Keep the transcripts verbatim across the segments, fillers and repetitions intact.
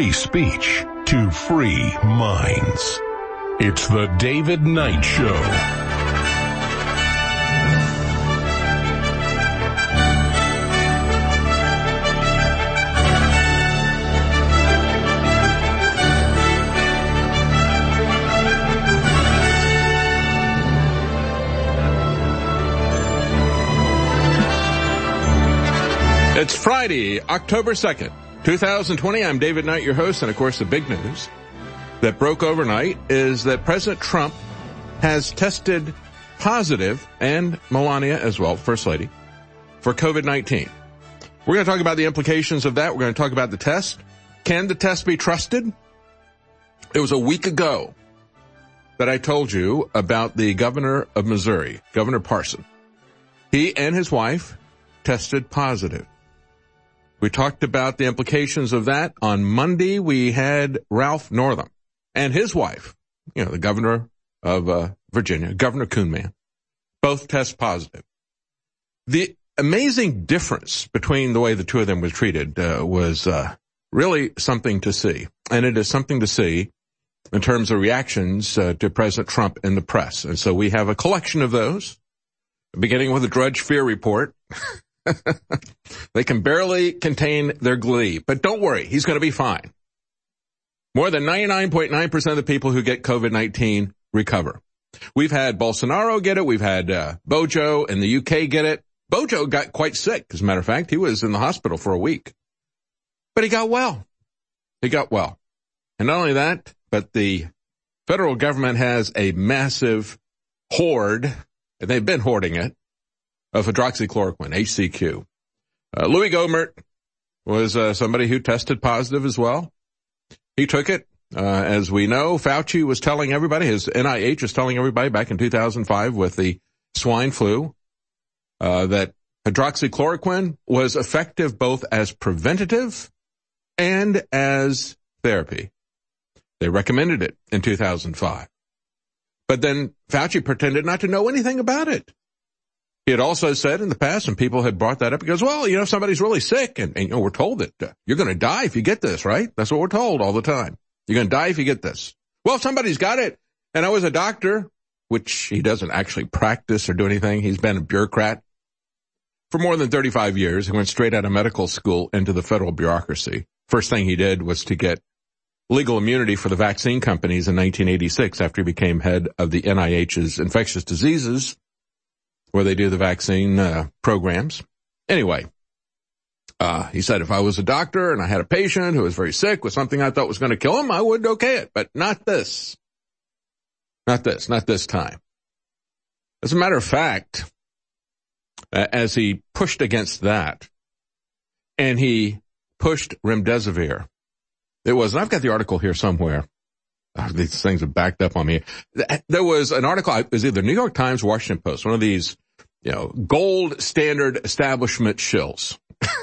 free speech to free minds. It's the David Knight Show. It's Friday, October second, twenty twenty. I'm David Knight, your host, and of course the big news that broke overnight is that President Trump has tested positive, and Melania as well, First Lady, for COVID nineteen. We're going to talk about the implications of that. We're going to talk about the test. Can the test be trusted? It was a week ago that I told you about the governor of Missouri, Governor Parson. He and his wife tested positive. We talked about the implications of that. On Monday, we had Ralph Northam and his wife, you know, the governor of uh, Virginia, Governor Coonman, both test positive. The amazing difference between the way the two of them were treated uh, was uh, really something to see. And it is something to see in terms of reactions uh, to President Trump in the press. And so we have a collection of those, beginning with the Drudge Fear Report. They can barely contain their glee. But don't worry, he's going to be fine. More than ninety-nine point nine percent of the people who get COVID nineteen recover. We've had Bolsonaro get it. We've had uh, Bojo in the U K get it. Bojo got quite sick, as a matter of fact. He was in the hospital for a week. But he got well. He got well. And not only that, but the federal government has a massive hoard, and they've been hoarding it, of hydroxychloroquine, H C Q. Uh, Louis Gohmert was uh, somebody who tested positive as well. He took it. Uh, as we know, Fauci was telling everybody, his N I H was telling everybody back in two thousand five with the swine flu, uh, that hydroxychloroquine was effective both as preventative and as therapy. They recommended it in two thousand five. But then Fauci pretended not to know anything about it. He had also said in the past, and people had brought that up, he goes, well, you know, if somebody's really sick, and, and you know, we're told that uh, you're going to die if you get this, right? That's what we're told all the time. You're going to die if you get this. Well, if somebody's got it, and I was a doctor, which he doesn't actually practice or do anything. He's been a bureaucrat for more than thirty-five years. He went straight out of medical school into the federal bureaucracy. First thing he did was to get legal immunity for the vaccine companies in nineteen eighty-six after he became head of the N I H's infectious diseases, where they do the vaccine uh, programs. Anyway, uh, he said if I was a doctor and I had a patient who was very sick with something I thought was going to kill him, I would okay it, but not this. Not this, not this time. As a matter of fact, uh, as he pushed against that, and he pushed remdesivir, it was, and I've got the article here somewhere. Oh, these things are backed up on me. There was an article, it was either New York Times or Washington Post, one of these, you know, gold standard establishment shills.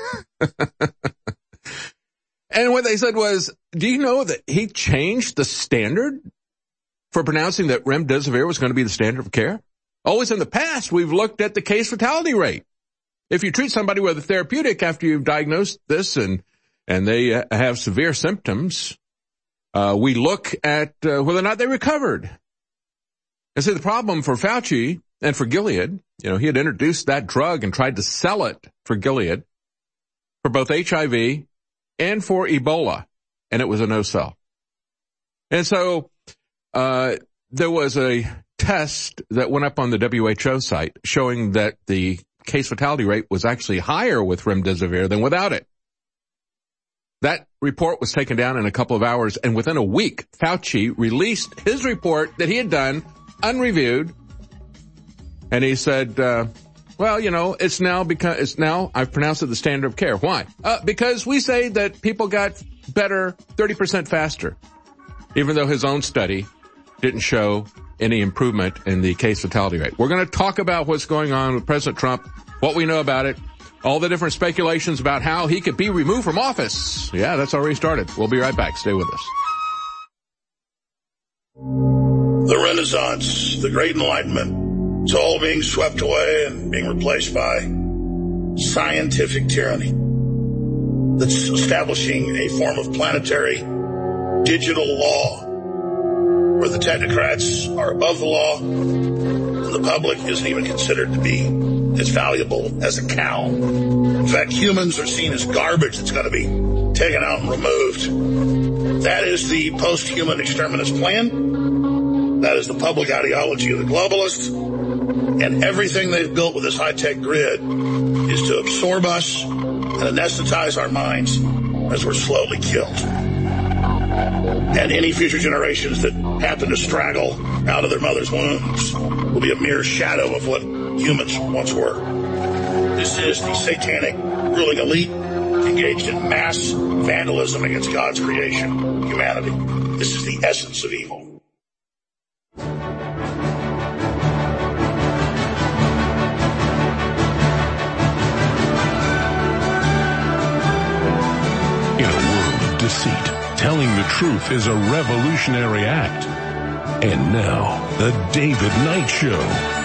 And what they said was, do you know that he changed the standard for pronouncing that remdesivir was going to be the standard of care? Always in the past, we've looked at the case fatality rate. If you treat somebody with a therapeutic after you've diagnosed this and, and they uh, have severe symptoms, Uh, we look at uh, whether or not they recovered. And so the problem for Fauci and for Gilead, you know, he had introduced that drug and tried to sell it for Gilead for both H I V and for Ebola, and it was a no-sell. And so uh there was a test that went up on the W H O site showing that the case fatality rate was actually higher with remdesivir than without it. That report was taken down in a couple of hours, and within a week, Fauci released his report that he had done, unreviewed, and he said, uh, well, you know, it's now because, it's now, I've pronounced it the standard of care. Why? Uh, because we say that people got better thirty percent faster, even though his own study didn't show any improvement in the case fatality rate. We're going to talk about what's going on with President Trump, what we know about it, all the different speculations about how he could be removed from office. Yeah, that's already started. We'll be right back. Stay with us. The Renaissance, the Great Enlightenment, it's all being swept away and being replaced by scientific tyranny. that's establishing a form of planetary digital law where the technocrats are above the law and the public isn't even considered to be as valuable as a cow. In fact, humans are seen as garbage that's got to be taken out and removed. That is the post-human exterminist plan. That is the public ideology of the globalists. And everything they've built with this high-tech grid is to absorb us and anesthetize our minds as we're slowly killed. And any future generations that happen to straggle out of their mother's wombs will be a mere shadow of what humans once were. This is the satanic ruling elite engaged in mass vandalism against God's creation, humanity. This is the essence of evil. In a world of deceit, telling the truth is a revolutionary act. And now, the David Knight Show.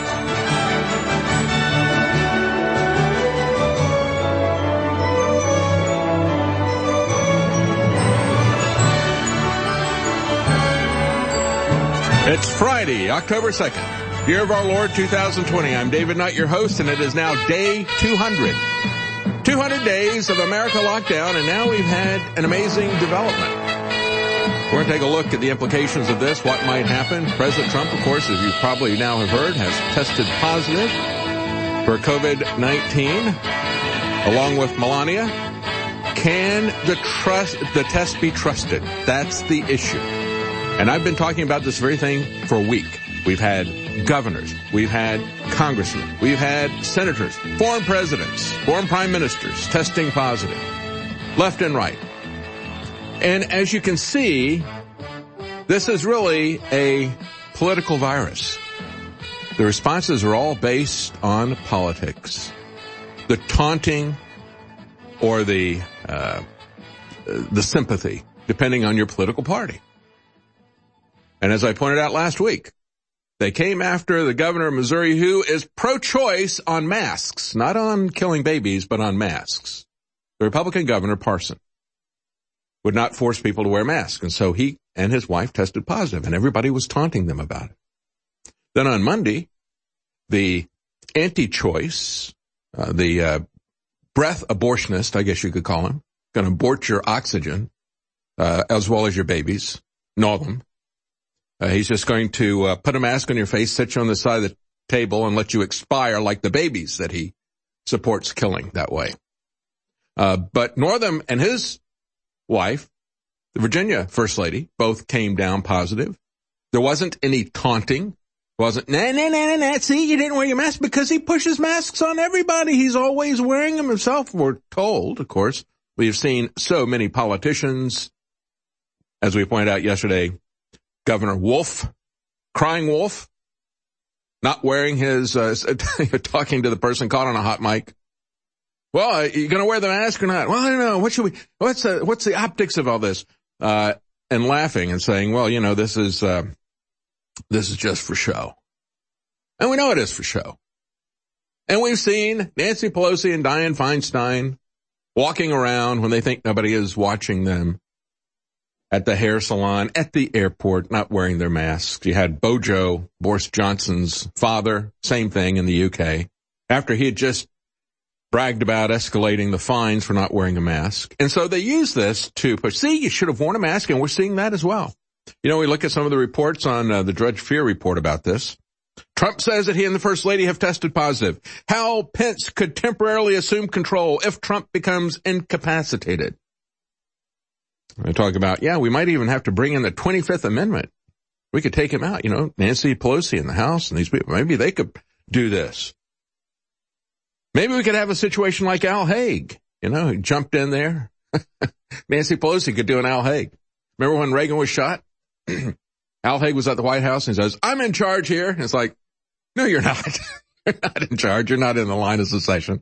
It's Friday, October second, year of our Lord two thousand twenty. I'm David Knight, your host, and it is now day two hundred. two hundred days of America lockdown, and now we've had an amazing development. We're going to take a look at the implications of this, what might happen. President Trump, of course, as you probably now have heard, has tested positive for COVID nineteen, along with Melania. Can the trust, the test be trusted? That's the issue. And I've been talking about this very thing for a week. We've had governors, we've had congressmen, we've had senators, foreign presidents, foreign prime ministers testing positive, left and right. And as you can see, this is really a political virus. The responses are all based on politics. The taunting or the uh, the sympathy, depending on your political party. And as I pointed out last week, they came after the governor of Missouri who is pro-choice on masks, not on killing babies, but on masks. The Republican governor, Parson, would not force people to wear masks. And so he and his wife tested positive, and everybody was taunting them about it. Then on Monday, the anti-choice, uh, the uh, breath abortionist, I guess you could call him, going to abort your oxygen, uh, as well as your babies, gnaw them. Uh, he's just going to uh, put a mask on your face, sit you on the side of the table, and let you expire like the babies that he supports killing that way. Uh, but Northam and his wife, the Virginia First Lady, both came down positive. There wasn't any taunting. Wasn't, nah, nah, nah, nah, nah, see, you didn't wear your mask because he pushes masks on everybody. He's always wearing them himself. We're told, of course. We've seen so many politicians, as we pointed out yesterday, Governor Wolf, crying wolf, not wearing his, uh, talking to the person caught on a hot mic. Well, are you going to wear the mask or not? Well, I don't know. What should we, what's the, what's the optics of all this? Uh, and laughing and saying, well, you know, this is, uh, this is just for show. And we know it is for show. And we've seen Nancy Pelosi and Dianne Feinstein walking around when they think nobody is watching them, at the hair salon, at the airport, not wearing their masks. You had Bojo, Boris Johnson's father, same thing in the U K, after he had just bragged about escalating the fines for not wearing a mask. And so they use this to push, see, you should have worn a mask, and we're seeing that as well. You know, we look at some of the reports on uh, the Drudge Fear report about this. Trump says that he and the First Lady have tested positive. How Pence could temporarily assume control if Trump becomes incapacitated. I talk about, yeah, we might even have to bring in the twenty-fifth Amendment. We could take him out, you know, Nancy Pelosi in the House and these people, maybe they could do this. Maybe we could have a situation like Al Haig, you know, he jumped in there. Nancy Pelosi could do an Al Haig. Remember when Reagan was shot? Al Haig was at the White House and he says, I'm in charge here. And it's like, no, you're not. You're not in charge. You're not in the line of succession.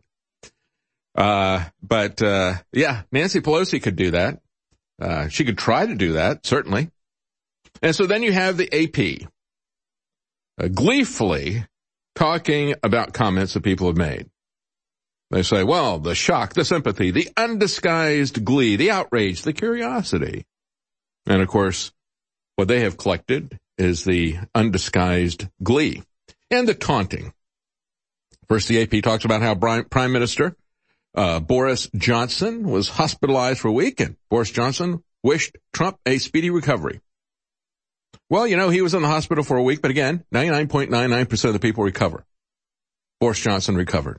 Uh, but, uh, yeah, Nancy Pelosi could do that. Uh, she could try to do that, certainly. And so then you have the A P uh, gleefully talking about comments that people have made. They say, well, the shock, the sympathy, the undisguised glee, the outrage, the curiosity. And of course, what they have collected is the undisguised glee and the taunting. First, the A P talks about how Prime Minister uh, Boris Johnson was hospitalized for a week, and Boris Johnson wished Trump a speedy recovery. Well, you know, he was in the hospital for a week, but again, ninety-nine point nine nine percent of the people recover. Boris Johnson recovered.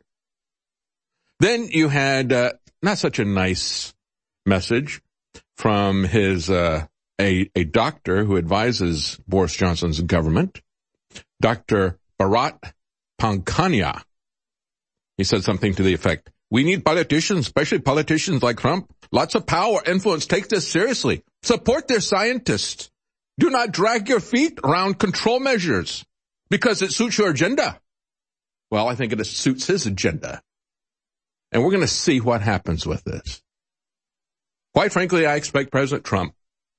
Then you had uh, not such a nice message from his uh, a, a doctor who advises Boris Johnson's government, Doctor Bharat Pankhania. He said something to the effect, we need politicians, especially politicians like Trump, lots of power, influence, take this seriously. Support their scientists. Do not drag your feet around control measures because it suits your agenda. Well, I think it suits his agenda. And we're going to see what happens with this. Quite frankly, I expect President Trump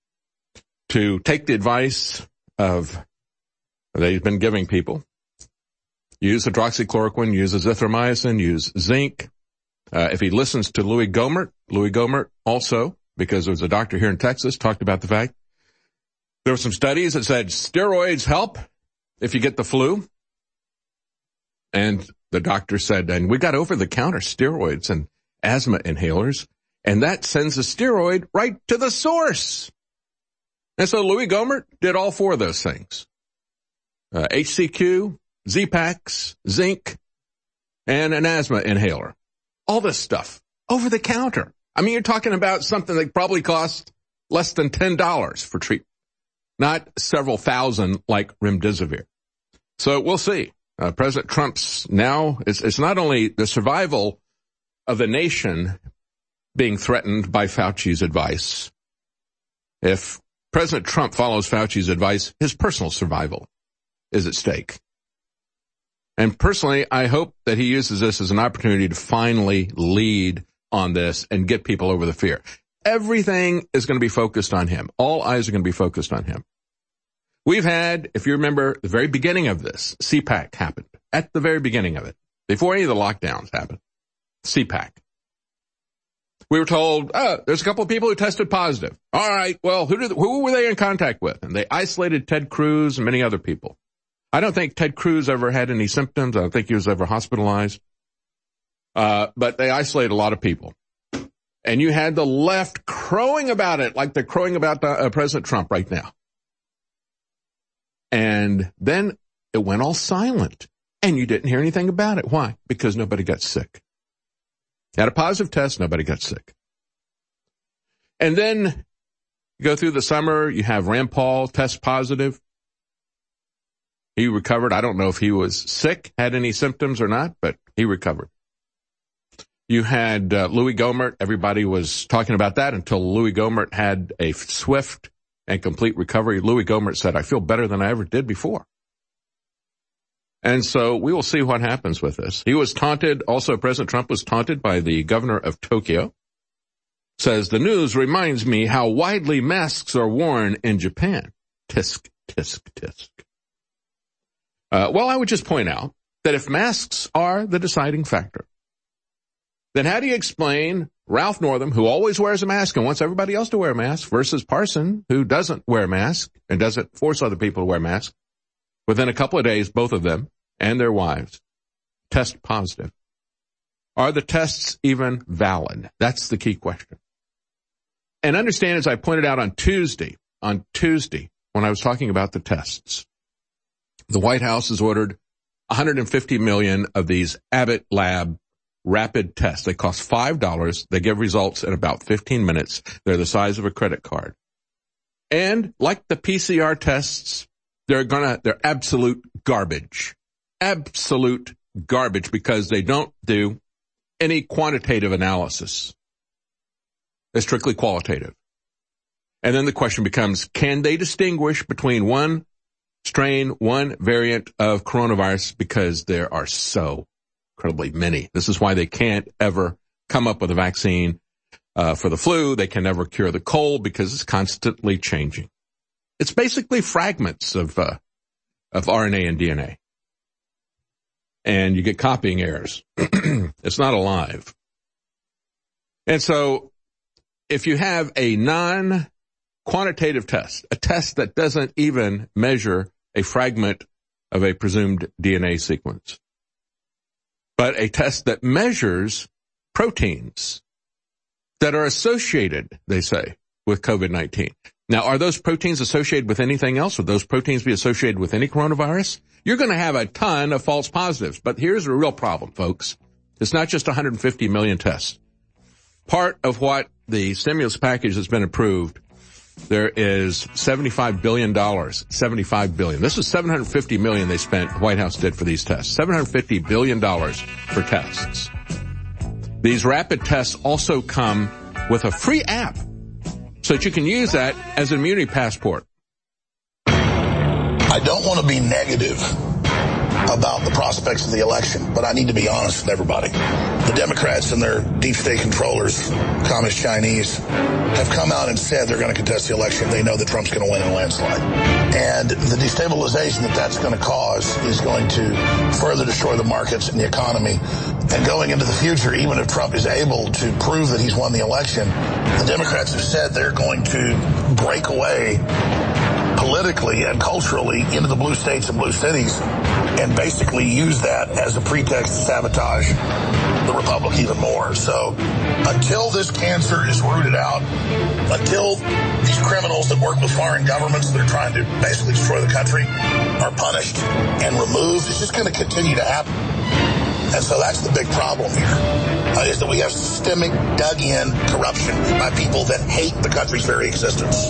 to take the advice of that he's been giving people. Use hydroxychloroquine, use azithromycin, use zinc. Uh, if he listens to Louis Gohmert, Louis Gohmert also, because there was a doctor here in Texas, talked about the fact there were some studies that said steroids help if you get the flu. And the doctor said, and we got over-the-counter steroids and asthma inhalers, and that sends the steroid right to the source. And so Louis Gohmert did all four of those things. Uh, H C Q, Z-Pax, zinc, and an asthma inhaler. All this stuff. Over the counter. I mean, you're talking about something that probably costs less than ten dollars for treatment. Not several thousand like remdesivir. So we'll see. Uh, President Trump's now, it's, it's not only the survival of the nation being threatened by Fauci's advice. If President Trump follows Fauci's advice, his personal survival is at stake. And personally, I hope that he uses this as an opportunity to finally lead on this and get people over the fear. Everything is going to be focused on him. All eyes are going to be focused on him. We've had, if you remember, the very beginning of this, C PAC happened. At the very beginning of it. Before any of the lockdowns happened. C PAC. We were told, oh, there's a couple of people who tested positive. All right, well, who did, who were they in contact with? And they isolated Ted Cruz and many other people. I don't think Ted Cruz ever had any symptoms. I don't think he was ever hospitalized. Uh, but they isolated a lot of people. And you had the left crowing about it like they're crowing about the, uh, President Trump right now. And then it went all silent. And you didn't hear anything about it. Why? Because nobody got sick. You had a positive test, nobody got sick. And then you go through the summer, you have Rand Paul test positive. He recovered. I don't know if he was sick, had any symptoms or not, but he recovered. You had uh, Louis Gohmert. Everybody was talking about that until Louis Gohmert had a swift and complete recovery. Louis Gohmert said, I feel better than I ever did before. And so we will see what happens with this. He was taunted. Also, President Trump was taunted by the governor of Tokyo. Says, the news reminds me how widely masks are worn in Japan. Tisk, tisk, tisk. Uh, well, I would just point out that if masks are the deciding factor, then how do you explain Ralph Northam, who always wears a mask and wants everybody else to wear a mask, versus Parson, who doesn't wear a mask and doesn't force other people to wear masks? Within a couple of days, both of them and their wives test positive. Are the tests even valid? That's the key question. And understand, as I pointed out on Tuesday, on Tuesday, when I was talking about the tests, the White House has ordered one hundred fifty million of these Abbott Lab rapid tests. They cost five dollars. They give results in about fifteen minutes. They're the size of a credit card. And like the P C R tests, they're gonna, they're absolute garbage. Absolute garbage because they don't do any quantitative analysis. They're strictly qualitative. And then the question becomes, can they distinguish between one strain, one variant of coronavirus, because there are so incredibly many. This is why they can't ever come up with a vaccine uh, for the flu. They can never cure the cold because it's constantly changing. It's basically fragments of uh, of R N A and D N A. and you get copying errors. It's not alive. And so if you have a non-quantitative test, a test that doesn't even measure a fragment of a presumed D N A sequence, but a test that measures proteins that are associated, they say, with COVID nineteen. Now, are those proteins associated with anything else? Would those proteins be associated with any coronavirus? You're going to have a ton of false positives. But here's the real problem, folks. It's not just one hundred fifty million tests. Part of what the stimulus package that's been approved, there is seventy-five billion dollars. seventy-five billion dollars. This is seven hundred fifty million dollars they spent, the White House did for these tests. seven hundred fifty billion dollars for tests. These rapid tests also come with a free app so that you can use that as an immunity passport. I don't want to be negative about the prospects of the election, but I need to be honest with everybody. The Democrats and their deep state controllers, communist Chinese, have come out and said they're going to contest the election. They know that Trump's going to win in a landslide. And the destabilization that that's going to cause is going to further destroy the markets and the economy. And going into the future, even if Trump is able to prove that he's won the election, the Democrats have said they're going to break away politically and culturally into the blue states and blue cities and basically use that as a pretext to sabotage the republic even more. So until this cancer is rooted out, until these criminals that work with foreign governments that are trying to basically destroy the country are punished and removed, it's just going to continue to happen. And so that's the big problem here, uh, is that we have systemic, dug-in corruption by people that hate the country's very existence.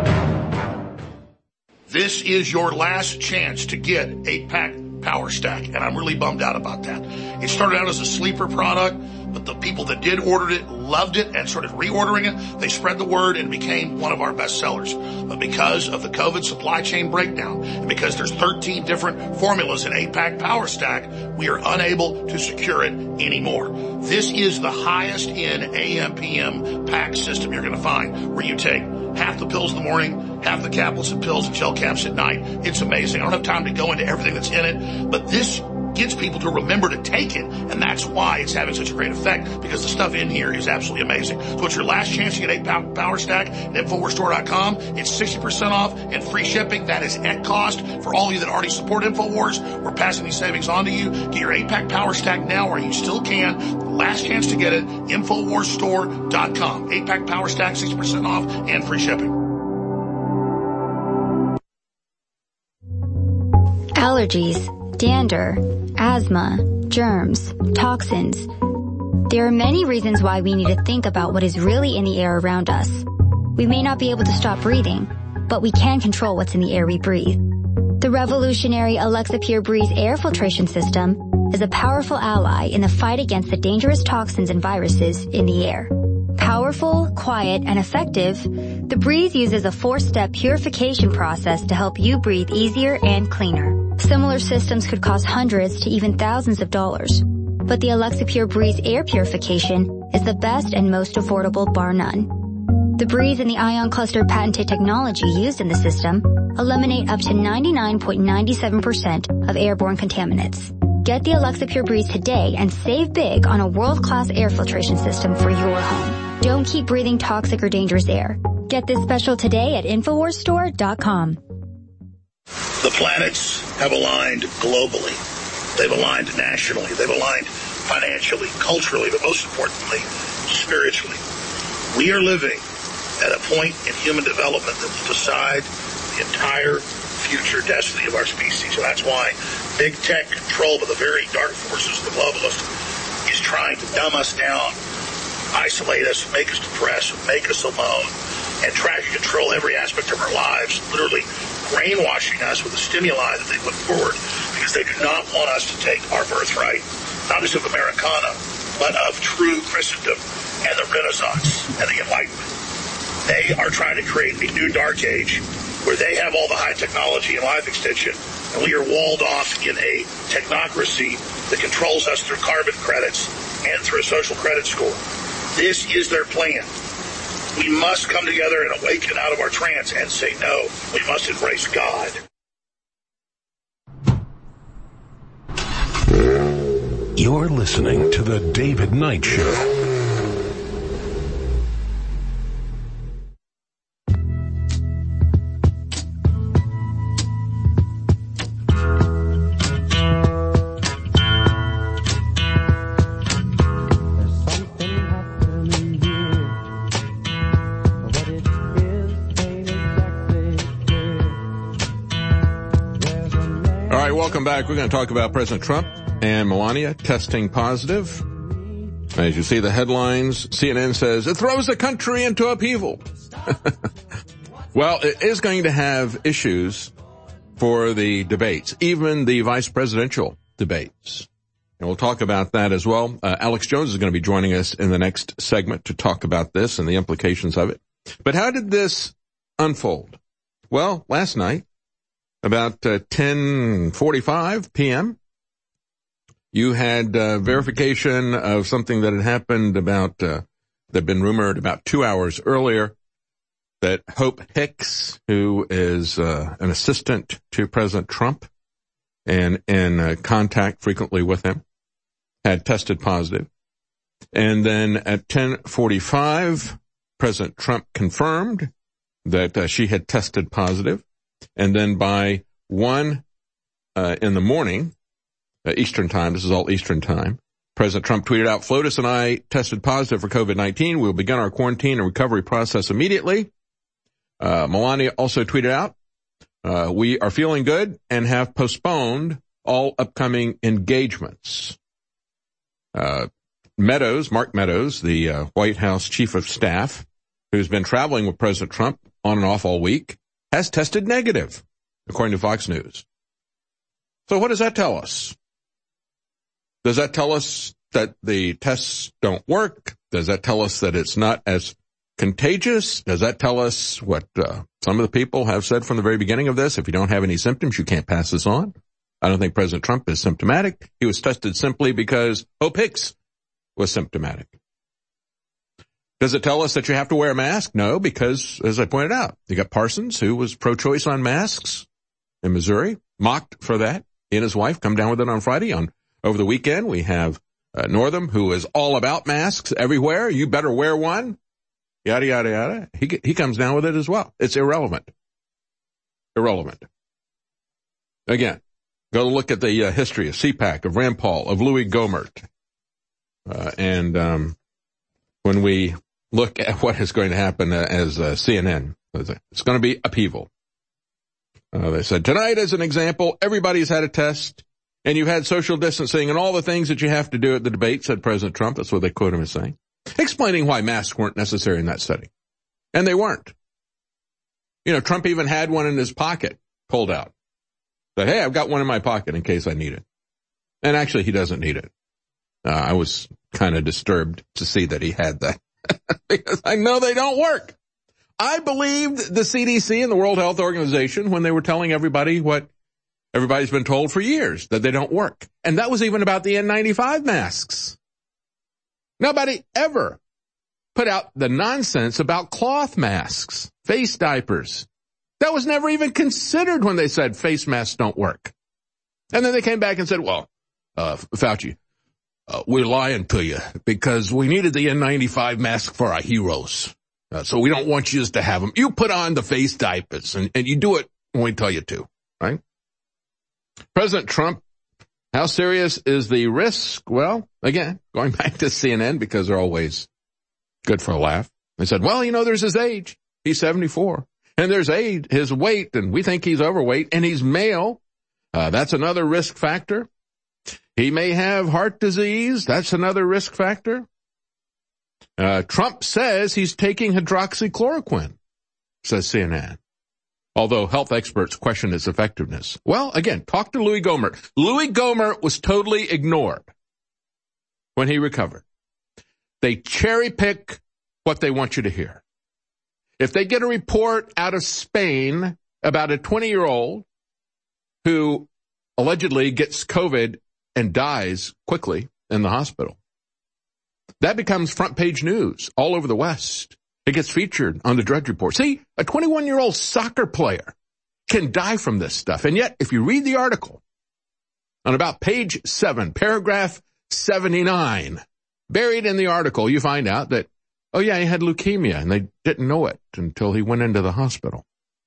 This is your last chance to get eight pack Power Stack, and I'm really bummed out about that. It started out as a sleeper product, but the people that did order it loved it and started reordering it. They spread the word and became one of our best sellers. But because of the COVID supply chain breakdown, and because there's thirteen different formulas in eight pack Power Stack, we are unable to secure it anymore. This is the highest in A M P M pack system you're going to find, where you take half the pills in the morning, half the caplets and pills and gel caps at night. It's amazing. I don't have time to go into everything that's in it, but this gets people to remember to take it, and that's why it's having such a great effect, because the stuff in here is absolutely amazing. So it's your last chance to get eight Power Stack at Infowars Store dot com. It's sixty percent off and free shipping. That is at cost. For all of you that already support InfoWars, we're passing these savings on to you. Get your eight pack Power Stack now while you still can. Last chance to get it, Infowars Store dot com. eight pack Power Stack, sixty percent off and free shipping. Allergies, dander, asthma, germs, toxins. There are many reasons why we need to think about what is really in the air around us. We may not be able to stop breathing, but we can control what's in the air we breathe. The revolutionary Alexa Pure Breeze air filtration system is a powerful ally in the fight against the dangerous toxins and viruses in the air. Powerful, quiet, and effective, the Breeze uses a four-step purification process to help you breathe easier and cleaner. Similar systems could cost hundreds to even thousands of dollars, but the Alexa Pure Breeze air purification is the best and most affordable, bar none. The Breeze and the Ion Cluster patented technology used in the system eliminate up to ninety-nine point nine seven percent of airborne contaminants. Get the Alexa Pure Breeze today and save big on a world-class air filtration system for your home. Don't keep breathing toxic or dangerous air. Get this special today at Infowars Store dot com. The planets have aligned globally. They've aligned nationally. They've aligned financially, culturally, but most importantly, spiritually. We are living at a point in human development that will decide the entire future destiny of our species. And that's why big tech, controlled by the very dark forces of the globalist, is trying to dumb us down, isolate us, make us depressed, make us alone, and try to control every aspect of our lives, literally brainwashing us with the stimuli that they put forward, because they do not want us to take our birthright, not just of Americana, but of true Christendom and the Renaissance and the Enlightenment. They are trying to create a new dark age where they have all the high technology and life extension, and we are walled off in a technocracy that controls us through carbon credits and through a social credit score. This is their plan. We must come together and awaken out of our trance and say no. We must embrace God. You're listening to The David Knight Show. Welcome back. We're going to talk about President Trump and Melania testing positive. As you see the headlines, C N N says it throws the country into upheaval. Well, it is going to have issues for the debates, even the vice presidential debates. And we'll talk about that as well. Uh, Alex Jones is going to be joining us in the next segment to talk about this and the implications of it. But how did this unfold? Well, last night, about uh, ten forty-five p.m., you had uh, verification of something that had happened about, uh, that had been rumored about two hours earlier, that Hope Hicks, who is uh, an assistant to President Trump and in uh, contact frequently with him, had tested positive. And then at ten forty-five, President Trump confirmed that uh, she had tested positive. And then by one uh, in the morning, uh, Eastern time, this is all Eastern time, President Trump tweeted out, Flotus and I tested positive for COVID nineteen. We'll begin our quarantine and recovery process immediately. Uh, Melania also tweeted out, uh, we are feeling good and have postponed all upcoming engagements. Uh, Meadows, Mark Meadows, the uh, White House chief of staff, who's been traveling with President Trump on and off all week, has tested negative, according to Fox News. So what does that tell us? Does that tell us that the tests don't work? Does that tell us that it's not as contagious? Does that tell us what uh, some of the people have said from the very beginning of this? If you don't have any symptoms, you can't pass this on. I don't think President Trump is symptomatic. He was tested simply because Hope Hicks was symptomatic. Does it tell us that you have to wear a mask? No, because, as I pointed out, you got Parsons, who was pro-choice on masks in Missouri, mocked for that. He and his wife come down with it on Friday. On over the weekend, we have uh, Northam, who is all about masks everywhere. You better wear one. Yada, yada, yada. He, he comes down with it as well. It's irrelevant. Irrelevant. Again, go look at the uh, history of C PAC, of Rand Paul, of Louis Gohmert. Uh, and um, when we look at what is going to happen uh, as uh, C N N, it's going to be upheaval. Uh, they said, tonight, as an example, everybody's had a test, and you've had social distancing and all the things that you have to do at the debate, said President Trump. That's what they quote him as saying. Explaining why masks weren't necessary in that setting. And they weren't. You know, Trump even had one in his pocket, pulled out. Said, hey, I've got one in my pocket in case I need it. And actually, he doesn't need it. Uh, I was kind of disturbed to see that he had that. Because I know they don't work. I believed the C D C and the World Health Organization when they were telling everybody what everybody's been told for years, that they don't work. And that was even about the N ninety-five masks. Nobody ever put out the nonsense about cloth masks, face diapers. That was never even considered when they said face masks don't work. And then they came back and said, well, uh, Fauci, Uh, we're lying to you because we needed the N ninety-five mask for our heroes. Uh, so we don't want you to have them. You put on the face diapers and, and you do it when we tell you to, right? President Trump, how serious is the risk? Well, again, going back to C N N because they're always good for a laugh. They said, well, you know, there's his age. He's seventy-four. And there's age, his weight, and we think he's overweight, and he's male. Uh, that's another risk factor. He may have heart disease. That's another risk factor. Uh, Trump says he's taking hydroxychloroquine, says C N N. Although health experts question its effectiveness. Well, again, talk to Louis Gohmert. Louis Gohmert was totally ignored when he recovered. They cherry pick what they want you to hear. If they get a report out of Spain about a twenty-year-old who allegedly gets COVID and dies quickly in the hospital, that becomes front page news all over the West. It gets featured on the Drudge Report. See, a twenty-one-year-old soccer player can die from this stuff. And yet, if you read the article on about page seven, paragraph seventy-nine. Buried in the article, you find out that, oh yeah, he had leukemia, and they didn't know it until he went into the hospital.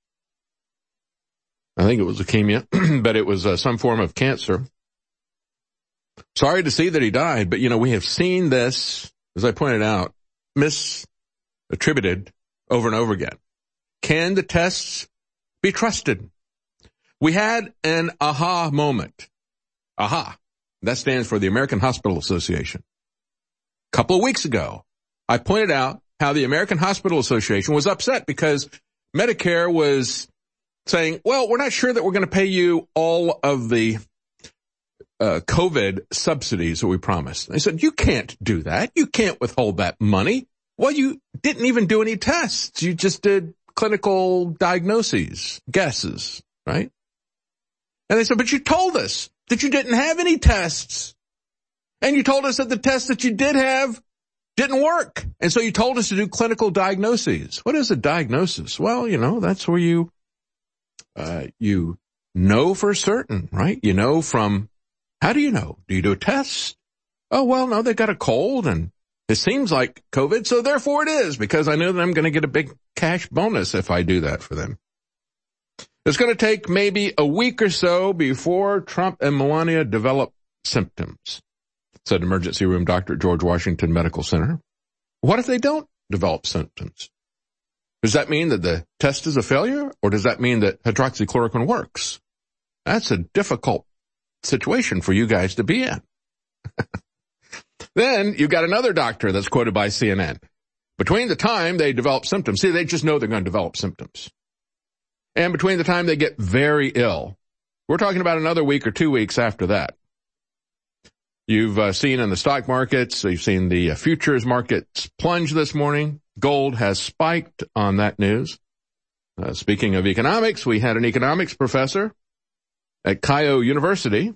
I think it was leukemia, but it was uh, some form of cancer. Sorry to see that he died, but, you know, we have seen this, as I pointed out, misattributed over and over again. Can the tests be trusted? We had an aha moment. Aha. That stands for the American Hospital Association. A couple of weeks ago, I pointed out how the American Hospital Association was upset because Medicare was saying, well, we're not sure that we're going to pay you all of the uh, COVID subsidies that we promised. They said, you can't do that. You can't withhold that money. Well, you didn't even do any tests. You just did clinical diagnoses, guesses, right? And they said, but you told us that you didn't have any tests. And you told us that the tests that you did have didn't work. And so you told us to do clinical diagnoses. What is a diagnosis? Well, you know, that's where you, uh, you know for certain, right? You know from, how do you know? Do you do a test? Oh, well, no, they got a cold and it seems like COVID, so therefore it is, because I know that I'm going to get a big cash bonus if I do that for them. It's going to take maybe a week or so before Trump and Melania develop symptoms, said emergency room doctor at George Washington Medical Center. What if they don't develop symptoms? Does that mean that the test is a failure, or does that mean that hydroxychloroquine works? That's a difficult situation for you guys to be in. Then you've got another doctor that's quoted by C N N. Between the time they develop symptoms, see, they just know they're going to develop symptoms. And between the time they get very ill, we're talking about another week or two weeks after that. You've uh, seen in the stock markets, you've seen the uh, futures markets plunge this morning. Gold has spiked on that news. Uh, speaking of economics, we had an economics professor at Keio University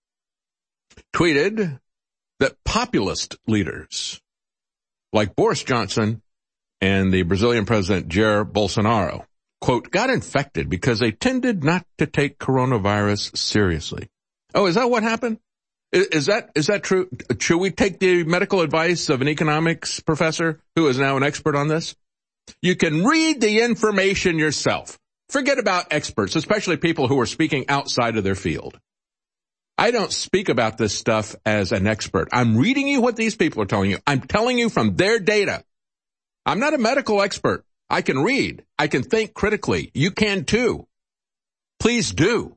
tweeted that populist leaders like Boris Johnson and the Brazilian president Jair Bolsonaro, quote, got infected because they tended not to take coronavirus seriously. Oh, is that what happened? Is, is that is that true? Should we take the medical advice of an economics professor who is now an expert on this? You can read the information yourself. Forget about experts, especially people who are speaking outside of their field. I don't speak about this stuff as an expert. I'm reading you what these people are telling you. I'm telling you from their data. I'm not a medical expert. I can read. I can think critically. You can too. Please do.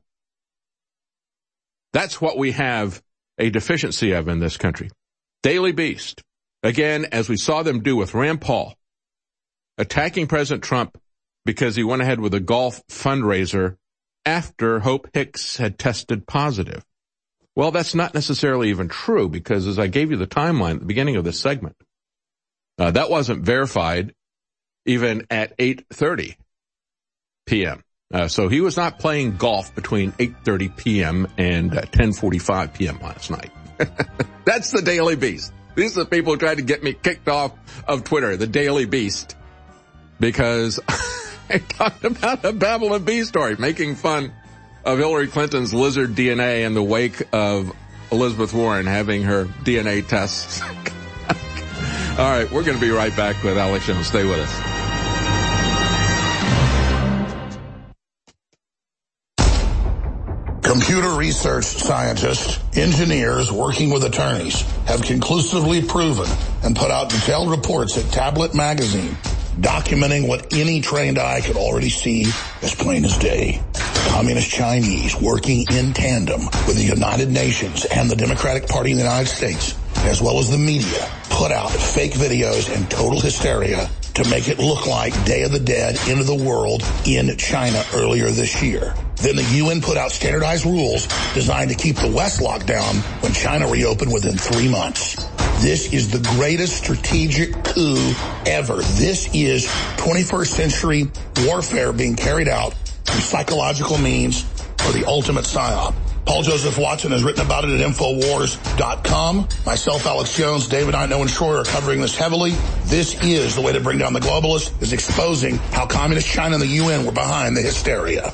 That's what we have a deficiency of in this country. Daily Beast. Again, as we saw them do with Rand Paul, attacking President Trump because he went ahead with a golf fundraiser after Hope Hicks had tested positive. Well, that's not necessarily even true, because as I gave you the timeline at the beginning of this segment, uh, that wasn't verified even at eight thirty p.m. Uh, so he was not playing golf between eight thirty p.m. and uh, ten forty-five p.m. last night. That's the Daily Beast. These are the people who tried to get me kicked off of Twitter, the Daily Beast, because I talked about a Babylon Bee story, making fun of Hillary Clinton's lizard D N A in the wake of Elizabeth Warren having her D N A tests. All right, we're going to be right back with Alex Jones. Stay with us. Computer research scientists, engineers working with attorneys have conclusively proven and put out detailed reports at Tablet Magazine documenting what any trained eye could already see as plain as day. Communist Chinese working in tandem with the United Nations and the Democratic Party in the United States, as well as the media, put out fake videos and total hysteria to make it look like Day of the Dead, End of the World in China earlier this year. Then the U N put out standardized rules designed to keep the West locked down when China reopened within three months. This is the greatest strategic coup ever. This is twenty-first century warfare being carried out through psychological means for the ultimate psyop. Paul Joseph Watson has written about it at Infowars dot com. Myself, Alex Jones, David Knight, Owen Shroyer are covering this heavily. This is the way to bring down the globalists, is exposing how Communist China and the U N were behind the hysteria.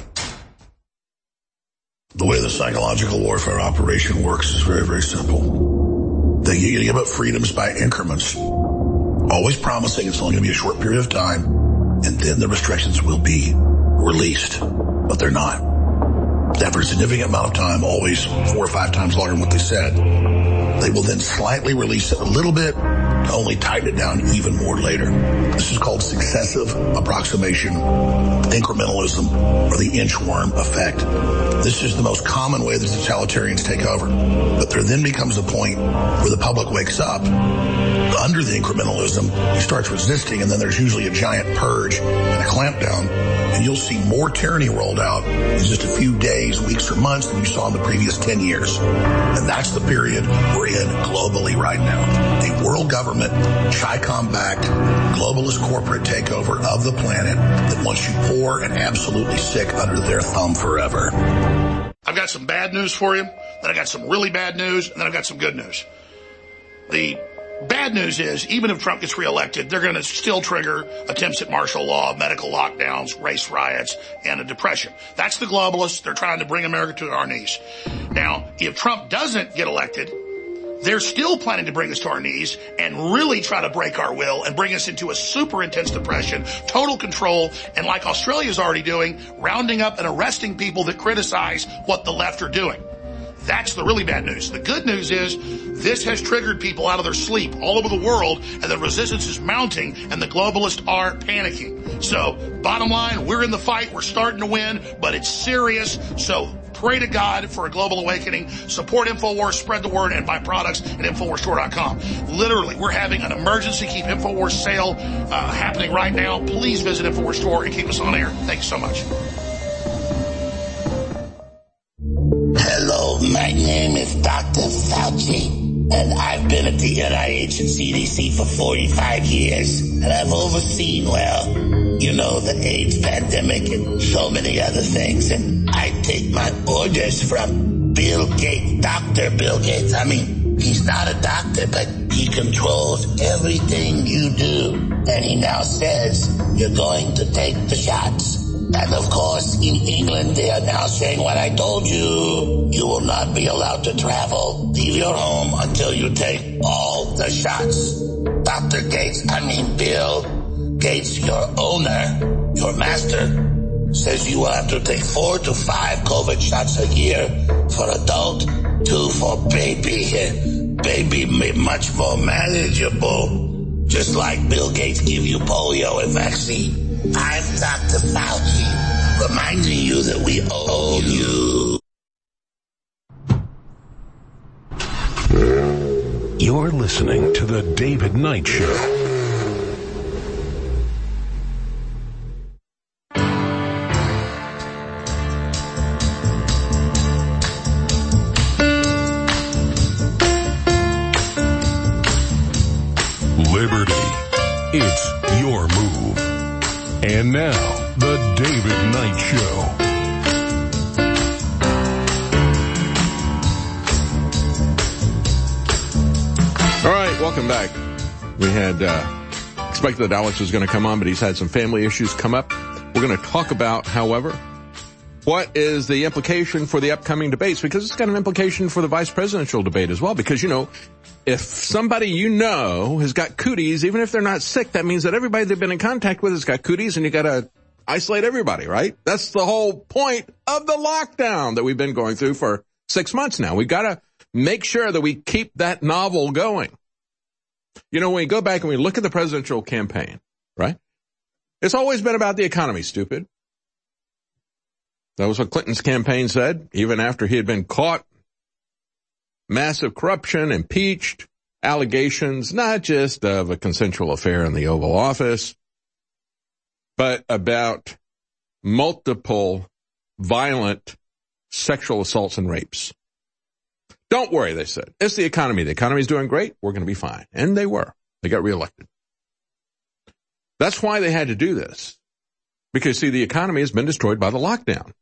The way the psychological warfare operation works is very, very simple. They give up freedoms by increments, always promising it's only going to be a short period of time, and then the restrictions will be released, but they're not. After a significant amount of time, always four or five times longer than what they said, they will then slightly release it a little bit to only tighten it down even more later. This is called successive approximation, incrementalism, or the inchworm effect. This is the most common way that totalitarians take over. But there then becomes a point where the public wakes up under the incrementalism, he starts resisting, and then there's usually a giant purge and a clampdown, and you'll see more tyranny rolled out in just a few days, weeks, or months than you saw in the previous ten years. And that's the period we're in globally right now. A world government, Chi-Com-backed, globalist corporate takeover of the planet that wants you poor and absolutely sick under their thumb forever. I've got some bad news for you, then I got some really bad news, and then I've got some good news. The bad news is, even if Trump gets reelected, they're going to still trigger attempts at martial law, medical lockdowns, race riots, and a depression. That's the globalists. They're trying to bring America to our knees. Now, if Trump doesn't get elected, they're still planning to bring us to our knees and really try to break our will and bring us into a super intense depression, total control, and like Australia's already doing, rounding up and arresting people that criticize what the left are doing. That's the really bad news. The good news is this has triggered people out of their sleep all over the world, and the resistance is mounting, and the globalists are panicking. So, bottom line, we're in the fight. We're starting to win, but it's serious. So, pray to God for a global awakening. Support InfoWars, spread the word, and buy products at Infowars Store dot com. Literally, we're having an emergency Keep InfoWars sale uh, happening right now. Please visit InfoWars Store and keep us on air. Thank you so much. Hello, my name is Doctor Fauci, and I've been at the N I H and C D C for forty-five years, and I've overseen, well, you know, the AIDS pandemic and so many other things, and I take my orders from Bill Gates, Doctor Bill Gates. I mean, he's not a doctor, but he controls everything you do, and he now says you're going to take the shots. And of course, in England, they are now saying what I told you. You will not be allowed to travel, leave your home until you take all the shots. Doctor Gates, I mean Bill Gates, your owner, your master, says you will have to take four to five COVID shots a year for adult, two for baby. Baby made much more manageable, just like Bill Gates give you polio and vaccine. I'm Doctor Fauci, reminding you that we owe you. You're listening to The David Knight Show. Liberty. It's your move. And now, The David Knight Show. All right, welcome back. We had uh, expected that Alex was going to come on, but he's had some family issues come up. We're going to talk about, however, what is the implication for the upcoming debates, because it's got an implication for the vice presidential debate as well, because, you know, if somebody you know has got cooties, even if they're not sick, that means that everybody they've been in contact with has got cooties, and you got to isolate everybody, right? That's the whole point of the lockdown that we've been going through for six months now. We've got to make sure that we keep that novel going. You know, when we go back and we look at the presidential campaign, right? It's always been about the economy, stupid. That was what Clinton's campaign said, even after he had been caught. Massive corruption, impeached, allegations, not just of a consensual affair in the Oval Office, but about multiple violent sexual assaults and rapes. Don't worry, they said. It's the economy. The economy's doing great. We're going to be fine. And they were. They got reelected. That's why they had to do this. Because, see, the economy has been destroyed by the lockdown.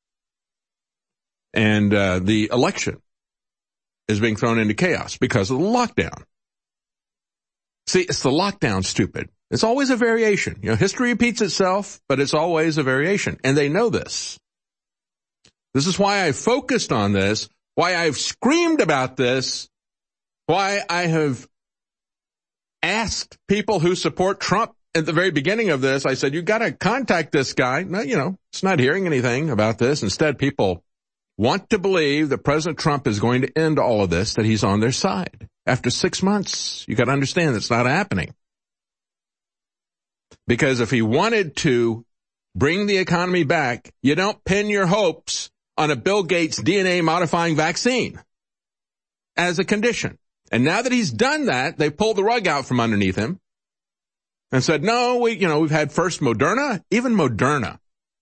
And uh, the election is being thrown into chaos because of the lockdown. See, it's the lockdown, stupid. It's always a variation. You know, history repeats itself, but it's always a variation. And they know this. This is why I focused on this, why I've screamed about this why I have asked people who support Trump at the very beginning of this. I said, you got to contact this guy. No, you know, it's not hearing anything about this. Instead, people want to believe that President Trump is going to end all of this, that he's on their side. After six months, you got to understand that's not happening. Because if he wanted to bring the economy back, you don't pin your hopes on a Bill Gates D N A modifying vaccine as a condition. And now that he's done that, they pulled the rug out from underneath him and said, no, we, you know, we've had first Moderna, even Moderna.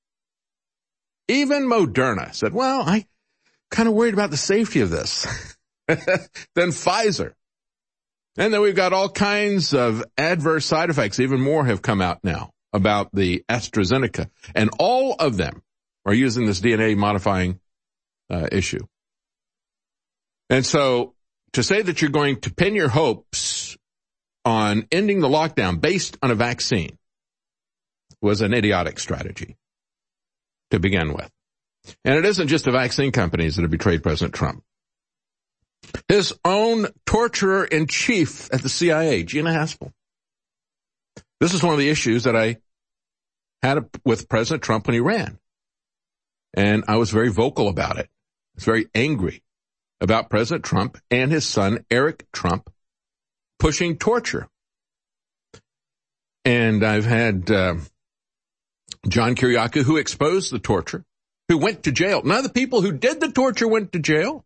Even Moderna said, well, I kind of worried about the safety of this. Then Pfizer. And then we've got all kinds of adverse side effects. Even more have come out now about the AstraZeneca. And all of them are using this D N A modifying uh, issue. And so to say that you're going to pin your hopes on ending the lockdown based on a vaccine was an idiotic strategy to begin with. And it isn't just the vaccine companies that have betrayed President Trump. His own torturer-in-chief at the C I A, Gina Haspel. This is one of the issues that I had with President Trump when he ran. And I was very vocal about it. I was very angry about President Trump and his son, Eric Trump, pushing torture. And I've had uh, John Kiriakou, who exposed the torture, who went to jail. None of the people who did the torture went to jail.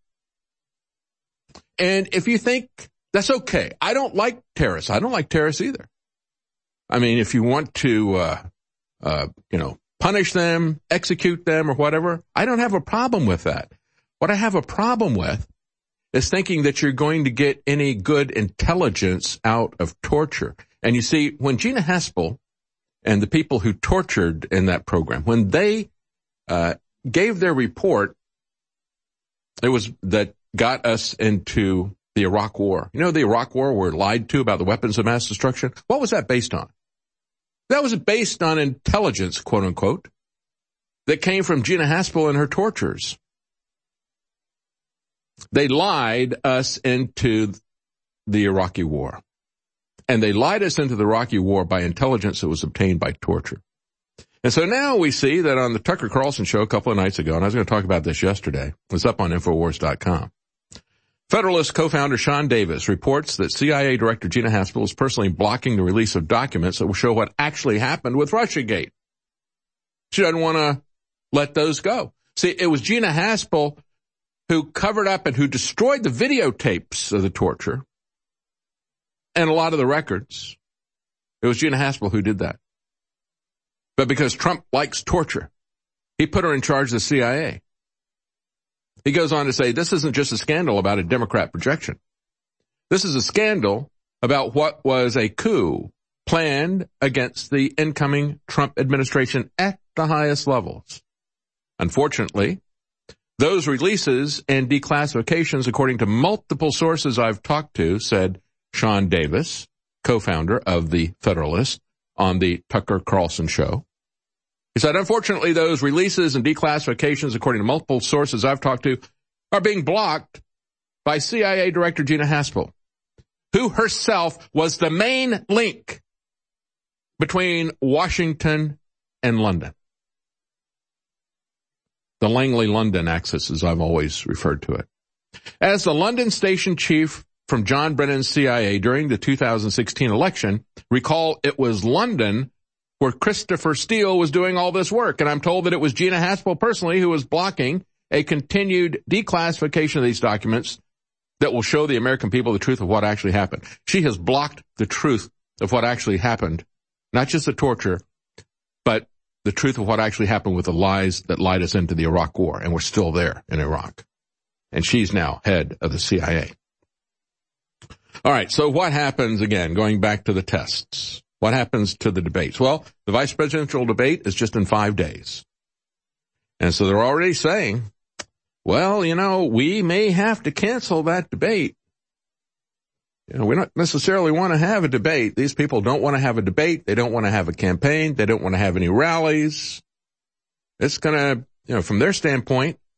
And if you think that's okay, I don't like terrorists. I don't like terrorists either. I mean, if you want to, uh, uh, you know, punish them, execute them or whatever, I don't have a problem with that. What I have a problem with is thinking that you're going to get any good intelligence out of torture. And you see, when Gina Haspel and the people who tortured in that program, when they uh, gave their report, it was that got us into the Iraq War. You know, the Iraq War, we're lied to about the weapons of mass destruction. What was that based on? That was based on intelligence, quote unquote, that came from Gina Haspel and her torturers. They lied us into the Iraqi War. And they lied us into the Iraqi War by intelligence that was obtained by torture. And so now we see that on the Tucker Carlson show a couple of nights ago, and I was going to talk about this yesterday, it's up on Infowars dot com. Federalist co-founder Sean Davis reports that C I A Director Gina Haspel is personally blocking the release of documents that will show what actually happened with Russiagate. She doesn't want to let those go. See, it was Gina Haspel who covered up and who destroyed the videotapes of the torture and a lot of the records. It was Gina Haspel who did that. But because Trump likes torture, he put her in charge of the C I A. He goes on to say, this isn't just a scandal about a Democrat projection. This is a scandal about what was a coup planned against the incoming Trump administration at the highest levels. Unfortunately, those releases and declassifications, according to multiple sources I've talked to, said Sean Davis, co-founder of the Federalist, on the Tucker Carlson show. He said, unfortunately, those releases and declassifications, according to multiple sources I've talked to, are being blocked by C I A Director Gina Haspel, who herself was the main link between Washington and London. The Langley-London axis, as I've always referred to it. As the London station chief from John Brennan's C I A during the two thousand sixteen election, recall it was London where Christopher Steele was doing all this work. And I'm told that it was Gina Haspel personally who was blocking a continued declassification of these documents that will show the American people the truth of what actually happened. She has blocked the truth of what actually happened, not just the torture, but the truth of what actually happened with the lies that lied us into the Iraq War. And we're still there in Iraq. And she's now head of the C I A. All right, so what happens, again, going back to the tests? What happens to the debates? Well, the vice presidential debate is just in five days. And so they're already saying, well, you know, we may have to cancel that debate. You know, we don't necessarily want to have a debate. These people don't want to have a debate. They don't want to have a campaign. They don't want to have any rallies. It's going to, you know, from their standpoint,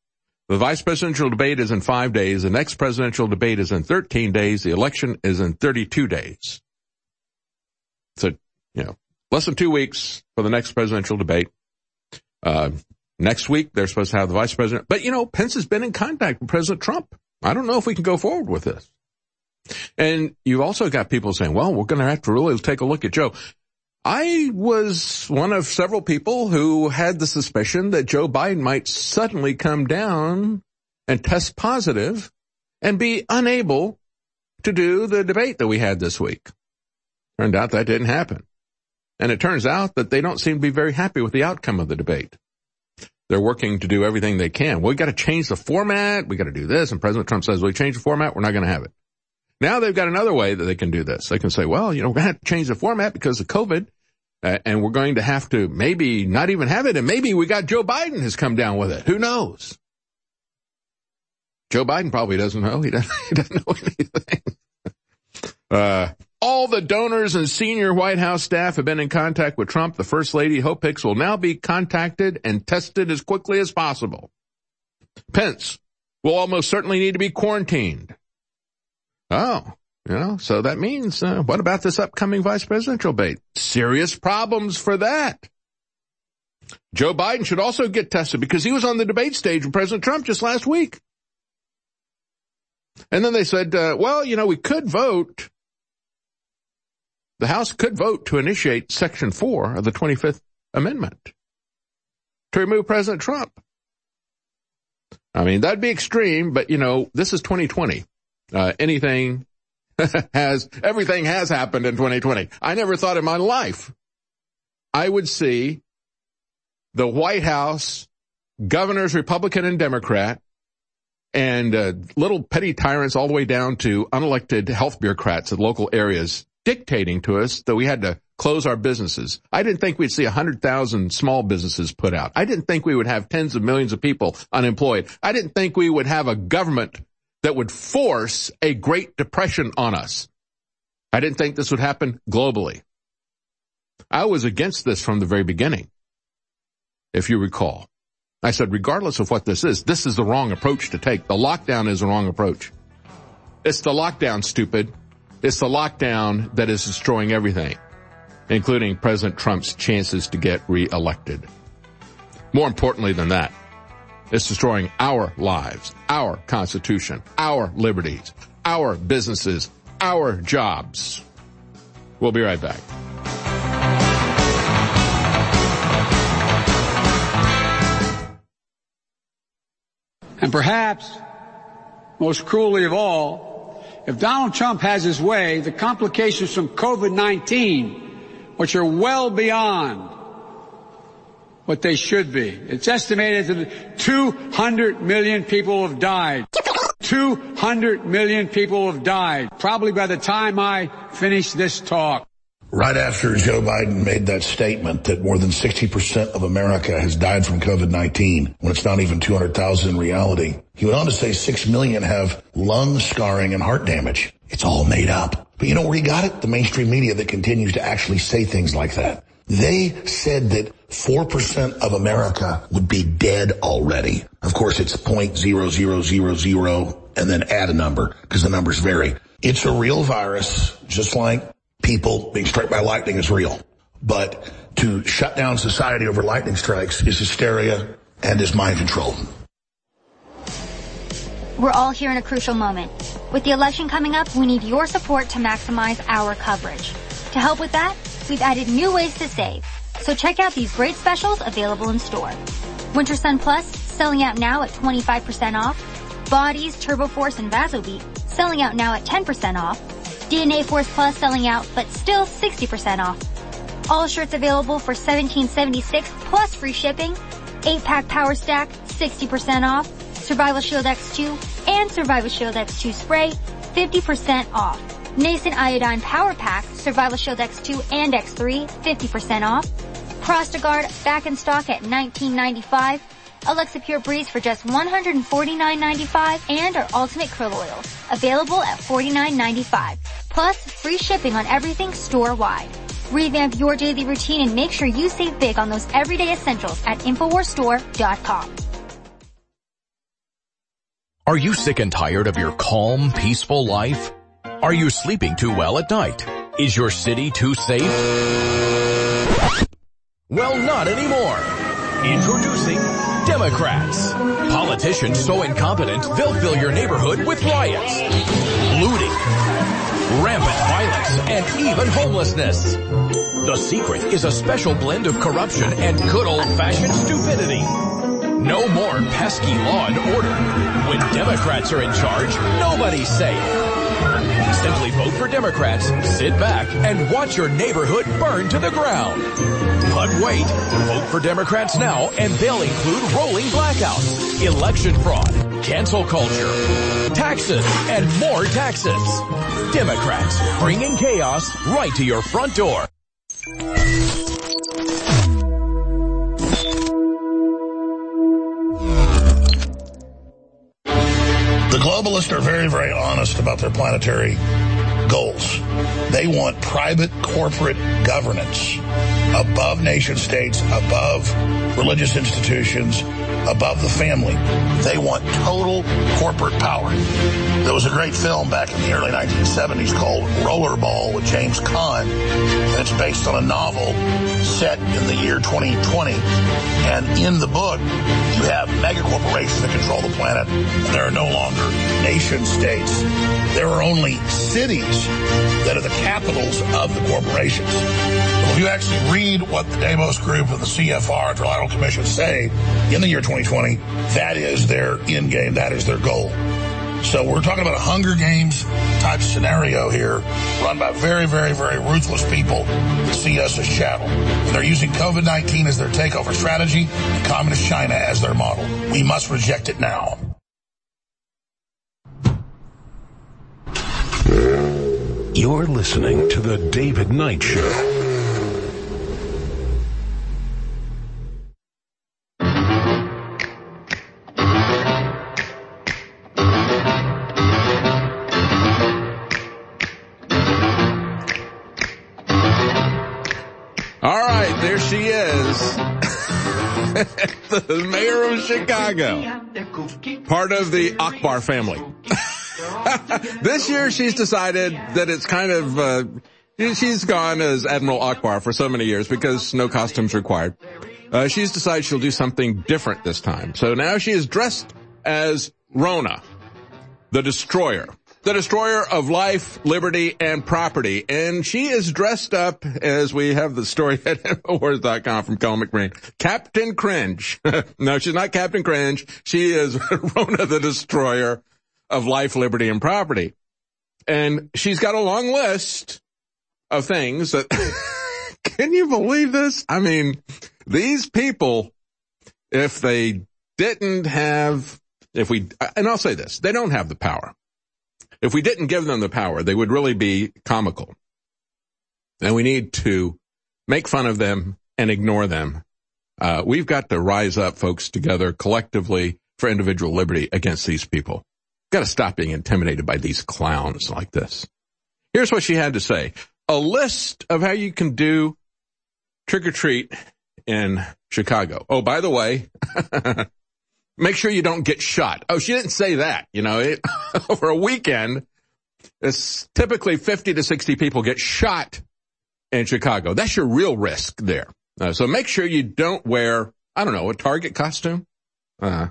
The vice presidential debate is in five days. The next presidential debate is in thirteen days. The election is in thirty-two days. So, you know, less than two weeks for the next presidential debate. Uh, next week, they're supposed to have the vice president. But, you know, Pence has been in contact with President Trump. I don't know if we can go forward with this. And you've also got people saying, well, we're going to have to really take a look at Joe. I was one of several people who had the suspicion that Joe Biden might suddenly come down and test positive and be unable to do the debate that we had this week. Turned out that didn't happen. And it turns out that they don't seem to be very happy with the outcome of the debate. They're working to do everything they can. Well, we got to change the format. We got to do this. And President Trump says, well, we change the format. We're not going to have it. Now they've got another way that they can do this. They can say, well, you know, we're going to have to change the format because of COVID, uh, and we're going to have to maybe not even have it, and maybe we got Joe Biden has come down with it. Who knows? Joe Biden probably doesn't know. He doesn't, he doesn't know anything. uh, all the donors and senior White House staff have been in contact with Trump. The First Lady, Hope Hicks, will now be contacted and tested as quickly as possible. Pence will almost certainly need to be quarantined. Oh, you know, so that means, uh, what about this upcoming vice presidential debate? Serious problems for that. Joe Biden should also get tested because he was on the debate stage with President Trump just last week. And then they said, uh, well, you know, we could vote. The House could vote to initiate Section four of the twenty-fifth Amendment to remove President Trump. I mean, that'd be extreme, but, you know, this is twenty twenty. Uh, anything has, everything has happened in twenty twenty. I never thought in my life I would see the White House, governors, Republican and Democrat, and uh, little petty tyrants all the way down to unelected health bureaucrats in local areas dictating to us that we had to close our businesses. I didn't think we'd see one hundred thousand small businesses put out. I didn't think we would have tens of millions of people unemployed. I didn't think we would have a government that would force a Great Depression on us. I didn't think this would happen globally. I was against this from the very beginning, if you recall. I said, regardless of what this is, this is the wrong approach to take. The lockdown is the wrong approach. It's the lockdown, stupid. It's the lockdown that is destroying everything, including President Trump's chances to get reelected. More importantly than that, it's destroying our lives, our Constitution, our liberties, our businesses, our jobs. We'll be right back. And perhaps, most cruelly of all, if Donald Trump has his way, the complications from COVID nineteen, which are well beyond what they should be. It's estimated that two hundred million people have died. two hundred million people have died, probably by the time I finish this talk. Right after Joe Biden made that statement that more than sixty percent of America has died from COVID nineteen, when it's not even two hundred thousand in reality, he went on to say six million have lung scarring and heart damage. It's all made up. But you know where he got it? The mainstream media that continues to actually say things like that. They said that four percent of America would be dead already. Of course, it's zero point zero zero zero zero and then add a number because the numbers vary. It's a real virus, just like people being struck by lightning is real. But to shut down society over lightning strikes is hysteria and is mind control. We're all here in a crucial moment. With the election coming up, we need your support to maximize our coverage. To help with that, we've added new ways to save. So check out these great specials available in store. Winter Sun Plus, selling out now at twenty-five percent off. Bodies, Turbo Force, and Vasobeat, selling out now at ten percent off. D N A Force Plus selling out, but still sixty percent off. All shirts available for seventeen seventy-six plus free shipping. eight pack Power Stack, sixty percent off. Survival Shield X two and Survival Shield X two Spray, fifty percent off. Nascent Iodine Power Pack, Survival Shield X two and X three, fifty percent off. Prostagard back in stock at nineteen ninety-five. Alexa Pure Breeze for just one hundred forty-nine ninety-five, and our Ultimate Krill Oils, available at forty-nine ninety-five. Plus, free shipping on everything store-wide. Revamp your daily routine and make sure you save big on those everyday essentials at Infowars Store dot com. Are you sick and tired of your calm, peaceful life? Are you sleeping too well at night? Is your city too safe? Well, not anymore. Introducing Democrats. Politicians so incompetent, they'll fill your neighborhood with riots, looting, rampant violence, and even homelessness. The secret is a special blend of corruption and good old-fashioned stupidity. No more pesky law and order. When Democrats are in charge, nobody's safe. Simply vote for Democrats, sit back, and watch your neighborhood burn to the ground. But wait, vote for Democrats now, and they'll include rolling blackouts, election fraud, cancel culture, taxes, and more taxes. Democrats, bringing chaos right to your front door. The globalists are very, very honest about their planetary goals. They want private corporate governance above nation states, above religious institutions, above the family. They want total corporate power. There was a great film back in the early nineteen seventies called Rollerball with James Caan, and it's based on a novel set in the year twenty twenty. And in the book, you have mega corporations that control the planet, and there are no longer nation states. There are only cities that are the capitals of the corporations. Well, if you actually read what the Davos Group and the C F R, Trilateral Commission, say in the year twenty twenty, that is their end game, that is their goal. So we're talking about a Hunger Games type scenario here, run by very, very, very ruthless people that see us as chattel. And they're using COVID nineteen as their takeover strategy and Communist China as their model. We must reject it now. You're listening to The David Knight Show. All right, there she is. The mayor of Chicago. Part of the Akbar family. This year she's decided that it's kind of, uh, she's gone as Admiral Akbar for so many years because no costumes required. Uh, she's decided she'll do something different this time. So now she is dressed as Rona, the destroyer. The destroyer of life, liberty, and property. And she is dressed up, as we have the story at Infowars dot com from Colin McBreen, Captain Cringe. No, she's not Captain Cringe. She is Rona the destroyer of life, liberty, and property. And she's got a long list of things that, can you believe this? I mean, these people, if they didn't have, if we, and I'll say this, they don't have the power. If we didn't give them the power, they would really be comical. And we need to make fun of them and ignore them. Uh, we've got to rise up, folks, together collectively for individual liberty against these people. Got to stop being intimidated by these clowns like this. Here's what she had to say. A list of how you can do trick-or-treat in Chicago. Oh, by the way, make sure you don't get shot. Oh, she didn't say that. You know, it, over a weekend, it's typically fifty to sixty people get shot in Chicago. That's your real risk there. Uh, so make sure you don't wear, I don't know, a Target costume. Uh,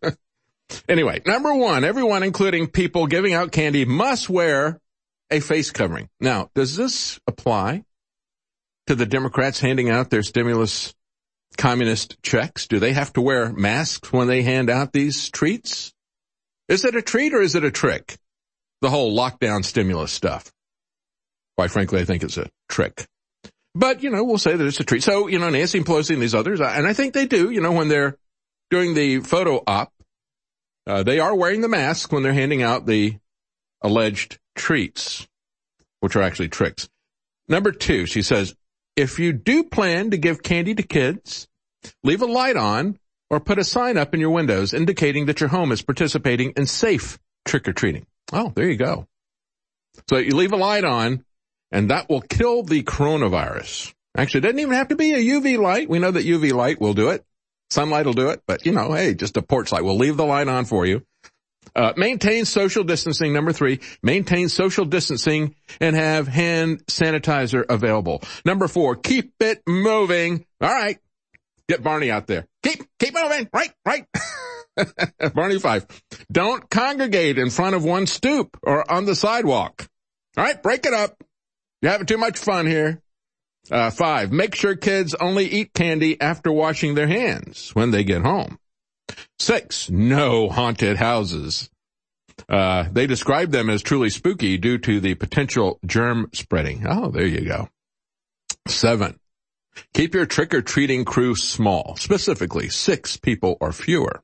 anyway, number one, everyone, including people giving out candy, must wear a face covering. Now, does this apply to the Democrats handing out their stimulus communist checks? Do they have to wear masks when they hand out these treats? Is it a treat or is it a trick? The whole lockdown stimulus stuff. Quite frankly, I think it's a trick. But, you know, we'll say that it's a treat. So, you know, Nancy Pelosi and these others, and I think they do, you know, when they're doing the photo op, uh, they are wearing the mask when they're handing out the alleged treats, which are actually tricks. Number two, she says, if you do plan to give candy to kids, leave a light on or put a sign up in your windows indicating that your home is participating in safe trick-or-treating. Oh, there you go. So you leave a light on, and that will kill the coronavirus. Actually, it doesn't even have to be a U V light. We know that U V light will do it. Sunlight will do it. But, you know, hey, just a porch light. We'll leave the light on for you. Uh, maintain social distancing. Number three, maintain social distancing and have hand sanitizer available. Number four, keep it moving. All right. Get Barney out there. Keep, keep moving. Right, right. Barney five. Don't congregate in front of one stoop or on the sidewalk. All right. Break it up. You're having too much fun here. Uh, five, make sure kids only eat candy after washing their hands when they get home. Six, no haunted houses. Uh, they describe them as truly spooky due to the potential germ spreading. Oh, there you go. Seven, keep your trick-or-treating crew small, specifically six people or fewer.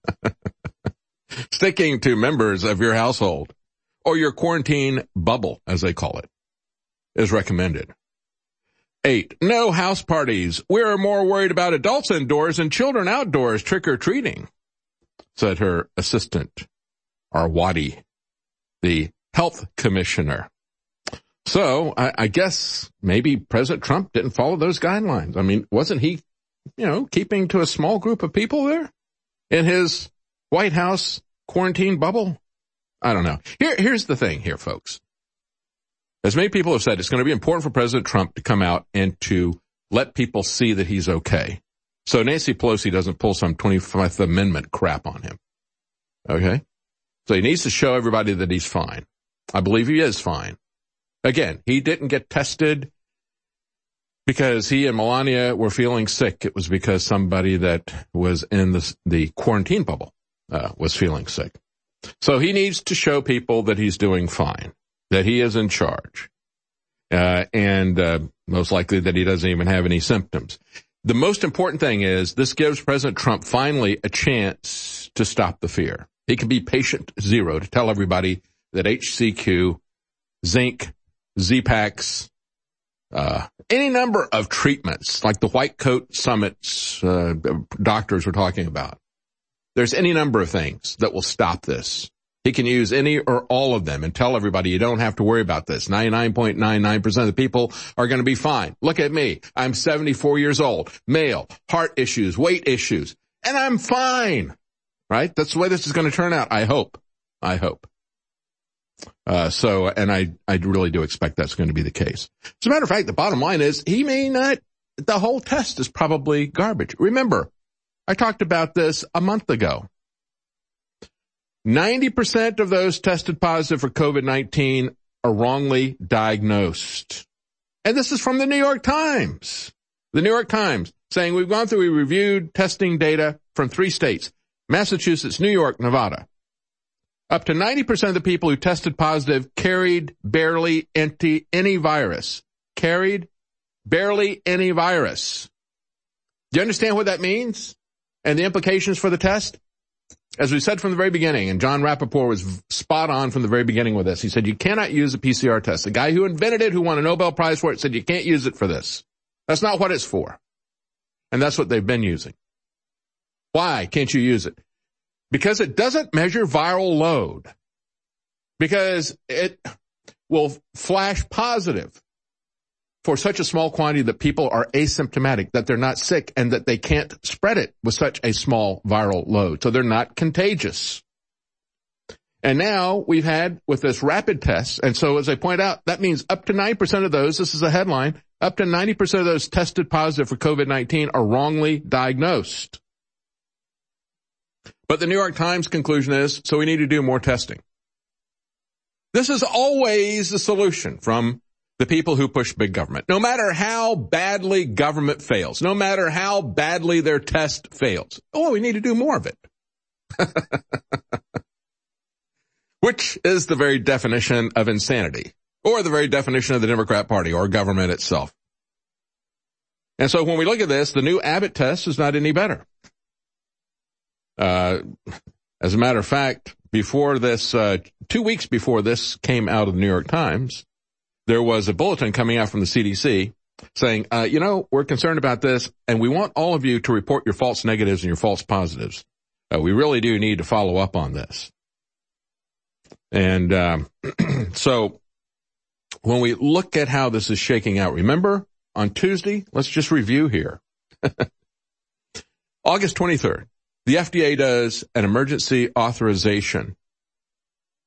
Sticking to members of your household or your quarantine bubble, as they call it, is recommended. Eight, no house parties. We're more worried about adults indoors and children outdoors trick-or-treating, said her assistant, Arwadi, the health commissioner. So I, I guess maybe President Trump didn't follow those guidelines. I mean, wasn't he, you know, keeping to a small group of people there in his White House quarantine bubble? I don't know. Here, here's the thing here, folks. As many people have said, it's going to be important for President Trump to come out and to let people see that he's okay. So Nancy Pelosi doesn't pull some twenty-fifth Amendment crap on him. Okay? So he needs to show everybody that he's fine. I believe he is fine. Again, he didn't get tested because he and Melania were feeling sick. It was because somebody that was in the, the quarantine bubble uh, was feeling sick. So he needs to show people that he's doing fine, that he is in charge, uh, and uh, most likely that he doesn't even have any symptoms. The most important thing is this gives President Trump finally a chance to stop the fear. He can be patient zero to tell everybody that H C Q, zinc, Z-Paks, uh, any number of treatments like the white coat summits uh, doctors were talking about. There's any number of things that will stop this. He can use any or all of them and tell everybody you don't have to worry about this. ninety-nine point nine nine percent of the people are going to be fine. Look at me. I'm seventy-four years old, male, heart issues, weight issues, and I'm fine. Right? That's the way this is going to turn out. I hope. I hope. Uh, so, and I, I really do expect that's going to be the case. As a matter of fact, the bottom line is he may not, the whole test is probably garbage. Remember, I talked about this a month ago. ninety percent of those tested positive for COVID nineteen are wrongly diagnosed. And this is from the New York Times. The New York Times saying we've gone through, we reviewed testing data from three states, Massachusetts, New York, Nevada. Up to ninety percent of the people who tested positive carried barely any, any virus. Carried barely any virus. Do you understand what that means? And the implications for the test? As we said from the very beginning, and John Rappaport was spot on from the very beginning with this, he said you cannot use a P C R test. The guy who invented it, who won a Nobel Prize for it, said you can't use it for this. That's not what it's for. And that's what they've been using. Why can't you use it? Because it doesn't measure viral load. Because it will flash positive for such a small quantity that people are asymptomatic, that they're not sick, and that they can't spread it with such a small viral load. So they're not contagious. And now we've had with this rapid test, and so as I point out, that means up to ninety percent of those, this is a headline, up to ninety percent of those tested positive for COVID nineteen are wrongly diagnosed. But the New York Times conclusion is, so we need to do more testing. This is always the solution from the people who push big government. No matter how badly government fails, no matter how badly their test fails, oh, we need to do more of it. Which is the very definition of insanity, or the very definition of the Democrat Party or government itself. And so when we look at this, the new Abbott test is not any better. Uh, as a matter of fact, before this, uh, two weeks before this came out of the New York Times, there was a bulletin coming out from the C D C saying, uh, you know, we're concerned about this, and we want all of you to report your false negatives and your false positives. Uh, we really do need to follow up on this. And um, so when we look at how this is shaking out, remember on Tuesday, let's just review here. August twenty-third, the F D A does an emergency authorization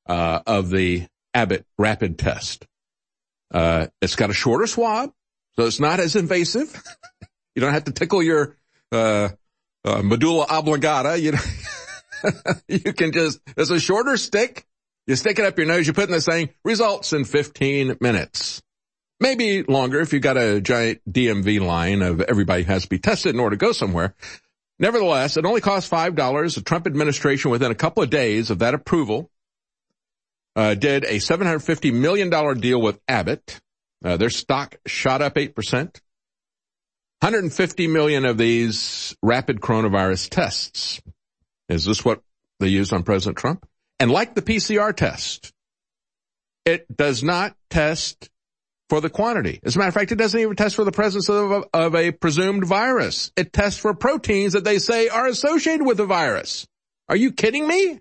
uh, of the Abbott rapid test. Uh, it's got a shorter swab, so it's not as invasive. You don't have to tickle your, uh, uh medulla oblongata. You know, you can just, it's a shorter stick. You stick it up your nose, you put in this thing, results in fifteen minutes. Maybe longer if you've got a giant D M V line of everybody has to be tested in order to go somewhere. Nevertheless, it only costs five dollars. The Trump administration, within a couple of days of that approval, uh, did a seven hundred fifty million dollars deal with Abbott. Uh, their stock shot up eight percent. one hundred fifty million of these rapid coronavirus tests. Is this what they used on President Trump? And like the P C R test, it does not test for the quantity. As a matter of fact, it doesn't even test for the presence of a, of a presumed virus. It tests for proteins that they say are associated with the virus. Are you kidding me?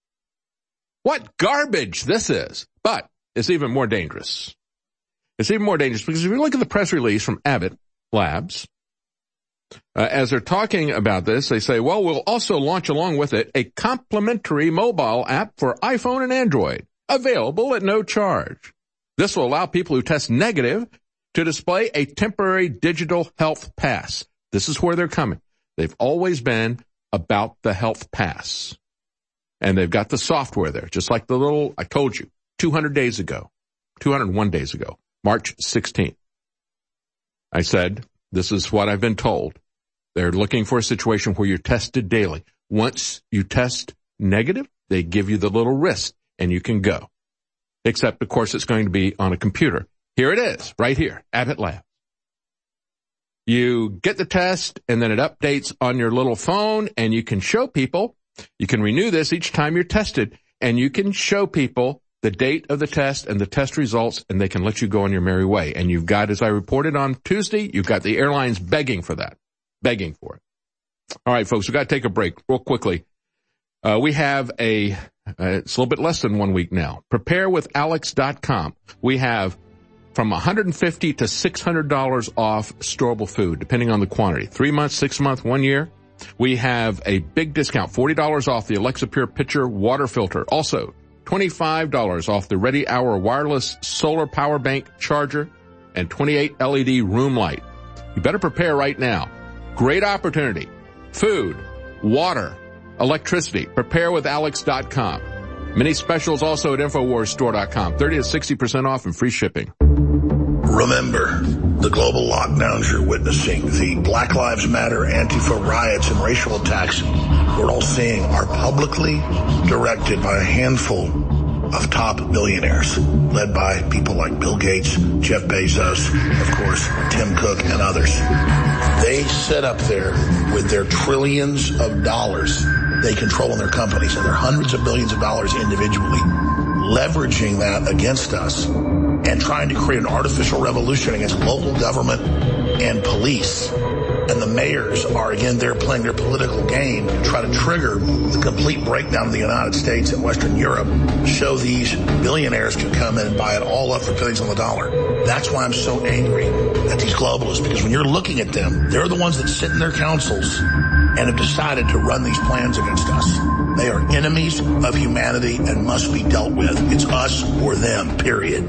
What garbage this is. But it's even more dangerous. It's even more dangerous because if you look at the press release from Abbott Labs, uh, as they're talking about this, they say, well, we'll also launch along with it a complimentary mobile app for iPhone and Android, available at no charge. This will allow people who test negative to display a temporary digital health pass. This is where they're coming. They've always been about the health pass. And they've got the software there, just like the little, I told you, two hundred days ago, two hundred one days ago, March sixteenth. I said, this is what I've been told. They're looking for a situation where you're tested daily. Once you test negative, they give you the little wrist and you can go. Except, of course, it's going to be on a computer. Here it is, right here, Abbott Labs. You get the test, and then it updates on your little phone, and you can show people. You can renew this each time you're tested, and you can show people the date of the test and the test results, and they can let you go on your merry way. And you've got, as I reported on Tuesday, you've got the airlines begging for that, begging for it. All right, folks, we've got to take a break real quickly. Uh, we have a... Uh, it's a little bit less than one week now. prepare with alex dot com. We have from one hundred fifty dollars to six hundred dollars off storable food, depending on the quantity. Three months, six months, one year. We have a big discount, forty dollars off the Alexa Pure Pitcher water filter. Also, twenty-five dollars off the Ready Hour wireless solar power bank charger and twenty-eight L E D room light. You better prepare right now. Great opportunity. Food, water, electricity. prepare with alex dot com. Many specials also at infowars store dot com. thirty to sixty percent off and free shipping. Remember, the global lockdowns you're witnessing, the Black Lives Matter, Antifa riots, and racial attacks we're all seeing are publicly directed by a handful of top billionaires, led by people like Bill Gates, Jeff Bezos, of course, Tim Cook, and others. They sit up there with their trillions of dollars they control in their companies and their hundreds of billions of dollars individually, leveraging that against us and trying to create an artificial revolution against local government and police. And the mayors are, again, there playing their political game to try to trigger the complete breakdown of the United States and Western Europe, so these billionaires can come in and buy it all up for pennies on the dollar. That's why I'm so angry at these globalists, because when you're looking at them, they're the ones that sit in their councils and have decided to run these plans against us. They are enemies of humanity and must be dealt with. It's us or them, period.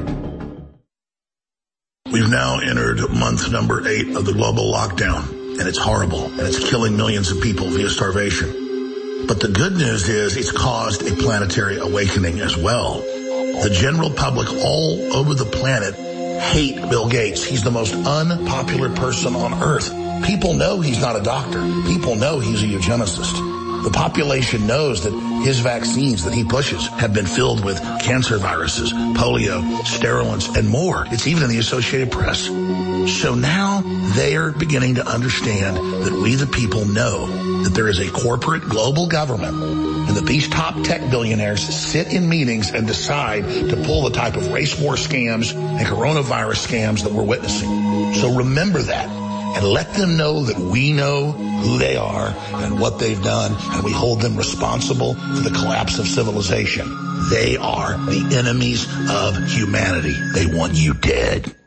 We've now entered month number eight of the global lockdown. And it's horrible, and it's killing millions of people via starvation. But the good news is it's caused a planetary awakening as well. The general public all over the planet hate Bill Gates. He's the most unpopular person on earth. People know he's not a doctor. People know he's a eugenicist. The population knows that his vaccines that he pushes have been filled with cancer viruses, polio, sterilants, and more. It's even in the Associated Press. So now they are beginning to understand that we, the people, know that there is a corporate global government and that these top tech billionaires sit in meetings and decide to pull the type of race war scams and coronavirus scams that we're witnessing. So remember that and let them know that we know who they are and what they've done, and we hold them responsible for the collapse of civilization. They are the enemies of humanity. They want you dead.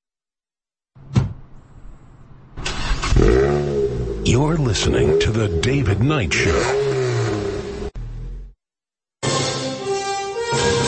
You're listening to The David Knight Show.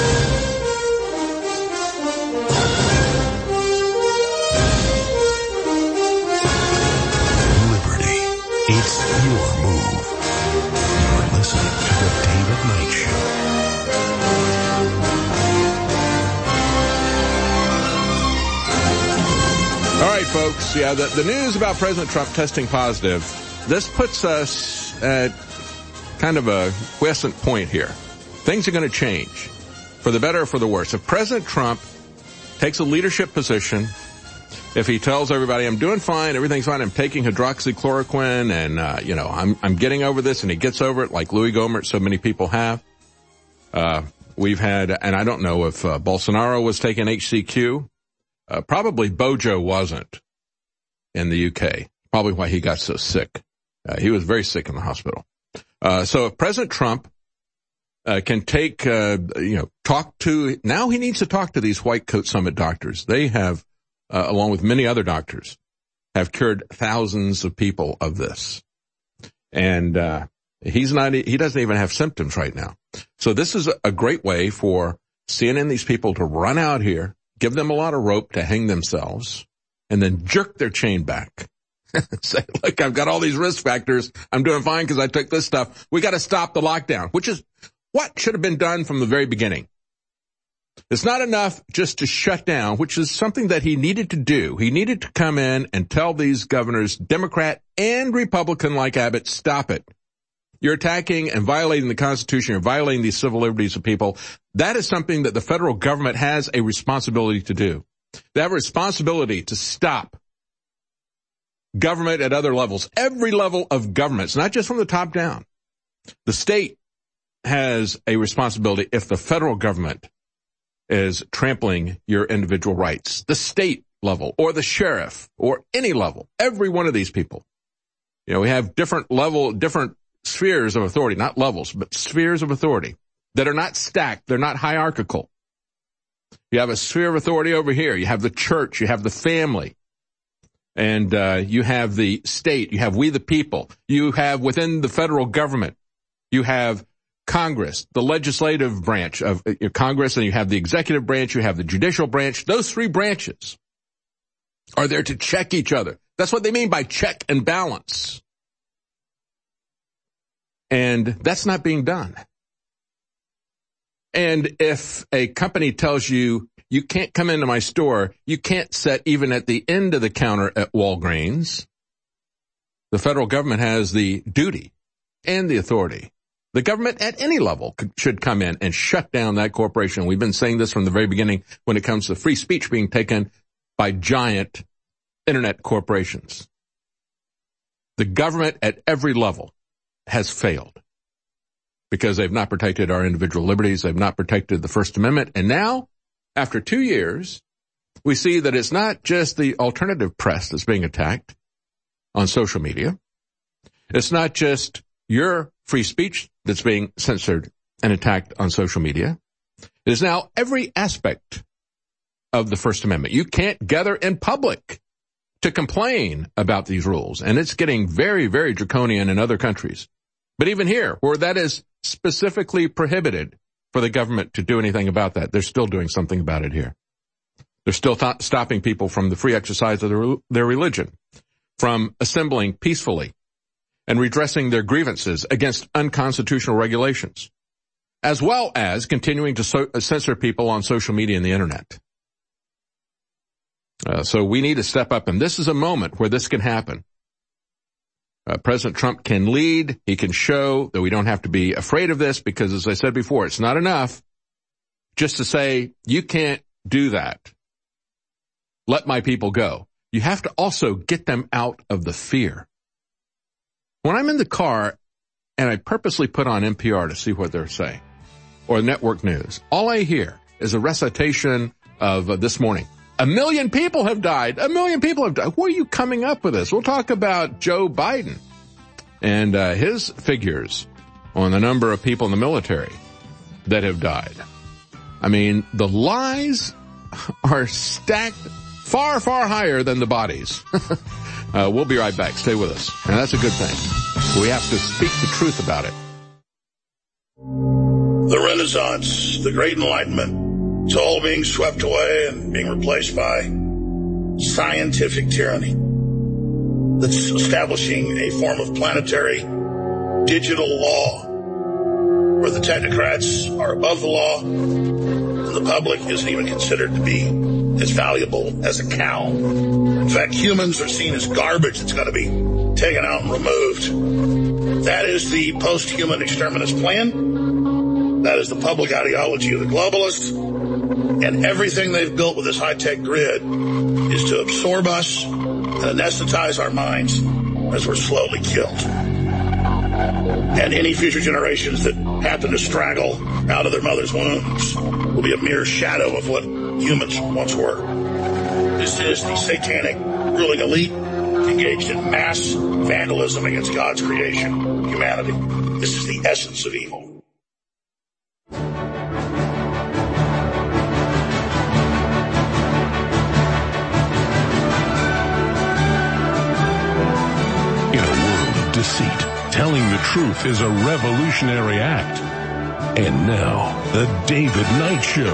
folks. Yeah, the, the news about President Trump testing positive, this puts us at kind of a quiescent point here. Things are going to change for the better or for the worse. If President Trump takes a leadership position, if he tells everybody, I'm doing fine, everything's fine, I'm taking hydroxychloroquine, and, uh, you know, I'm, I'm getting over this, and he gets over it like Louis Gohmert, so many people have. Uh, we've had, and I don't know if uh, Bolsonaro was taking H C Q. Uh, probably Bojo wasn't in the U K. Probably why he got so sick. Uh, he was very sick in the hospital. Uh, so if President Trump uh, can take, uh, you know, talk to, now he needs to talk to these White Coat Summit doctors. They have, uh, along with many other doctors, have cured thousands of people of this. And uh, he's not, he doesn't even have symptoms right now. So this is a great way for C N N, these people to run out here, give them a lot of rope to hang themselves, and then jerk their chain back. Say, look, I've got all these risk factors. I'm doing fine because I took this stuff. We got to stop the lockdown, which is what should have been done from the very beginning. It's not enough just to shut down, which is something that he needed to do. He needed to come in and tell these governors, Democrat and Republican like Abbott, stop it. You're attacking and violating the Constitution. You're violating the civil liberties of people. That is something that the federal government has a responsibility to do. They have a responsibility to stop government at other levels, every level of government. It's not just from the top down. The state has a responsibility if the federal government is trampling your individual rights. The state level or the sheriff or any level, every one of these people. You know, we have different level, different spheres of authority, not levels, but spheres of authority that are not stacked. They're not hierarchical. You have a sphere of authority over here. You have the church. You have the family. And uh, you have the state. You have we the people. You have within the federal government, you have Congress, the legislative branch of uh, Congress, and you have the executive branch. You have the judicial branch. Those three branches are there to check each other. That's what they mean by check and balance. And that's not being done. And if a company tells you, you can't come into my store, you can't sit even at the end of the counter at Walgreens, the federal government has the duty and the authority. The government at any level could, should come in and shut down that corporation. We've been saying this from the very beginning when it comes to free speech being taken by giant internet corporations. The government at every level has failed because they've not protected our individual liberties. They've not protected the First Amendment. And now, after two years, we see that it's not just the alternative press that's being attacked on social media. It's not just your free speech that's being censored and attacked on social media. It is now every aspect of the First Amendment. You can't gather in public to complain about these rules. And it's getting very, very draconian in other countries. But even here, where that is specifically prohibited for the government to do anything about that, they're still doing something about it here. They're still th- stopping people from the free exercise of their, their religion, from assembling peacefully and redressing their grievances against unconstitutional regulations, as well as continuing to so- censor people on social media and the internet. Uh, so we need to step up, and this is a moment where this can happen. Uh, President Trump can lead. He can show that we don't have to be afraid of this because, as I said before, it's not enough just to say, you can't do that. Let my people go. You have to also get them out of the fear. When I'm in the car and I purposely put on N P R to see what they're saying, or network news, all I hear is a recitation of uh, this morning. A million people have died. A million people have died. Where are you coming up with this? We'll talk about Joe Biden and uh, his figures on the number of people in the military that have died. I mean, the lies are stacked far, far higher than the bodies. uh, we'll be right back. Stay with us. And that's a good thing. We have to speak the truth about it. The Renaissance, the Great Enlightenment, it's all being swept away and being replaced by scientific tyranny that's establishing a form of planetary digital law where the technocrats are above the law and the public isn't even considered to be as valuable as a cow. In fact, humans are seen as garbage that's going to be taken out and removed. That is the post-human exterminist plan. That is the public ideology of the globalists. And everything they've built with this high-tech grid is to absorb us and anesthetize our minds as we're slowly killed. And any future generations that happen to straggle out of their mother's wombs will be a mere shadow of what humans once were. This is the satanic ruling elite engaged in mass vandalism against God's creation, humanity. This is the essence of evil. In a world of deceit, telling the truth is a revolutionary act. And now, the David Knight Show.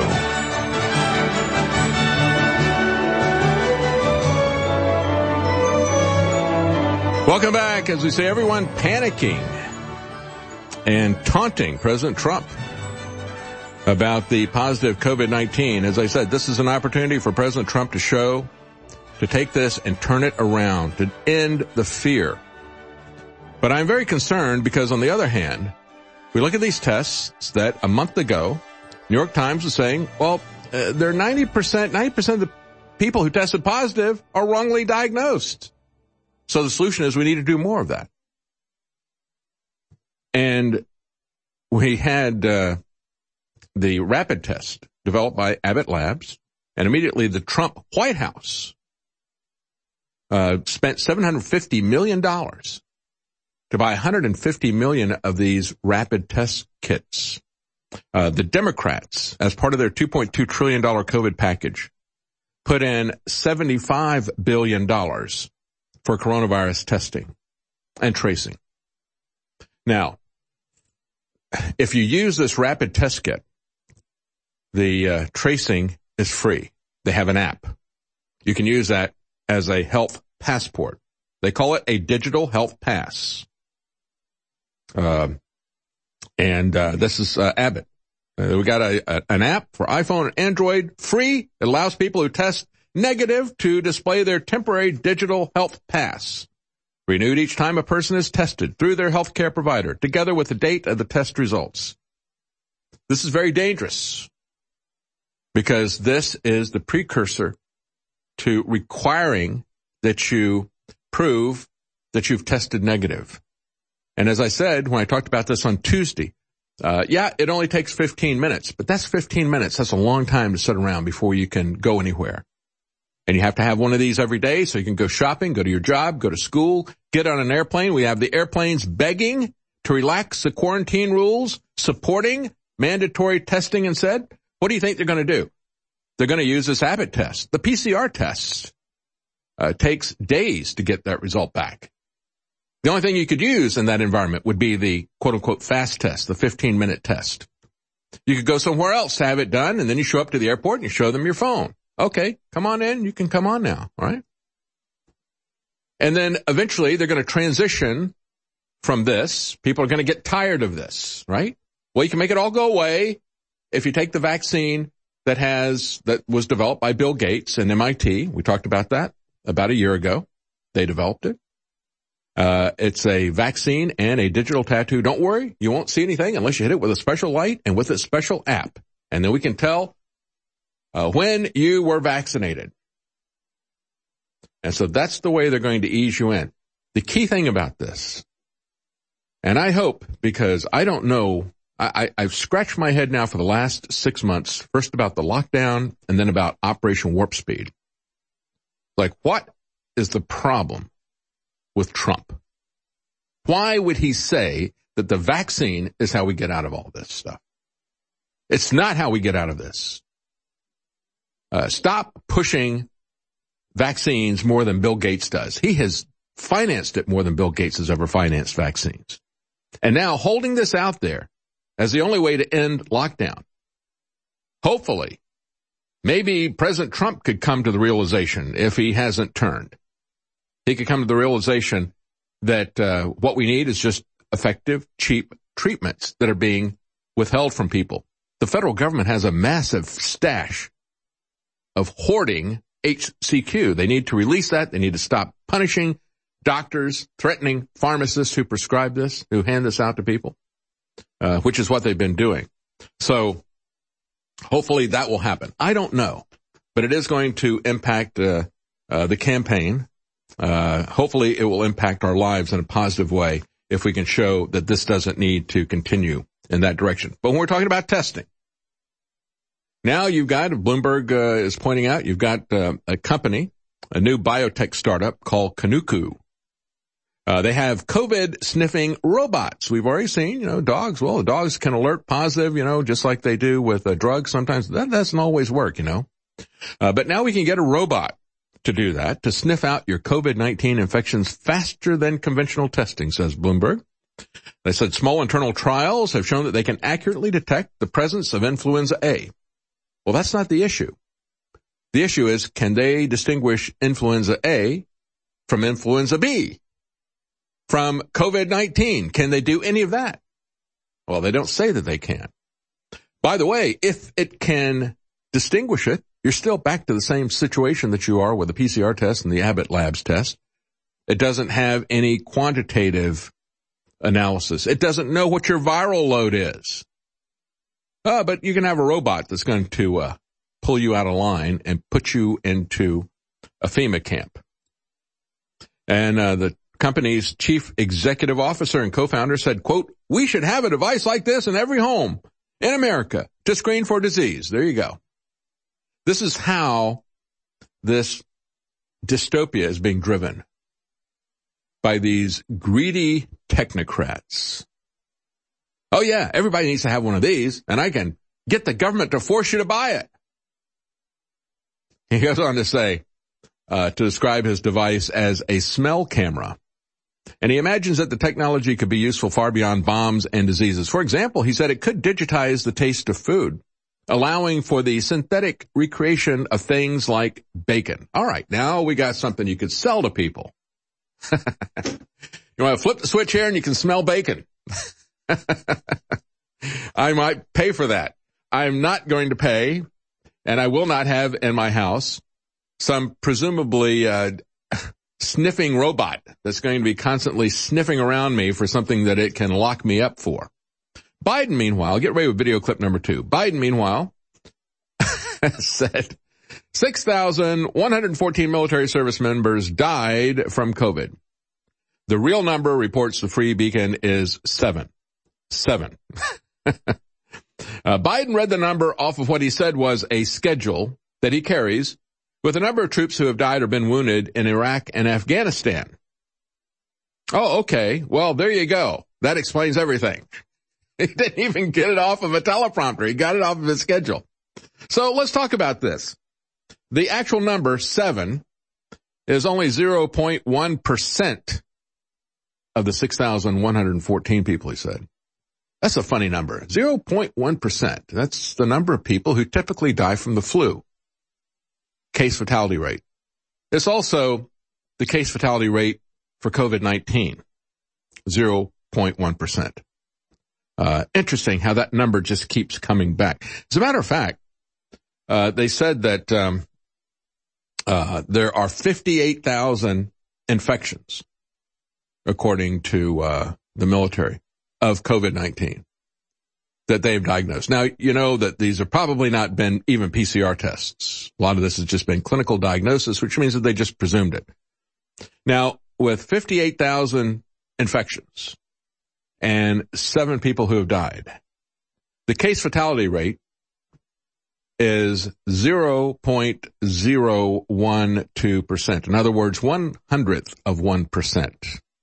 Welcome back. As we say, everyone panicking and taunting President Trump about the positive COVID nineteen. As I said, this is an opportunity for President Trump to show, to take this and turn it around, to end the fear. But I'm very concerned because, on the other hand, we look at these tests that a month ago, New York Times was saying, well, uh, there are ninety percent, ninety percent of the people who tested positive are wrongly diagnosed. So the solution is we need to do more of that. And we had uh, the rapid test developed by Abbott Labs, and immediately the Trump White House uh, spent seven hundred fifty million dollars to buy one hundred fifty million of these rapid test kits. Uh, the Democrats, as part of their two point two trillion dollars COVID package, put in seventy-five billion dollars for coronavirus testing and tracing. Now, if you use this rapid test kit, the uh, tracing is free. They have an app. You can use that as a health passport. They call it a digital health pass. Uh, and uh, this is uh, Abbott. Uh, we got a, a, an app for iPhone and Android, free. It allows people who test negative to display their temporary digital health pass, renewed each time a person is tested through their healthcare provider, together with the date of the test results. This is very dangerous because this is the precursor to requiring that you prove that you've tested negative. And as I said, when I talked about this on Tuesday, uh, yeah, it only takes fifteen minutes, but that's fifteen minutes. That's a long time to sit around before you can go anywhere. And you have to have one of these every day so you can go shopping, go to your job, go to school, get on an airplane. We have the airplanes begging to relax the quarantine rules, supporting mandatory testing instead. What do you think they're going to do? They're going to use this Abbott test. The P C R test uh, takes days to get that result back. The only thing you could use in that environment would be the quote-unquote fast test, the fifteen-minute test. You could go somewhere else to have it done, and then you show up to the airport and you show them your phone. Okay, come on in. You can come on now, all right? And then eventually they're going to transition from this. People are going to get tired of this, right? Well, you can make it all go away if you take the vaccine that has, that was developed by Bill Gates and M I T. We talked about that about a year ago. They developed it. Uh, it's a vaccine and a digital tattoo. Don't worry, you won't see anything unless you hit it with a special light and with a special app. And then we can tell uh, when you were vaccinated. And so that's the way they're going to ease you in. The key thing about this, and I hope, because I don't know, I, I, I've scratched my head now for the last six months, first about the lockdown and then about Operation Warp Speed. Like, what is the problem with Trump? Why would he say that the vaccine is how we get out of all this stuff? It's not how we get out of this. Uh, stop pushing vaccines more than Bill Gates does. He has financed it more than Bill Gates has ever financed vaccines. And now holding this out there as the only way to end lockdown. Hopefully, maybe President Trump could come to the realization, if he hasn't turned, he could come to the realization that uh, what we need is just effective, cheap treatments that are being withheld from people. The federal government has a massive stash of hoarding H C Q. They need to release that. They need to stop punishing doctors, threatening pharmacists who prescribe this, who hand this out to people, uh, which is what they've been doing. So hopefully that will happen. I don't know, but it is going to impact uh, uh, the campaign. Uh, hopefully it will impact our lives in a positive way if we can show that this doesn't need to continue in that direction. But when we're talking about testing, now you've got, Bloomberg uh, is pointing out, you've got uh, a company, a new biotech startup called Kanuku. Uh, they have COVID sniffing robots. We've already seen, you know, dogs. Well, the dogs can alert positive, you know, just like they do with uh, drugs. Sometimes that doesn't always work, you know. Uh, but now we can get a robot to do that, to sniff out your COVID nineteen infections faster than conventional testing, says Bloomberg. They said small internal trials have shown that they can accurately detect the presence of influenza A. Well, that's not the issue. The issue is, can they distinguish influenza A from influenza B? From COVID nineteen? Can they do any of that? Well, they don't say that they can. By the way, if it can distinguish it, you're still back to the same situation that you are with the P C R test and the Abbott Labs test. It doesn't have any quantitative analysis. It doesn't know what your viral load is. Uh, but you can have a robot that's going to uh, pull you out of line and put you into a FEMA camp. And uh, the company's chief executive officer and co-founder said, quote, "We should have a device like this in every home in America to screen for disease." There you go. This is how this dystopia is being driven, by these greedy technocrats. Oh yeah, everybody needs to have one of these, and I can get the government to force you to buy it. He goes on to say, uh, to describe his device as a smell camera. And he imagines that the technology could be useful far beyond bombs and diseases. For example, he said it could digitize the taste of food, allowing for the synthetic recreation of things like bacon. All right, now we got something you could sell to people. You want to flip the switch here and you can smell bacon. I might pay for that. I'm not going to pay, and I will not have in my house some presumably uh, sniffing robot that's going to be constantly sniffing around me for something that it can lock me up for. Biden, meanwhile, get ready with video clip number two. Biden, meanwhile, said six thousand one hundred fourteen military service members died from COVID. The real number, reports the Free Beacon, is seven. Seven. uh, Biden read the number off of what he said was a schedule that he carries with the number of troops who have died or been wounded in Iraq and Afghanistan. Oh, okay. Well, there you go. That explains everything. He didn't even get it off of a teleprompter. He got it off of his schedule. So let's talk about this. The actual number, seven, is only zero point one percent of the six thousand one hundred fourteen people, he said. That's a funny number. zero point one percent. That's the number of people who typically die from the flu. Case fatality rate. It's also the case fatality rate for COVID nineteen. zero point one percent. Uh, interesting how that number just keeps coming back. As a matter of fact, uh, they said that, um, uh, there are fifty-eight thousand infections, according to, uh, the military, of COVID nineteen that they've diagnosed. Now, you know that these have probably not been even P C R tests. A lot of this has just been clinical diagnosis, which means that they just presumed it. Now, with fifty-eight thousand infections and seven people who have died, the case fatality rate is zero point zero one two percent. In other words, one hundredth of one percent.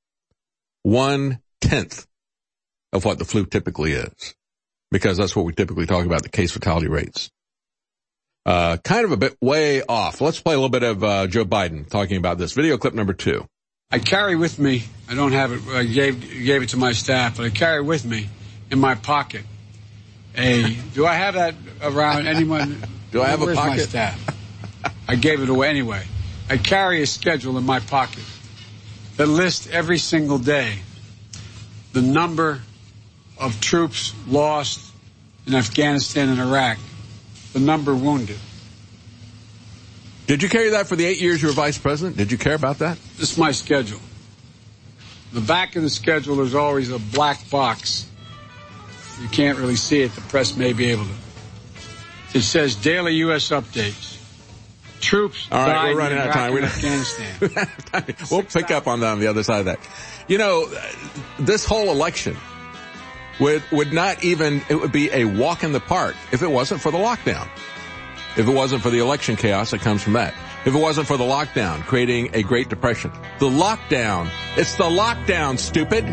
One tenth of what the flu typically is, because that's what we typically talk about, the case fatality rates. Uh, kind of a bit way off. Let's play a little bit of uh, Joe Biden talking about this. Video clip number two. I carry with me, I don't have it, I gave, gave it to my staff, but I carry with me in my pocket a, do I have that around anyone? Do I have Where's a pocket? My staff? I gave it away anyway. I carry a schedule in my pocket that lists every single day the number of troops lost in Afghanistan and Iraq, the number wounded. Did you carry that for the eight years you were vice president? Did you care about that? This is my schedule. The back of the schedule, there's always a black box. You can't really see it. The press may be able to. It says daily U S updates. Troops All right, died we're running in out of time. Iraq and Afghanistan. We'll pick up on that on the other side of that. You know, this whole election would would not even, it would be a walk in the park if it wasn't for the lockdown. If it wasn't for the election chaos that comes from that. If it wasn't for the lockdown creating a Great Depression. The lockdown. It's the lockdown, stupid.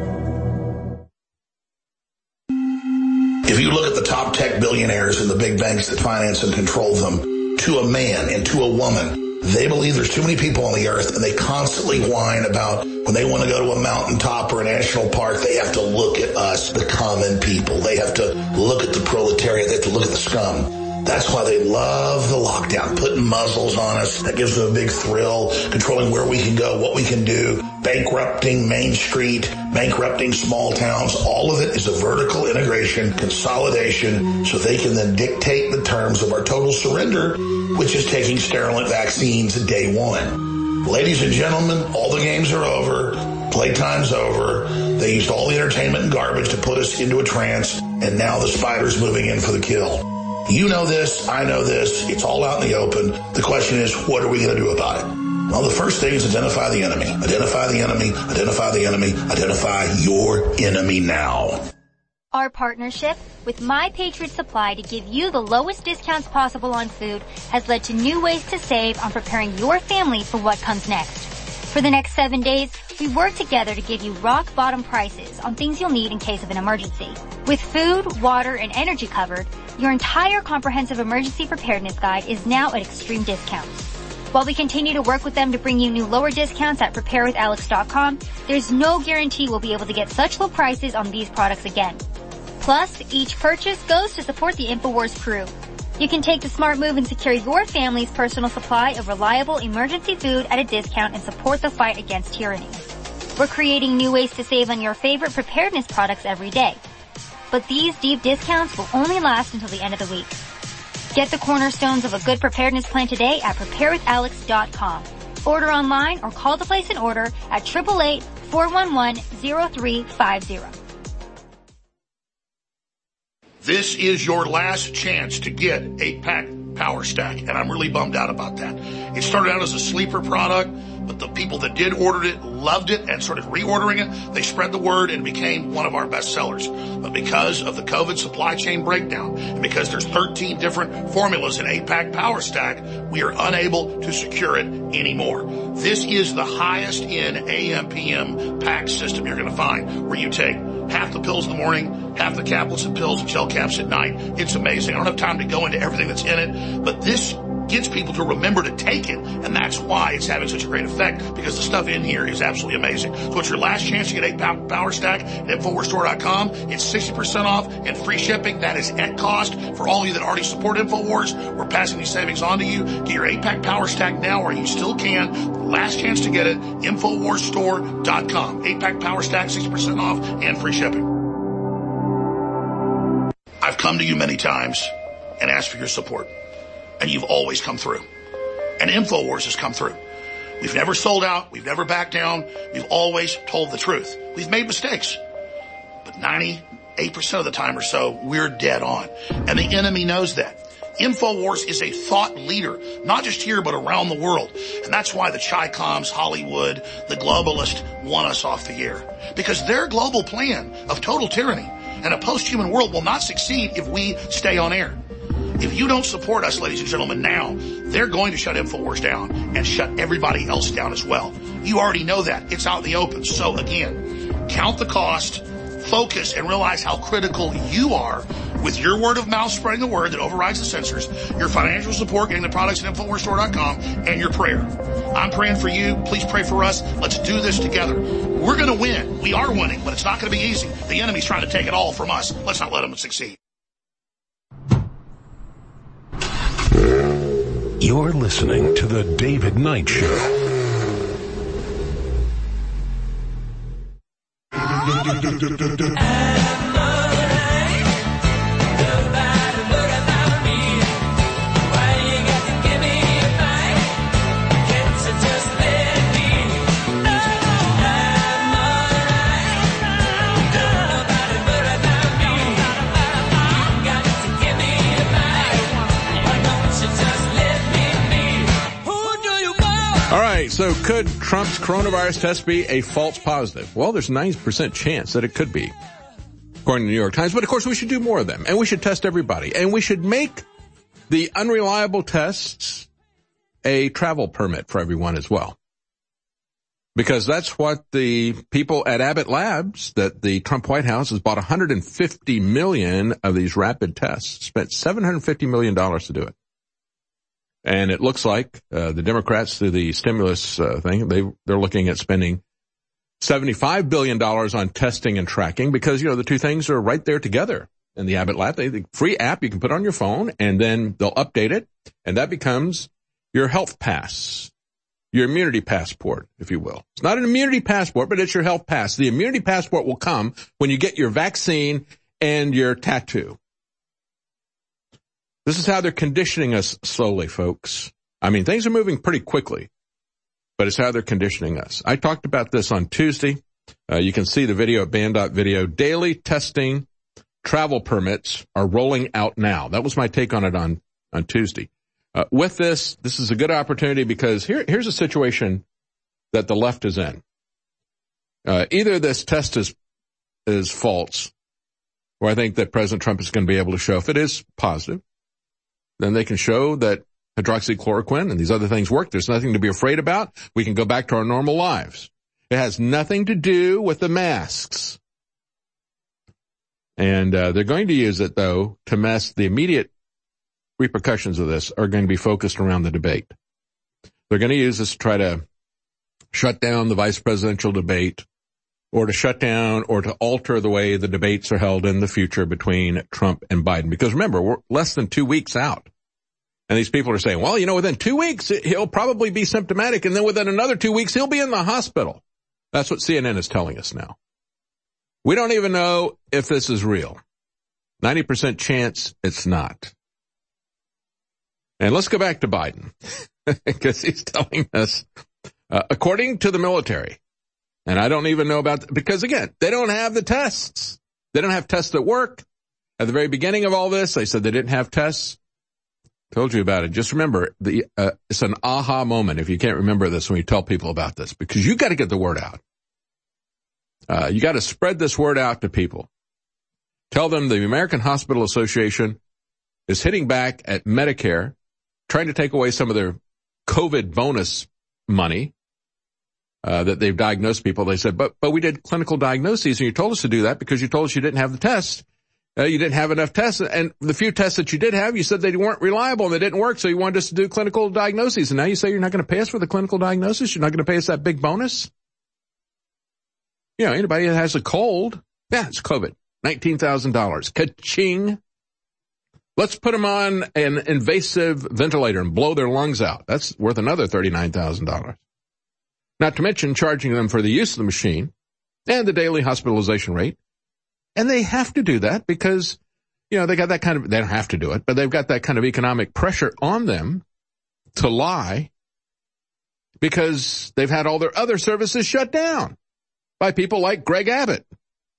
If you look at the top tech billionaires and the big banks that finance and control them, to a man and to a woman, they believe there's too many people on the earth, and they constantly whine about when they want to go to a mountaintop or a national park, they have to look at us, the common people. They have to look at the proletariat. They have to look at the scum. That's why they love the lockdown, putting muzzles on us. That gives them a big thrill, controlling where we can go, what we can do, bankrupting Main Street, bankrupting small towns. All of it is a vertical integration, consolidation, so they can then dictate the terms of our total surrender, which is taking sterilant vaccines day one. Ladies and gentlemen, all the games are over. Playtime's over. They used all the entertainment and garbage to put us into a trance, and now the spider's moving in for the kill. You know this, I know this, it's all out in the open. The question is, what are we going to do about it? Well, the first thing is identify the enemy. Identify the enemy, identify the enemy, identify your enemy now. Our partnership with My Patriot Supply to give you the lowest discounts possible on food has led to new ways to save on preparing your family for what comes next. For the next seven days, we work together to give you rock-bottom prices on things you'll need in case of an emergency. With food, water, and energy covered, your entire comprehensive emergency preparedness guide is now at extreme discounts. While we continue to work with them to bring you new lower discounts at prepare with alex dot com, there's no guarantee we'll be able to get such low prices on these products again. Plus, each purchase goes to support the InfoWars crew. You can take the smart move and secure your family's personal supply of reliable emergency food at a discount and support the fight against tyranny. We're creating new ways to save on your favorite preparedness products every day. But these deep discounts will only last until the end of the week. Get the cornerstones of a good preparedness plan today at prepare with alex dot com. Order online or call to place an order at eight eight eight, four one one, zero three five zero. This is your last chance to get eight-pack Power Stack, and I'm really bummed out about that. It started out as a sleeper product, but the people that did order it loved it and started reordering it. They spread the word and it became one of our best sellers. But because of the COVID supply chain breakdown and because there's thirteen different formulas in eight-pack Power Stack, we are unable to secure it anymore. This is the highest in A M P M pack system you're going to find, where you take half the pills in the morning, half the caplets and pills and gel caps at night. It's amazing. I don't have time to go into everything that's in it, but this gets people to remember to take it, and that's why it's having such a great effect, because the stuff in here is absolutely amazing. So it's your last chance to get eight Power Stack at infowars store dot com. It's sixty percent off and free shipping. That is at cost. For all of you that already support InfoWars, we're passing these savings on to you. Get your eight-pack Power Stack now, or you still can. Last chance to get it, infowars store dot com. eight-pack Power Stack, sixty percent off and free shipping. I've come to you many times and asked for your support, and you've always come through. And InfoWars has come through. We've never sold out. We've never backed down. We've always told the truth. We've made mistakes, but ninety-eight percent of the time or so, we're dead on. And the enemy knows that. InfoWars is a thought leader, not just here, but around the world. And that's why the Chi-Coms, Hollywood, the globalists want us off the air. Because their global plan of total tyranny and a post-human world will not succeed if we stay on air. If you don't support us, ladies and gentlemen, now, they're going to shut InfoWars down and shut everybody else down as well. You already know that. It's out in the open. So again, count the cost, focus, and realize how critical you are with your word of mouth spreading the word that overrides the censors, your financial support, getting the products at infowars store dot com, and your prayer. I'm praying for you. Please pray for us. Let's do this together. We're going to win. We are winning, but it's not going to be easy. The enemy's trying to take it all from us. Let's not let him succeed. You're listening to The David Knight Show. right, so could Trump's coronavirus test be a false positive? Well, there's a ninety percent chance that it could be, according to the New York Times. But, of course, we should do more of them, and we should test everybody. And we should make the unreliable tests a travel permit for everyone as well. Because that's what the people at Abbott Labs, that the Trump White House has bought one hundred fifty million of these rapid tests, spent seven hundred fifty million dollars to do it. And it looks like uh, the Democrats, through the stimulus uh, thing, they, they're looking at spending seventy-five billion dollars on testing and tracking because, you know, the two things are right there together in the Abbott Lab. They, the free app you can put on your phone, and then they'll update it, and that becomes your health pass, your immunity passport, if you will. It's not an immunity passport, but it's your health pass. The immunity passport will come when you get your vaccine and your tattoo. This is how they're conditioning us slowly, folks. I mean, things are moving pretty quickly, but it's how they're conditioning us. I talked about this on Tuesday. Uh, you can see the video at band dot video. Daily testing travel permits are rolling out now. That was my take on it on, on Tuesday. Uh, with this, this is a good opportunity because here, here's a situation that the left is in. Uh, either this test is, is false, or I think that President Trump is going to be able to show if it is positive, then they can show that hydroxychloroquine and these other things work. There's nothing to be afraid about. We can go back to our normal lives. It has nothing to do with the masks. And uh, they're going to use it, though, to mess. The immediate repercussions of this are going to be focused around the debate. They're going to use this to try to shut down the vice presidential debate, or to shut down or to alter the way the debates are held in the future between Trump and Biden. Because remember, we're less than two weeks out. And these people are saying, well, you know, within two weeks, he'll probably be symptomatic. And then within another two weeks, he'll be in the hospital. That's what C N N is telling us now. We don't even know if this is real. ninety percent chance it's not. And let's go back to Biden, because he's telling us, uh, according to the military, and I don't even know about, because again, they don't have the tests. They don't have tests that work. At the very beginning of all this, they said they didn't have tests. Told you about it. Just remember, the uh, it's an aha moment if you can't remember this when you tell people about this, because you got to get the word out. Uh, you got to spread this word out to people. Tell them the American Hospital Association is hitting back at Medicare, trying to take away some of their COVID bonus money uh, that they've diagnosed people. They said, but but we did clinical diagnoses, and you told us to do that because you told us you didn't have the test. Uh, you didn't have enough tests, and the few tests that you did have, you said they weren't reliable and they didn't work, so you wanted us to do clinical diagnoses. And now you say you're not going to pay us for the clinical diagnosis? You're not going to pay us that big bonus? You know, anybody that has a cold, yeah, it's COVID. nineteen thousand dollars. Ka-ching. Let's put them on an invasive ventilator and blow their lungs out. That's worth another thirty-nine thousand dollars. Not to mention charging them for the use of the machine and the daily hospitalization rate. And they have to do that because, you know, they got that kind of, they don't have to do it, but they've got that kind of economic pressure on them to lie because they've had all their other services shut down by people like Greg Abbott.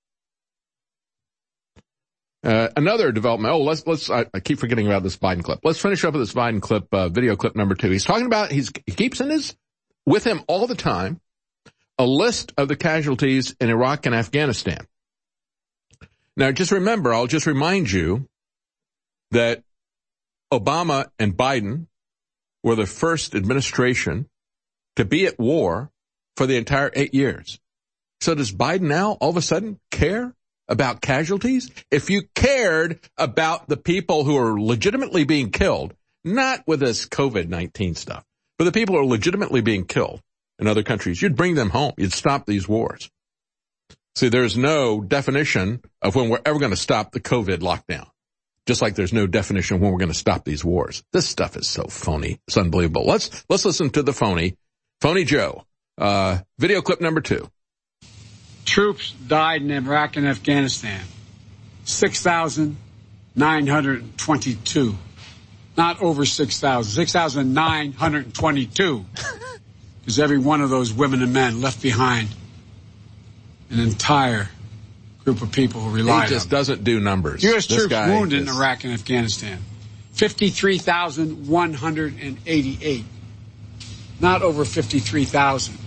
Uh, another development. Oh, let's, let's, I, I keep forgetting about this Biden clip. Let's finish up with this Biden clip, uh, video clip number two. He's talking about, he's, he keeps in his, with him all the time, a list of the casualties in Iraq and Afghanistan. Now, just remember, I'll just remind you that Obama and Biden were the first administration to be at war for the entire eight years. So does Biden now all of a sudden care about casualties? If you cared about the people who are legitimately being killed, not with this COVID nineteen stuff, but the people who are legitimately being killed in other countries, you'd bring them home. You'd stop these wars. See, there's no definition of when we're ever going to stop the COVID lockdown. Just like there's no definition of when we're going to stop these wars. This stuff is so phony. It's unbelievable. Let's, let's listen to the phony, Phony Joe. Uh, video clip number two. Troops died in Iraq and Afghanistan. six thousand nine hundred twenty-two. Not over six thousand. six thousand nine hundred twenty-two. Because every one of those women and men left behind an entire group of people who relied on He just doesn't do numbers. U S This troops guy wounded is... in Iraq and Afghanistan. fifty-three thousand one hundred eighty-eight. not over fifty-three thousand.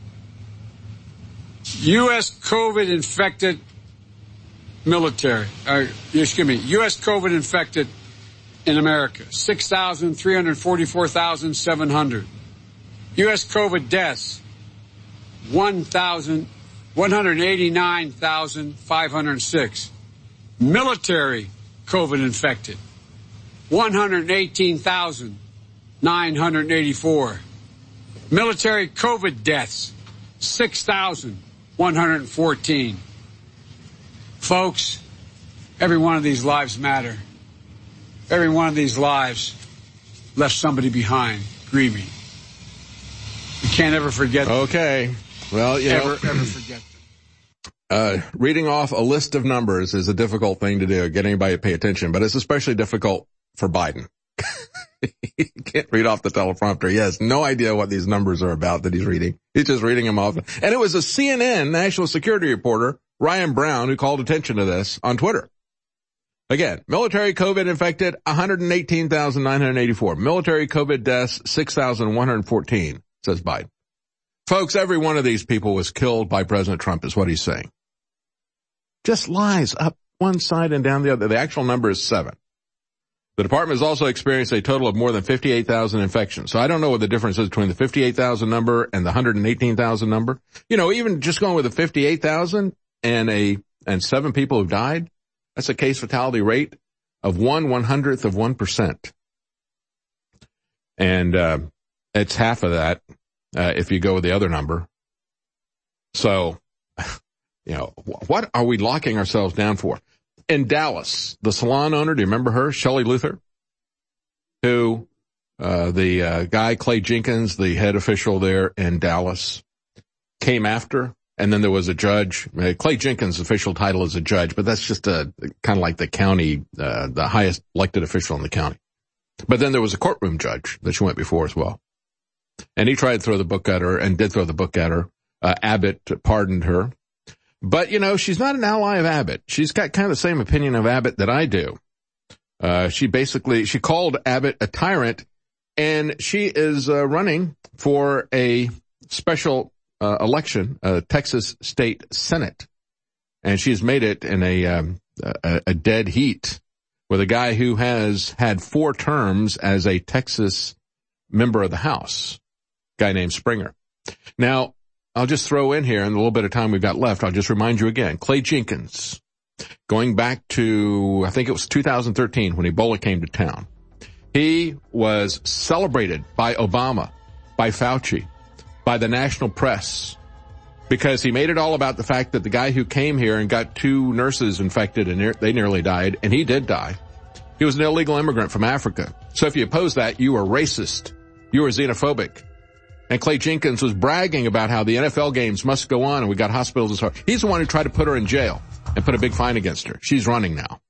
U S COVID-infected military, uh, excuse me, U S COVID-infected in America, six thousand three hundred forty-four thousand seven hundred. U S COVID deaths, one hundred eighty-nine thousand five hundred six. Military COVID infected, one hundred eighteen thousand nine hundred eighty-four. Military COVID deaths, six thousand one hundred fourteen. Folks, every one of these lives matter. Every one of these lives left somebody behind, grieving. You can't ever forget them. Okay. Well, you ever, know, ever forget them. Uh, reading off a list of numbers is a difficult thing to do, get anybody to pay attention, but it's especially difficult for Biden. He can't read off the teleprompter. He has no idea what these numbers are about that he's reading. He's just reading them off. And it was a C N N national security reporter, Ryan Brown, who called attention to this on Twitter. Again, military COVID infected, one hundred eighteen thousand nine hundred eighty-four. Military COVID deaths, six thousand one hundred fourteen, says Biden. Folks, every one of these people was killed by President Trump is what he's saying. Just lies up one side and down the other. The actual number is seven. The department has also experienced a total of more than fifty-eight thousand infections. So I don't know what the difference is between the fifty-eight thousand number and the one hundred eighteen thousand number. You know, even just going with the fifty-eight thousand and a, and seven people who died, that's a case fatality rate of one one hundredth of one percent. And, uh, it's half of that, uh, if you go with the other number. So, you know, what are we locking ourselves down for? In Dallas, the salon owner, do you remember her? Shelley Luther, who, uh, the, uh, guy, Clay Jenkins, the head official there in Dallas, came after. And then there was a judge. Uh, Clay Jenkins' official title is a judge, but that's just a kind of like the county, uh, the highest elected official in the county. But then there was a courtroom judge that she went before as well. And he tried to throw the book at her and did throw the book at her. Uh, Abbott pardoned her. But, you know, she's not an ally of Abbott. She's got kind of the same opinion of Abbott that I do. Uh, she basically, she called Abbott a tyrant, and she is uh, running for a special Uh, election, uh, Texas State Senate. And she's made it in a, um, a, a dead heat with a guy who has had four terms as a Texas member of the House, a guy named Springer. Now, I'll just throw in here in the little bit of time we've got left, I'll just remind you again, Clay Jenkins, going back to, I think it was two thousand thirteen when Ebola came to town. He was celebrated by Obama, by Fauci, by the national press, because he made it all about the fact that the guy who came here and got two nurses infected and they nearly died, and he did die. He was an illegal immigrant from Africa. So if you oppose that, you were racist. You were xenophobic. And Clay Jenkins was bragging about how the N F L games must go on and we got hospitals. He's the one who tried to put her in jail and put a big fine against her. She's running now.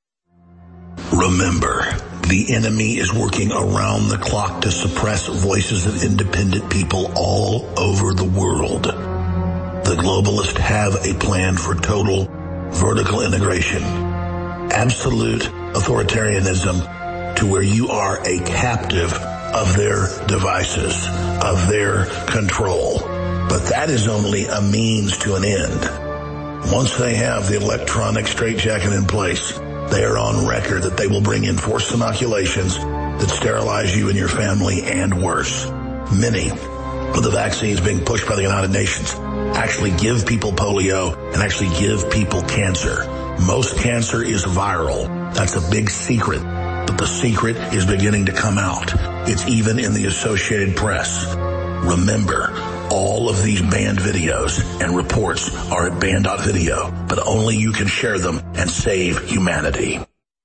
Remember, the enemy is working around the clock to suppress voices of independent people all over the world. The globalists have a plan for total vertical integration, absolute authoritarianism, to where you are a captive of their devices, of their control. But that is only a means to an end. Once they have the electronic straitjacket in place, they are on record that they will bring in forced inoculations that sterilize you and your family and worse. Many of the vaccines being pushed by the United Nations actually give people polio and actually give people cancer. Most cancer is viral. That's a big secret, but the secret is beginning to come out. It's even in the Associated Press. Remember, all of these banned videos and reports are at banned dot video, but only you can share them and save humanity.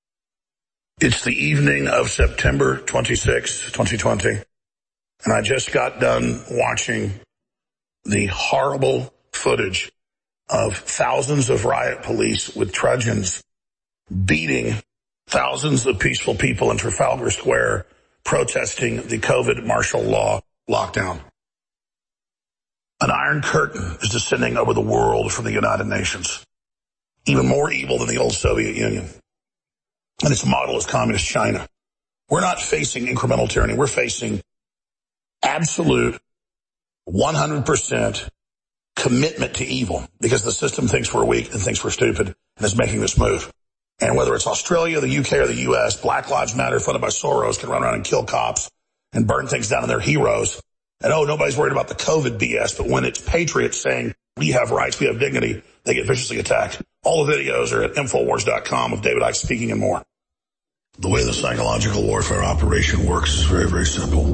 It's the evening of September twenty-sixth, twenty twenty, and I just got done watching the horrible footage of thousands of riot police with truncheons beating thousands of peaceful people in Trafalgar Square protesting the COVID martial law lockdown. An iron curtain is descending over the world from the United Nations, even more evil than the old Soviet Union. And its model is communist China. We're not facing incremental tyranny. We're facing absolute one hundred percent commitment to evil because the system thinks we're weak and thinks we're stupid and is making this move. And whether it's Australia, the U K, or the U S, Black Lives Matter, funded by Soros, can run around and kill cops and burn things down, and they're heroes. And, oh, nobody's worried about the COVID B S, but when it's patriots saying we have rights, we have dignity, they get viciously attacked. All the videos are at Infowars dot com of David Icke speaking and more. The way the psychological warfare operation works is very, very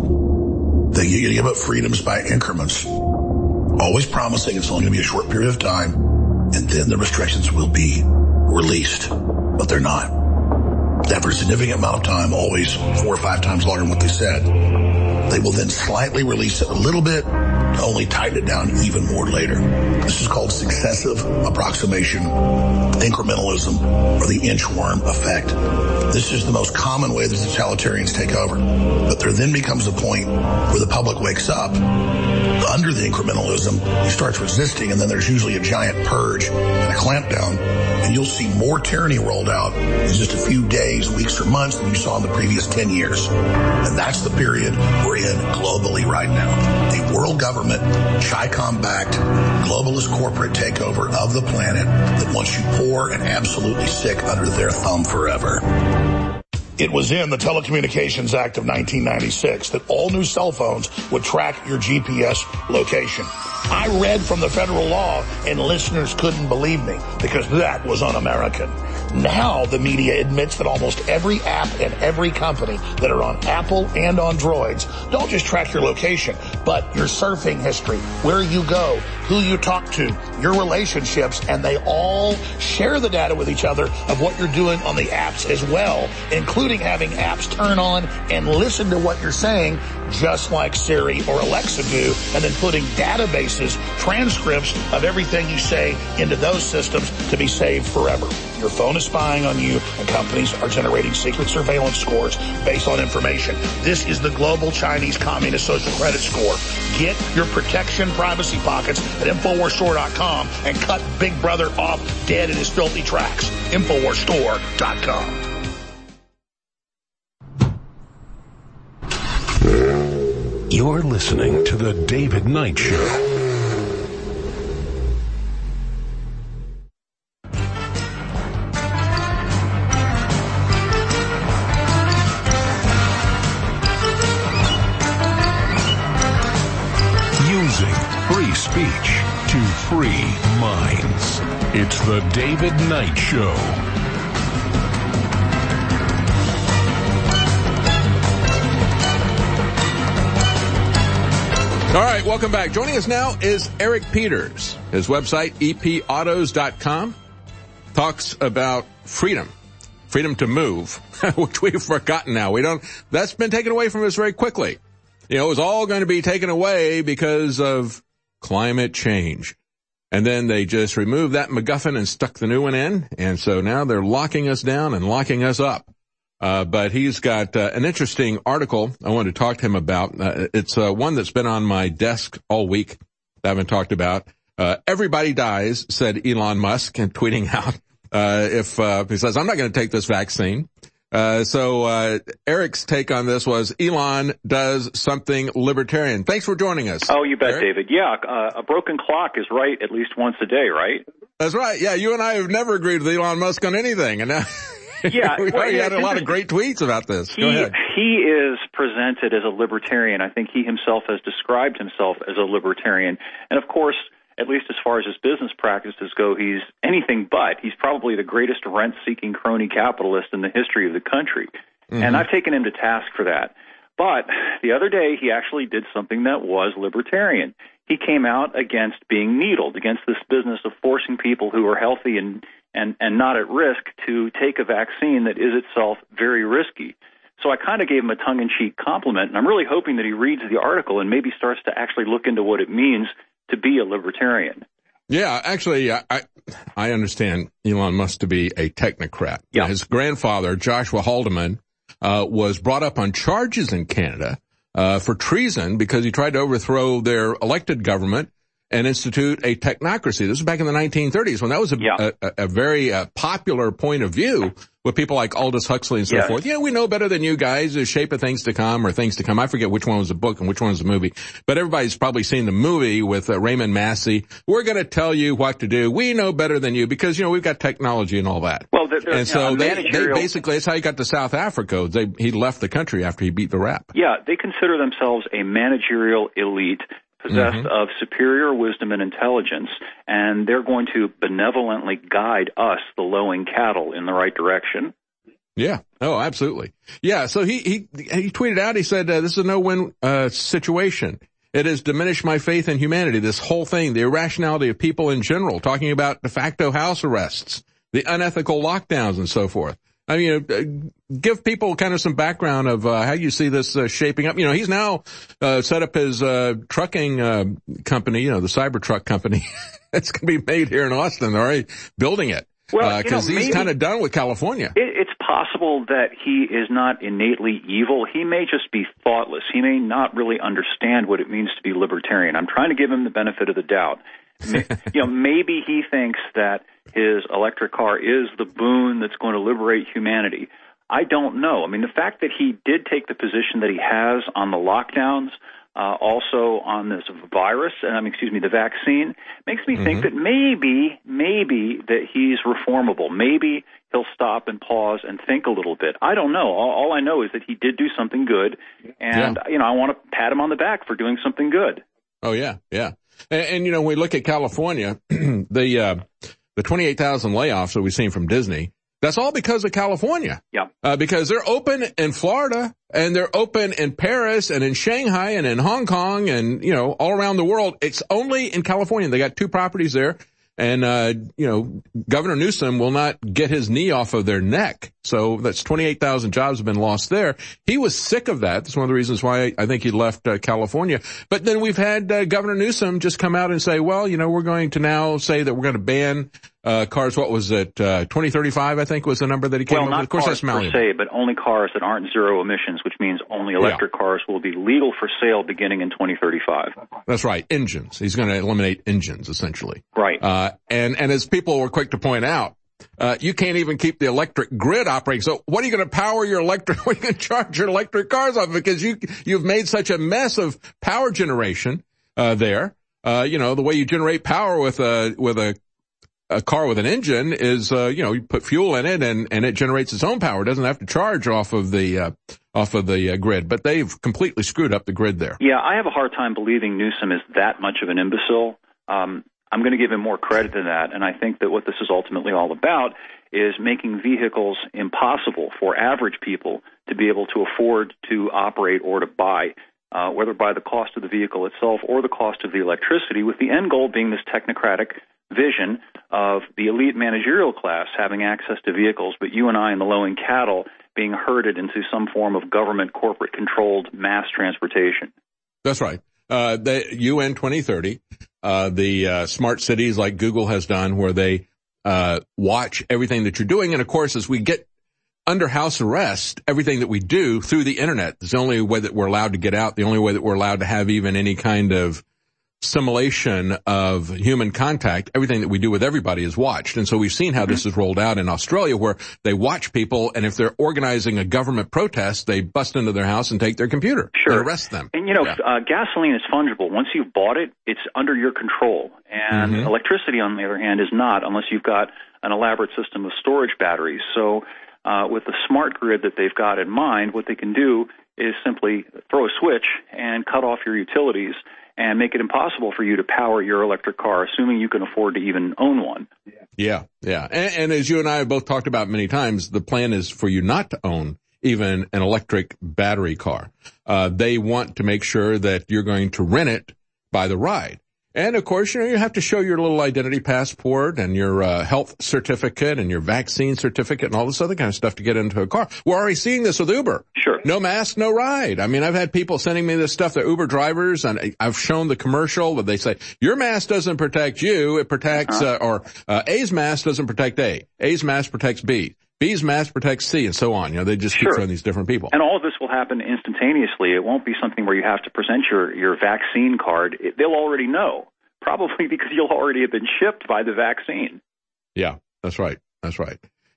simple. They get you to give up freedoms by increments, always promising it's only going to be a short period of time, and then the restrictions will be released, but they're not. After a significant amount of time, always four or five times longer than what they said, they will then slightly release it a little bit to only tighten it down even more later. This is called successive approximation, incrementalism, or the inchworm effect. This is the most common way that totalitarians take over. But there then becomes a point where the public wakes up under the incrementalism, he starts resisting, and then there's usually a giant purge and a clampdown, and you'll see more tyranny rolled out in just a few days, weeks, or months than you saw in the previous ten years. And that's the period we're in globally right now. A world government, Chi-Com-backed, globalist corporate takeover of the planet that wants you poor and absolutely sick under their thumb forever. It was in the Telecommunications Act of nineteen ninety-six that all new cell phones would track your G P S location. I read from the federal law, and listeners couldn't believe me because that was un-American. Now the media admits that almost every app and every company that are on Apple and on Droids don't just track your location, but your surfing history, where you go, who you talk to, your relationships, and they all share the data with each other of what you're doing on the apps as well, including having apps turn on and listen to what you're saying, just like Siri or Alexa do, and then putting databases, transcripts of everything you say into those systems to be saved forever. Your phone is spying on you, and companies are generating secret surveillance scores based on information. This is the global Chinese Communist social credit score. Get your protection privacy pockets at Infowars Store dot com and cut Big Brother off dead in his filthy tracks. Infowars Store dot com. You're listening to The David Knight Show. Using free speech to free minds. It's The David Knight Show. All right, welcome back. Joining us now is Eric Peters. His website, E P autos dot com, talks about freedom, freedom to move, which we've forgotten now. We don't, that's been taken away from us very quickly. You know, it was all going to be taken away because of climate change. And then they just removed that MacGuffin and stuck the new one in. And so now they're locking us down and locking us up. Uh, but he's got uh, an interesting article I wanted to talk to him about. Uh, it's uh, one that's been on my desk all week that I haven't talked about. Uh, everybody dies, said Elon Musk, and tweeting out, uh, if, uh, he says, I'm not going to take this vaccine. Uh, so, uh, Eric's take on this was Elon does something libertarian. Thanks for joining us. Oh, you bet, Eric. David. Yeah, uh, a broken clock is right at least once a day, right? That's right. Yeah, you and I have never agreed with Elon Musk on anything, and now yeah, we well, already yeah, had a lot of great tweets about this. He, Go ahead. He is presented as a libertarian. I think he himself has described himself as a libertarian. And, of course, at least as far as his business practices go, he's anything but. He's probably the greatest rent-seeking crony capitalist in the history of the country. Mm-hmm. And I've taken him to task for that. But the other day, he actually did something that was libertarian. He came out against being needled, against this business of forcing people who are healthy and, and, and not at risk to take a vaccine that is itself very risky. So I kind of gave him a tongue-in-cheek compliment, and I'm really hoping that he reads the article and maybe starts to actually look into what it means to be a libertarian. Yeah, actually, I I understand Elon Musk to be a technocrat. Yeah. His grandfather, Joshua Haldeman, uh, was brought up on charges in Canada uh, for treason because he tried to overthrow their elected government and institute a technocracy. This was back in the nineteen thirties when that was a, yeah. a, a very uh, popular point of view with people like Aldous Huxley and so yes. forth. Yeah, we know better than you guys, the shape of things to come or things to come. I forget which one was a book and which one was a movie, but everybody's probably seen the movie with uh, Raymond Massey. We're going to tell you what to do. We know better than you because, you know, we've got technology and all that. Well, there, and so you know, they, managerial... they basically, that's how he got to South Africa. They, he left the country after he beat the rap. Yeah, they consider themselves a managerial elite possessed mm-hmm. of superior wisdom and intelligence, and they're going to benevolently guide us, the lowing cattle, in the right direction. Yeah. Oh, absolutely. Yeah. So he, he, he tweeted out, he said, uh, this is a no-win, uh, situation. It has diminished my faith in humanity. This whole thing, the irrationality of people in general, talking about de facto house arrests, the unethical lockdowns and so forth. I mean, uh, give people kind of some background of uh, how you see this uh, shaping up. You know, he's now uh, set up his uh, trucking uh, company, you know, the Cybertruck company. It's going to be made here in Austin. They're already building it. Well, because uh, he's kind of done with California. It, it's possible that he is not innately evil. He may just be thoughtless. He may not really understand what it means to be libertarian. I'm trying to give him the benefit of the doubt. You know, maybe he thinks that his electric car is the boon that's going to liberate humanity. I don't know. I mean, the fact that he did take the position that he has on the lockdowns, uh, also on this virus, and I mean, excuse me, the vaccine, makes me mm-hmm. think that maybe, maybe that he's reformable. Maybe he'll stop and pause and think a little bit. I don't know. All, all I know is that he did do something good, and yeah. you know, I want to pat him on the back for doing something good. Oh yeah, yeah. And, and you know, when we look at California, the uh, the twenty-eight thousand layoffs that we've seen from Disney, that's all because of California. Yeah. Uh, because they're open in Florida and they're open in Paris and in Shanghai and in Hong Kong and, you know, all around the world. It's only in California. They got two properties there. And, uh, you know, Governor Newsom will not get his knee off of their neck. So that's twenty-eight thousand jobs have been lost there. He was sick of that. That's one of the reasons why I think he left uh, California. But then we've had uh, Governor Newsom just come out and say, well, you know, we're going to now say that we're going to ban uh, cars. What was it? Uh, twenty thirty-five, I think was the number that he came well, up with. Of course, that's malleable. Per se, but only cars that aren't zero emissions, which means only electric yeah. cars will be legal for sale beginning in twenty thirty-five. That's right. Engines. He's going to eliminate engines, essentially. Right. Uh, and, and as people were quick to point out, Uh, you can't even keep the electric grid operating. So what are you going to power your electric, what are you going to charge your electric cars off? Because you, you've made such a mess of power generation, uh, there. Uh, you know, the way you generate power with a, with a, a car with an engine is, uh, you know, you put fuel in it and, and it generates its own power. It doesn't have to charge off of the, uh, off of the uh, grid. But they've completely screwed up the grid there. Yeah, I have a hard time believing Newsom is that much of an imbecile. Um, I'm going to give him more credit than that, and I think that what this is ultimately all about is making vehicles impossible for average people to be able to afford to operate or to buy, uh, whether by the cost of the vehicle itself or the cost of the electricity, with the end goal being this technocratic vision of the elite managerial class having access to vehicles, but you and I and the lowing cattle being herded into some form of government corporate-controlled mass transportation. That's right. Uh, the U N twenty thirty, uh, the, uh, smart cities like Google has done where they, uh, watch everything that you're doing. And of course, as we get under house arrest, everything that we do through the internet is the only way that we're allowed to get out, the only way that we're allowed to have even any kind of simulation of human contact. Everything that we do with everybody is watched. And so we've seen how mm-hmm. this is rolled out in Australia where they watch people, and if they're organizing a government protest, they bust into their house and take their computer sure. and arrest them. And, you know, yeah. uh, gasoline is fungible. Once you've bought it, it's under your control. And mm-hmm. electricity, on the other hand, is not unless you've got an elaborate system of storage batteries. So uh, with the smart grid that they've got in mind, what they can do is simply throw a switch and cut off your utilities and make it impossible for you to power your electric car, assuming you can afford to even own one. Yeah, yeah. And, and as you and I have both talked about many times, the plan is for you not to own even an electric battery car. Uh, they want to make sure that you're going to rent it by the ride. And, of course, you know, you have to show your little identity passport and your uh, health certificate and your vaccine certificate and all this other kind of stuff to get into a car. We're already seeing this with Uber. Sure. No mask, no ride. I mean, I've had people sending me this stuff, the Uber drivers, and I've shown the commercial where they say, your mask doesn't protect you. It protects, uh-huh. uh, or uh, A's mask doesn't protect A. A's mask protects B. B's mask protects C, and so on. You know, they just keep sure. throwing these different people. And all of this will happen instantaneously. It won't be something where you have to present your, your vaccine card. It, they'll already know. Probably because you'll already have been shipped by the vaccine. Yeah, that's right. That's right.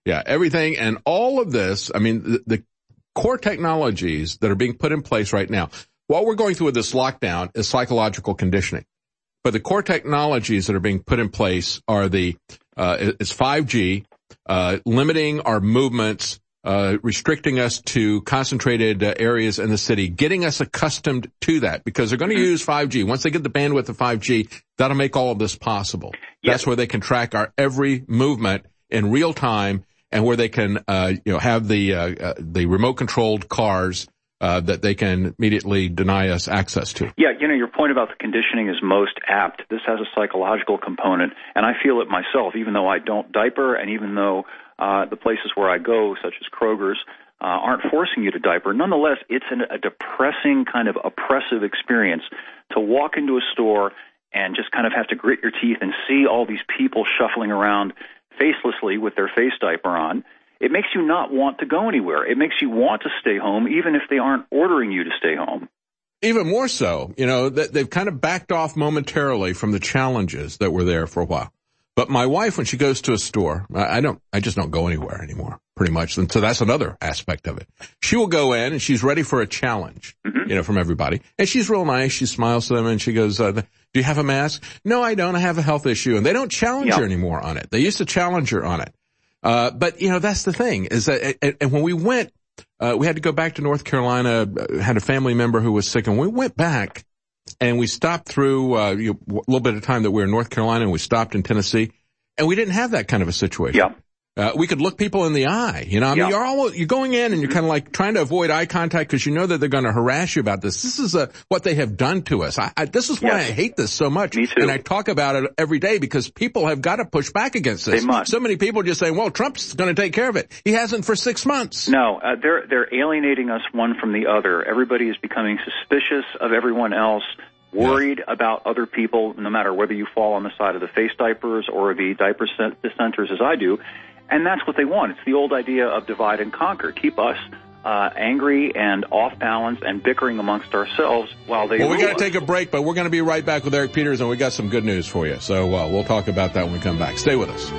Yeah, everything and all of this, I mean, the, the core technologies that are being put in place right now, what we're going through with this lockdown is psychological conditioning. But the core technologies that are being put in place are the, uh, it's five G, uh, limiting our movements, uh, restricting us to concentrated uh, areas in the city, getting us accustomed to that because they're going to use five G. Once they get the bandwidth of five G, that'll make all of this possible. Yes. That's where they can track our every movement in real time and where they can, uh, you know, have the, uh, uh the remote controlled cars Uh, that they can immediately deny us access to. Yeah, you know, your point about the conditioning is most apt. This has a psychological component, and I feel it myself, even though I don't diaper, and even though uh, the places where I go, such as Kroger's, uh, aren't forcing you to diaper. Nonetheless, it's an, a depressing, kind of oppressive experience to walk into a store and just kind of have to grit your teeth and see all these people shuffling around facelessly with their face diaper on. It makes you not want to go anywhere. It makes you want to stay home, even if they aren't ordering you to stay home. Even more so, you know, they've kind of backed off momentarily from the challenges that were there for a while. But my wife, when she goes to a store, I don't, I just don't go anywhere anymore, pretty much. And so that's another aspect of it. She will go in and she's ready for a challenge, mm-hmm. you know, from everybody. And she's real nice. She smiles to them and she goes, uh, do you have a mask? No, I don't. I have a health issue. And they don't challenge yep. her anymore on it. They used to challenge her on it. Uh, but, you know, that's the thing is that, and, and when we went, uh, we had to go back to North Carolina, had a family member who was sick, and we went back and we stopped through, uh, you know, a little bit of time that we were in North Carolina and we stopped in Tennessee, and we didn't have that kind of a situation. Yeah. Uh, we could look people in the eye, you know, I mean, yeah. you're all, you're going in and you're kind of like trying to avoid eye contact because you know that they're going to harass you about this. This is a, what they have done to us. I, I, this is why yes. I hate this so much. Me too. And I talk about it every day because people have got to push back against this. They must. So many people just saying, well, Trump's going to take care of it. He hasn't for six months. No, uh, they're, they're alienating us one from the other. Everybody is becoming suspicious of everyone else, worried yes. about other people, no matter whether you fall on the side of the face diapers or the diaper dissenters as I do. And that's what they want. It's the old idea of divide and conquer. Keep us uh, angry and off balance and bickering amongst ourselves while they Well, we got to us. take a break, but we're going to be right back with Eric Peters, and we got some good news for you. So uh, we'll talk about that when we come back. Stay with us.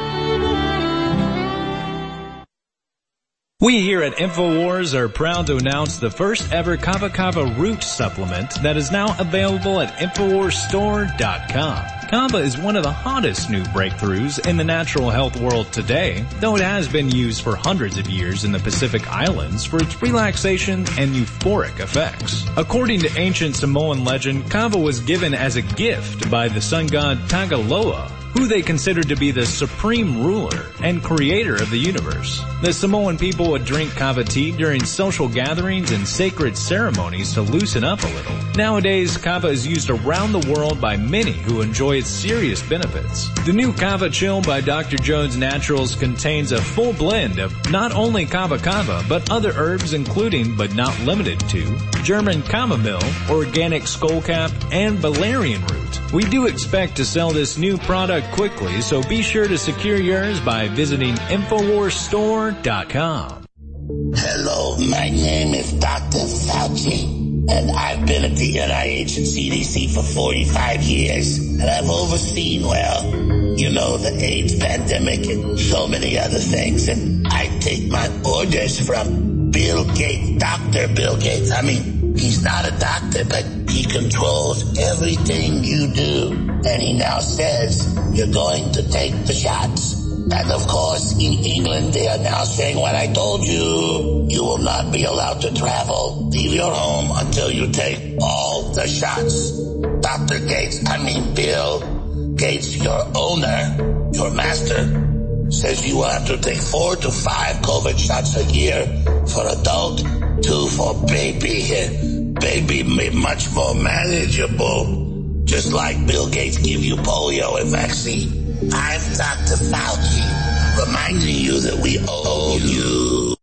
We here at InfoWars are proud to announce the first ever Kava Kava Root supplement that is now available at InfoWars Store dot com. Kava is one of the hottest new breakthroughs in the natural health world today, though it has been used for hundreds of years in the Pacific Islands for its relaxation and euphoric effects. According to ancient Samoan legend, Kava was given as a gift by the sun god Tagaloa, who they considered to be the supreme ruler and creator of the universe. The Samoan people would drink kava tea during social gatherings and sacred ceremonies to loosen up a little. Nowadays, kava is used around the world by many who enjoy its serious benefits. The new Kava Chill by Doctor Jones Naturals contains a full blend of not only kava kava, but other herbs including, but not limited to, German chamomile, organic skullcap, and valerian root. We do expect to sell this new product quickly, so be sure to secure yours by visiting InfoWars Store dot com. Hello, my name is Doctor Fauci, and I've been at the N I H and C D C for forty-five years, and I've overseen, well, you know, the AIDS pandemic and so many other things, and I take my orders from Bill Gates, Doctor Bill Gates. I mean, he's not a doctor, but he controls everything you do. And he now says you're going to take the shots. And of course, in England, they are now saying what I told you. You will not be allowed to travel. Leave your home until you take all the shots. Doctor Gates, I mean Bill Gates, your owner, your master, says you will have to take four to five COVID shots a year for adult, two for baby. Baby made much more manageable. Just like Bill Gates give you polio and vaccine. I'm Doctor Fauci, reminding you that we owe you.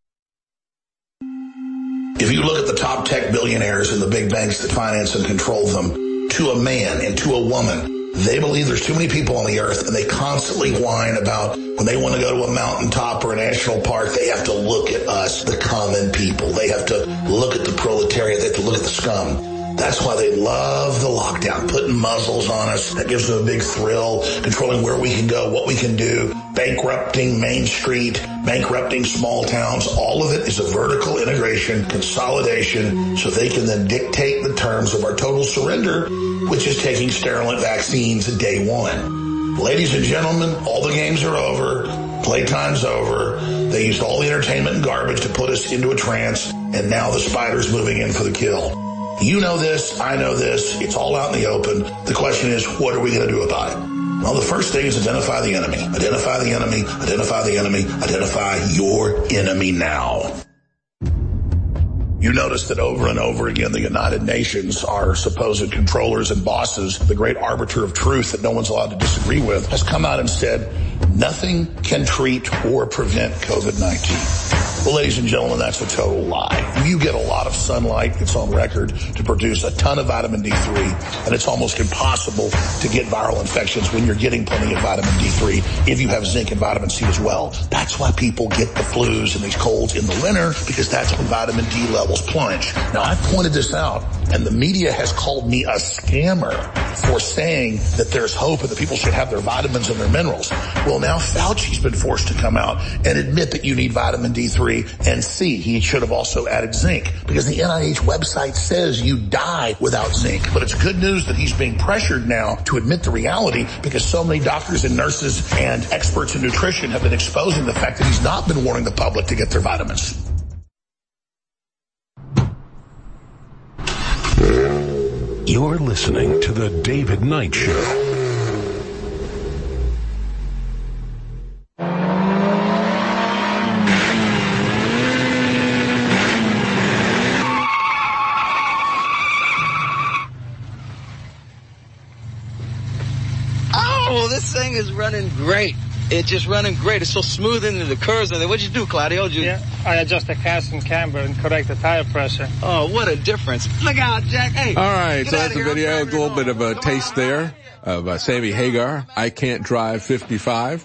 If you look at the top tech billionaires and the big banks that finance and control them, to a man and to a woman, they believe there's too many people on the earth, and they constantly whine about when they want to go to a mountaintop or a national park, they have to look at us, the common people. They have to look at the proletariat. They have to look at the scum. That's why they love the lockdown, putting muzzles on us. That gives them a big thrill, controlling where we can go, what we can do, bankrupting Main Street, bankrupting small towns. All of it is a vertical integration, consolidation, so they can then dictate the terms of our total surrender, which is taking sterilant vaccines day one. Ladies and gentlemen, all the games are over. Playtime's over. They used all the entertainment and garbage to put us into a trance, and now the spider's moving in for the kill. You know this, I know this, it's all out in the open. The question is, what are we going to do about it? Well, the first thing is identify the enemy. Identify the enemy, identify the enemy, identify your enemy now. You notice that over and over again, the United Nations, our supposed controllers and bosses, the great arbiter of truth that no one's allowed to disagree with, has come out and said, nothing can treat or prevent COVID nineteen. Well, ladies and gentlemen, that's a total lie. You get a lot of sunlight, it's on record, to produce a ton of vitamin D three, and it's almost impossible to get viral infections when you're getting plenty of vitamin D three if you have zinc and vitamin C as well. That's why people get the flus and these colds in the winter, because that's when vitamin D levels plunge. Now, I've pointed this out, and the media has called me a scammer for saying that there's hope and that people should have their vitamins and their minerals. Well, now Fauci's been forced to come out and admit that you need vitamin D three and C. He should have also added zinc, because the N I H website says you die without zinc. But it's good news that he's being pressured now to admit the reality, because so many doctors and nurses and experts in nutrition have been exposing the fact that he's not been warning the public to get their vitamins. You're listening to The David Knight Show. Oh, this thing is running great. It's just running great. It's so smooth into the curves. And what'd you do, Claudio? You... Yeah, I adjust the cast and camber and correct the tire pressure. Oh, what a difference. Look out, Jack. Hey. All right, so that's a video, a little bit of a taste there of uh, Sammy Hagar. I can't drive fifty-five.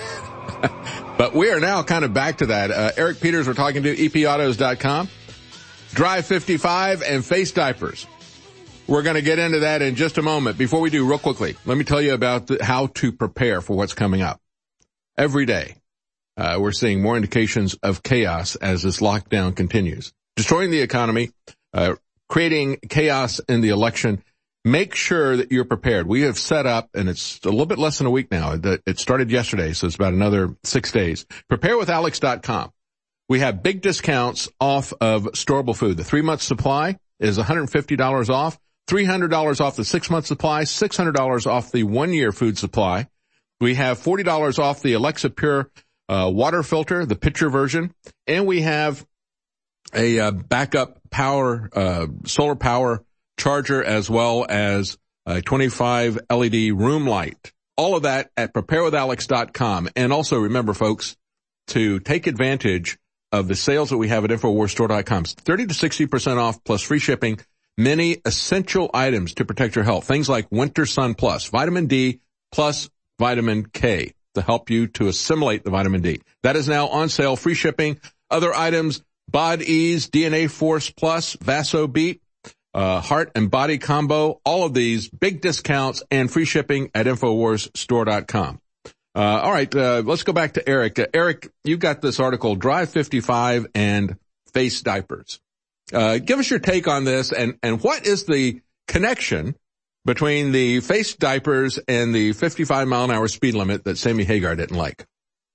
But we are now kind of back to that. Uh, Eric Peters we're talking to, E P autos dot com. Drive fifty-five and face diapers. We're going to get into that in just a moment. Before we do, real quickly, let me tell you about the, how to prepare for what's coming up. Every day, uh, we're seeing more indications of chaos as this lockdown continues. Destroying the economy, uh, creating chaos in the election. Make sure that you're prepared. We have set up, and it's a little bit less than a week now. It started yesterday, so it's about another six days. prepare with alex dot com. We have big discounts off of storable food. The three-month supply is one hundred fifty dollars off, three hundred dollars off the six-month supply, six hundred dollars off the one-year food supply. We have forty dollars off the Alexa Pure uh, water filter, the pitcher version, and we have a uh, backup power, uh, solar power charger, as well as a twenty-five L E D room light. All of that at prepare with alex dot com. And also remember, folks, to take advantage of the sales that we have at infowars store dot com. thirty to sixty percent off plus free shipping. Many essential items to protect your health. Things like Winter Sun Plus, vitamin D plus vitamin K to help you to assimilate the vitamin D. That is now on sale, free shipping. Other items, Bod Ease, D N A Force Plus, Vaso Beat, uh, Heart and Body Combo, all of these big discounts and free shipping at infowars store dot com. Uh, all right, uh, let's go back to Eric. Uh, Eric, you got this article, Drive fifty-five and Face Diapers. Uh, give us your take on this, and, and what is the connection between the face diapers and the fifty-five mile an hour speed limit that Sammy Hagar didn't like?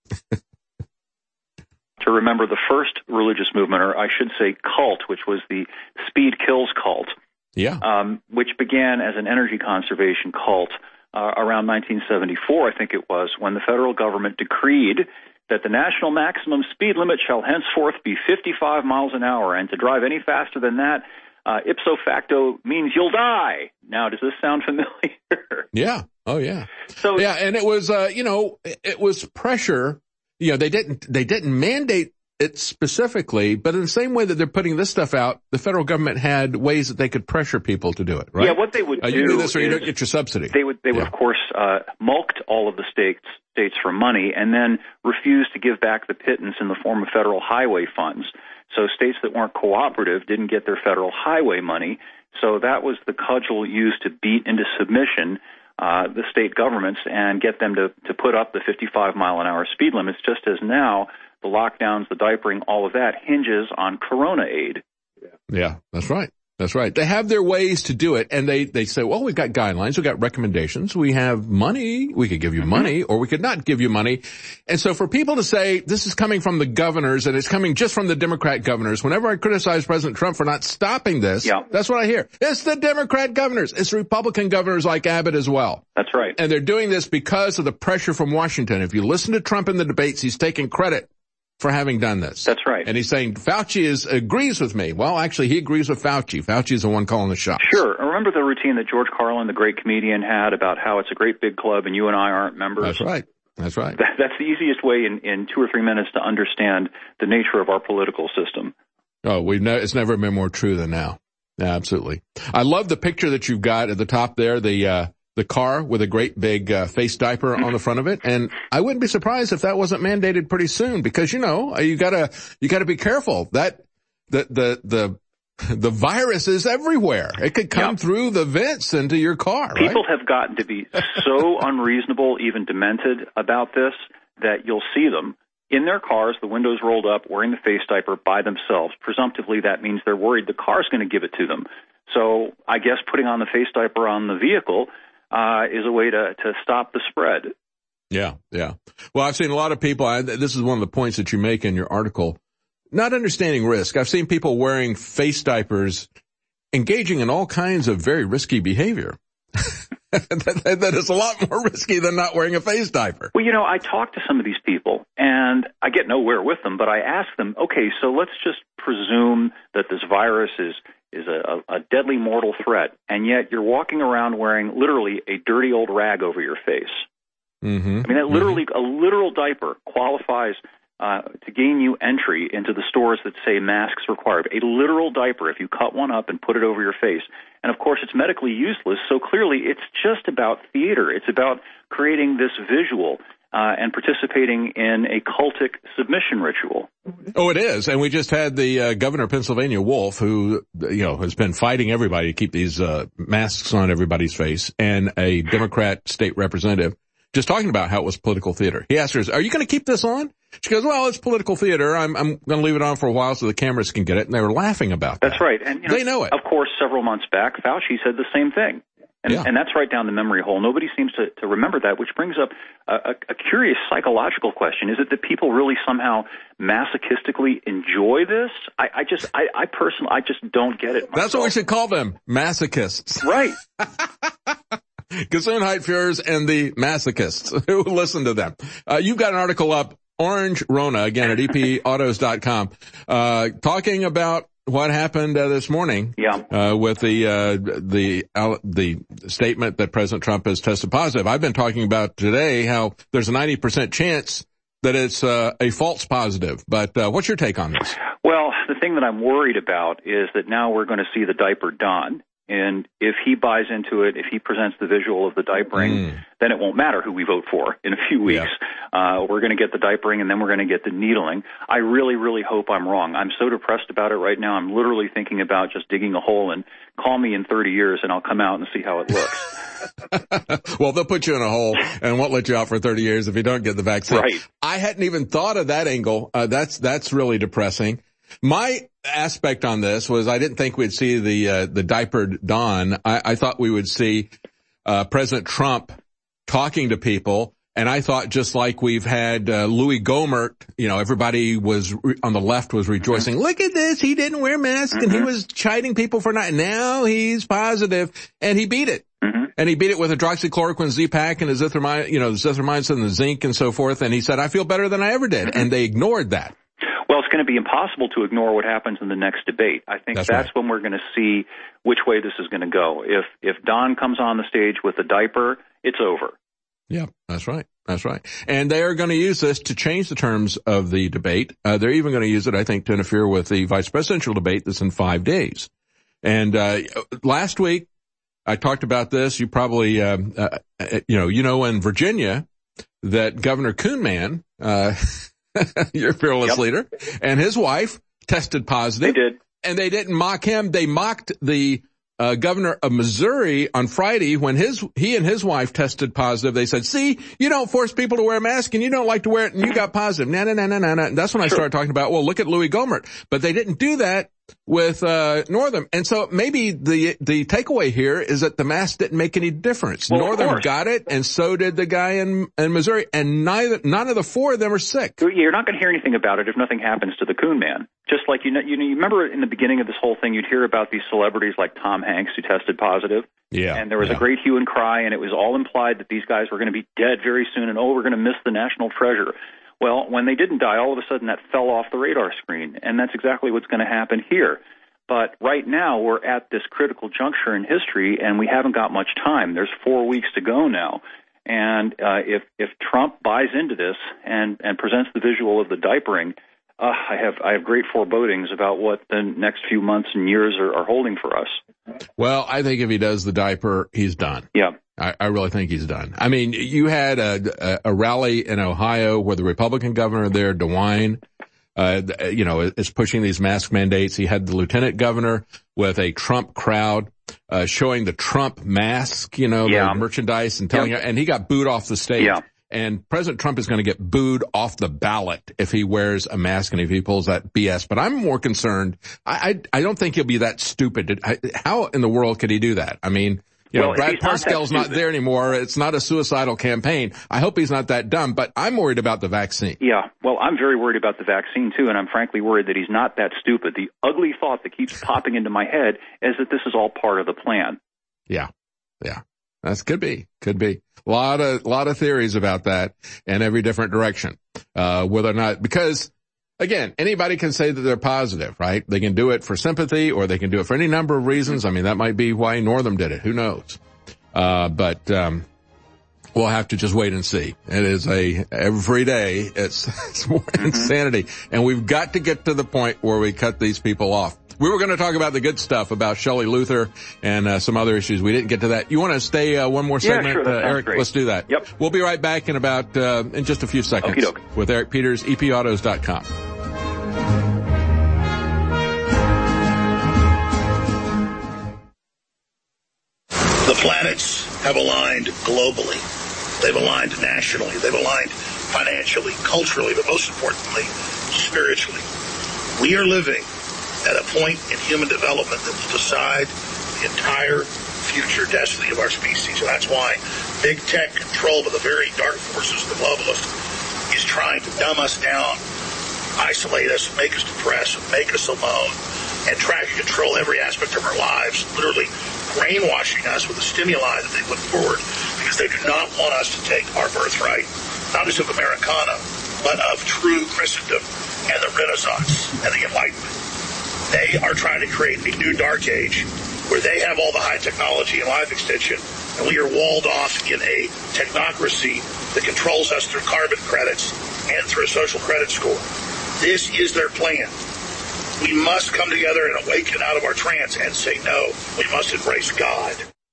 To remember the first religious movement, or I should say cult, which was the Speed Kills cult, yeah, um, which began as an energy conservation cult uh, around nineteen seventy-four, I think it was, when the federal government decreed that the national maximum speed limit shall henceforth be fifty-five miles an hour, and to drive any faster than that, uh, ipso facto means you'll die. Now, does this sound familiar? Yeah. Oh, yeah. So yeah, and it was, uh, you know, it was pressure. You know, they didn't, they didn't mandate it specifically, but in the same way that they're putting this stuff out, the federal government had ways that they could pressure people to do it, right? Yeah, what they would uh, do you do this or you is don't get your subsidy. They would, they would yeah. of course, uh, mulct all of the states, states for money and then refuse to give back the pittance in the form of federal highway funds. So states that weren't cooperative didn't get their federal highway money. So that was the cudgel used to beat into submission uh, the state governments and get them to, to put up the fifty-five mile an hour speed limits, just as now the lockdowns, the diapering, all of that hinges on corona aid. Yeah, that's right. That's right. They have their ways to do it, and they, they say, well, we've got guidelines, we've got recommendations, we have money, we could give you money, or we could not give you money. And so for people to say this is coming from the governors and it's coming just from the Democrat governors, whenever I criticize President Trump for not stopping this, yeah. that's what I hear. It's the Democrat governors. It's Republican governors like Abbott as well. That's right. And they're doing this because of the pressure from Washington. If you listen to Trump in the debates, he's taking credit for having done this. That's right. And he's saying Fauci is agrees with me. Well, actually, he agrees with Fauci. Fauci is the one calling the shots. Sure. Remember the routine that George Carlin, the great comedian, had about how it's a great big club and you and I aren't members? That's right. That's right. That, that's the easiest way in, in two or three minutes to understand the nature of our political system. Oh, we've ne- it's never been more true than now. Yeah, absolutely. I love the picture that you've got at the top there, the uh the car with a great big uh, face diaper on the front of it. And I wouldn't be surprised if that wasn't mandated pretty soon because, you know, you gotta, you gotta be careful. That, the, the, the, the virus is everywhere. It could come yep. through the vents into your car, People right? have gotten to be so unreasonable, even demented about this, that you'll see them in their cars, the windows rolled up, wearing the face diaper by themselves. Presumptively, that means they're worried the car's going to give it to them. So I guess putting on the face diaper on the vehicle Uh, is a way to, to stop the spread. Yeah, yeah. Well, I've seen a lot of people, I, this is one of the points that you make in your article, not understanding risk. I've seen people wearing face diapers, engaging in all kinds of very risky behavior. that, that, that is a lot more risky than not wearing a face diaper. Well, you know, I talk to some of these people, and I get nowhere with them, but I ask them, okay, so let's just presume that this virus is is a, a deadly mortal threat, and yet you're walking around wearing literally a dirty old rag over your face. Mm-hmm. I mean, that literally, mm-hmm. a literal diaper qualifies uh, to gain you entry into the stores that say masks required. A literal diaper, if you cut one up and put it over your face. And, of course, it's medically useless, so clearly it's just about theater. It's about creating this visual Uh, and participating in a cultic submission ritual. Oh, it is. And we just had the uh, governor of Pennsylvania, Wolf, who, you know, has been fighting everybody to keep these uh, masks on everybody's face, and a Democrat state representative just talking about how it was political theater. He asked her, are you going to keep this on? She goes, well, it's political theater. I'm, I'm going to leave it on for a while so the cameras can get it. And they were laughing about that. That's right. And you know, they know it. Of course, several months back, Fauci said the same thing. And, yeah. and that's right down the memory hole. Nobody seems to, to remember that, which brings up a, a, a curious psychological question. Is it that people really somehow masochistically enjoy this? I, I just, I, I personally, I just don't get it myself. That's what we should call them, masochists. Right. Gesundheitsführers and the masochists who listen to them. Uh, you've got an article up, Orange Rona, again at E P autos dot com, uh, talking about what happened uh, this morning yeah. uh, with the uh, the uh, the statement that President Trump has tested positive. I've been talking about today how there's a ninety percent chance that it's uh, a false positive. But uh, what's your take on this? Well, the thing that I'm worried about is that now we're going to see the diaper done. And if he buys into it, if he presents the visual of the diapering, mm. then it won't matter who we vote for in a few weeks. Yeah. Uh, we're going to get the diapering, and then we're going to get the needling. I really, really hope I'm wrong. I'm so depressed about it right now. I'm literally thinking about just digging a hole and call me in thirty years, and I'll come out and see how it looks. Well, they'll put you in a hole and won't let you out for thirty years if you don't get the vaccine. Right. I hadn't even thought of that angle. Uh, that's that's really depressing. My aspect on this was I didn't think we'd see the uh, the diapered Don. I, I thought we would see uh, President Trump talking to people, and I thought just like we've had uh, Louis Gohmert, you know, everybody was re- on the left was rejoicing. Mm-hmm. Look at this, he didn't wear a mask, mm-hmm. and he was chiding people for not. Now he's positive, and he beat it. Mm-hmm. And he beat it with hydroxychloroquine, Z-Pak, and the zithromycin, you know, the zithromycin and the zinc and so forth. And he said, I feel better than I ever did. Mm-hmm. And they ignored that. Well, it's going to be impossible to ignore what happens in the next debate. I think that's, that's right. when we're going to see which way this is going to go. If if Don comes on the stage with a diaper, it's over. Yeah, that's right. That's right. And they are going to use this to change the terms of the debate. Uh, they're even going to use it, I think, to interfere with the vice presidential debate that's in five days. And uh last week, I talked about this. You probably, uh, uh you know, you know, in Virginia, that Governor Kuhnman, uh your fearless yep. leader, and his wife tested positive. They did. And they didn't mock him. They mocked the uh, governor of Missouri on Friday when his, he and his wife tested positive. They said, see, you don't force people to wear a mask and you don't like to wear it and you got positive. No, no, no, no, no, no. And that's when I started talking about, well, look at Louis Gohmert. But they didn't do that with, uh, Northam. And so maybe the, the takeaway here is that the mask didn't make any difference. Well, Northam got it and so did the guy in, in Missouri. And neither, none of the four of them are sick. You're not going to hear anything about it if nothing happens to the Coon Man. Just like, you know, you know, you remember in the beginning of this whole thing, you'd hear about these celebrities like Tom Hanks who tested positive. Yeah. And there was yeah. a great hue and cry, and it was all implied that these guys were going to be dead very soon, and oh, we're going to miss the national treasure. Well, when they didn't die, all of a sudden that fell off the radar screen, and that's exactly what's going to happen here. But right now, we're at this critical juncture in history, and we haven't got much time. There's four weeks to go now. And uh, if if Trump buys into this and, and presents the visual of the diapering, uh, I have I have great forebodings about what the next few months and years are, are holding for us. Well, I think if he does the diaper, he's done. Yeah. I, I really think he's done. I mean, you had a, a, a rally in Ohio where the Republican governor there, DeWine, uh, you know, is pushing these mask mandates. He had the lieutenant governor with a Trump crowd, uh, showing the Trump mask, you know, yeah. the merchandise and telling, yep. and he got booed off the stage. Yeah. And President Trump is going to get booed off the ballot if he wears a mask and if he pulls that B S. But I'm more concerned. I, I, I don't think he'll be that stupid. How in the world could he do that? I mean, you well, know, Brad Parscale's not, not there anymore. It's not a suicidal campaign. I hope he's not that dumb, but I'm worried about the vaccine. Yeah, well, I'm very worried about the vaccine, too, and I'm frankly worried that he's not that stupid. The ugly thought that keeps popping into my head is that this is all part of the plan. Yeah, yeah. That could be, could be. A lot of, lot of theories about that in every different direction. Uh, whether or not, because again, anybody can say that they're positive, right? They can do it for sympathy or they can do it for any number of reasons. I mean, that might be why Northam did it. Who knows? Uh, but, um, we'll have to just wait and see. It is a, every day, it's, it's more mm-hmm. insanity. And we've got to get to the point where we cut these people off. We were going to talk about the good stuff about Shelley Luther and uh, some other issues. We didn't get to that. You want to stay uh, one more segment, yeah, sure, that uh, Eric? Great. Let's do that. Yep. We'll be right back in about uh, in just a few seconds Okey-doke. with Eric Peters, E P autos dot com. The planets have aligned globally. They've aligned nationally. They've aligned financially, culturally, but most importantly, spiritually. We are living at a point in human development that will decide the entire future destiny of our species. And that's why big tech, controlled by the very dark forces of the globalist, is trying to dumb us down, isolate us, make us depressed, make us alone, and track and control every aspect of our lives, literally brainwashing us with the stimuli that they put forward because they do not want us to take our birthright, not just of Americana, but of true Christendom and the Renaissance and the Enlightenment. They are trying to create a new dark age where they have all the high technology and life extension, and we are walled off in a technocracy that controls us through carbon credits and through a social credit score. This is their plan. We must come together and awaken out of our trance and say no. We must embrace God.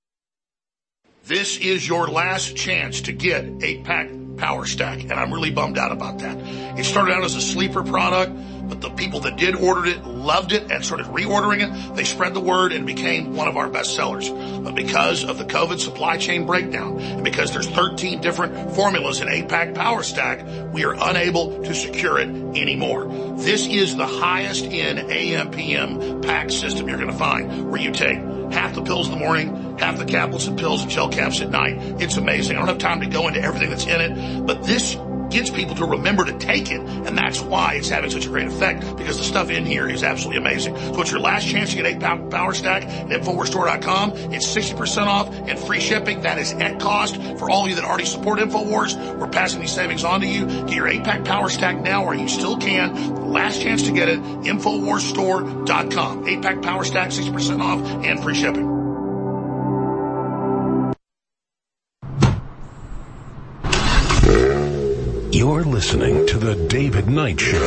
This is your last chance to get eight pack Power Stack, and I'm really bummed out about that. It started out as a sleeper product, but the people that did order it loved it and started reordering it. They spread the word and became one of our best sellers. But because of the COVID supply chain breakdown and because there's thirteen different formulas in eight pack Power Stack, we are unable to secure it anymore. This is the highest in A M P M pack system you're going to find, where you take half the pills in the morning, half the capsules and pills and gel caps at night. It's amazing. I don't have time to go into everything that's in it, but this gets people to remember to take it, and that's why it's having such a great effect, because the stuff in here is absolutely amazing. So it's your last chance to get eight Power Stack at Infowars Store dot com. It's sixty percent off and free shipping. That is at cost. For all of you that already support InfoWars, we're passing these savings on to you. Get your eight pack Power Stack now, or you still can. Last chance to get it, Infowars Store dot com. eight pack Power Stack, sixty percent off and free shipping. You're listening to The David Knight Show.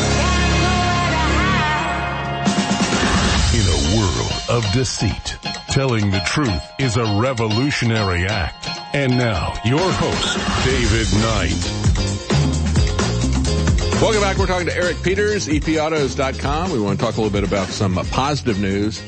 In a world of deceit, Telling the truth is a revolutionary act. And now, your host, David Knight. Welcome back. We're talking to Eric Peters, E P autos dot com. We want to talk a little bit about some uh, positive news.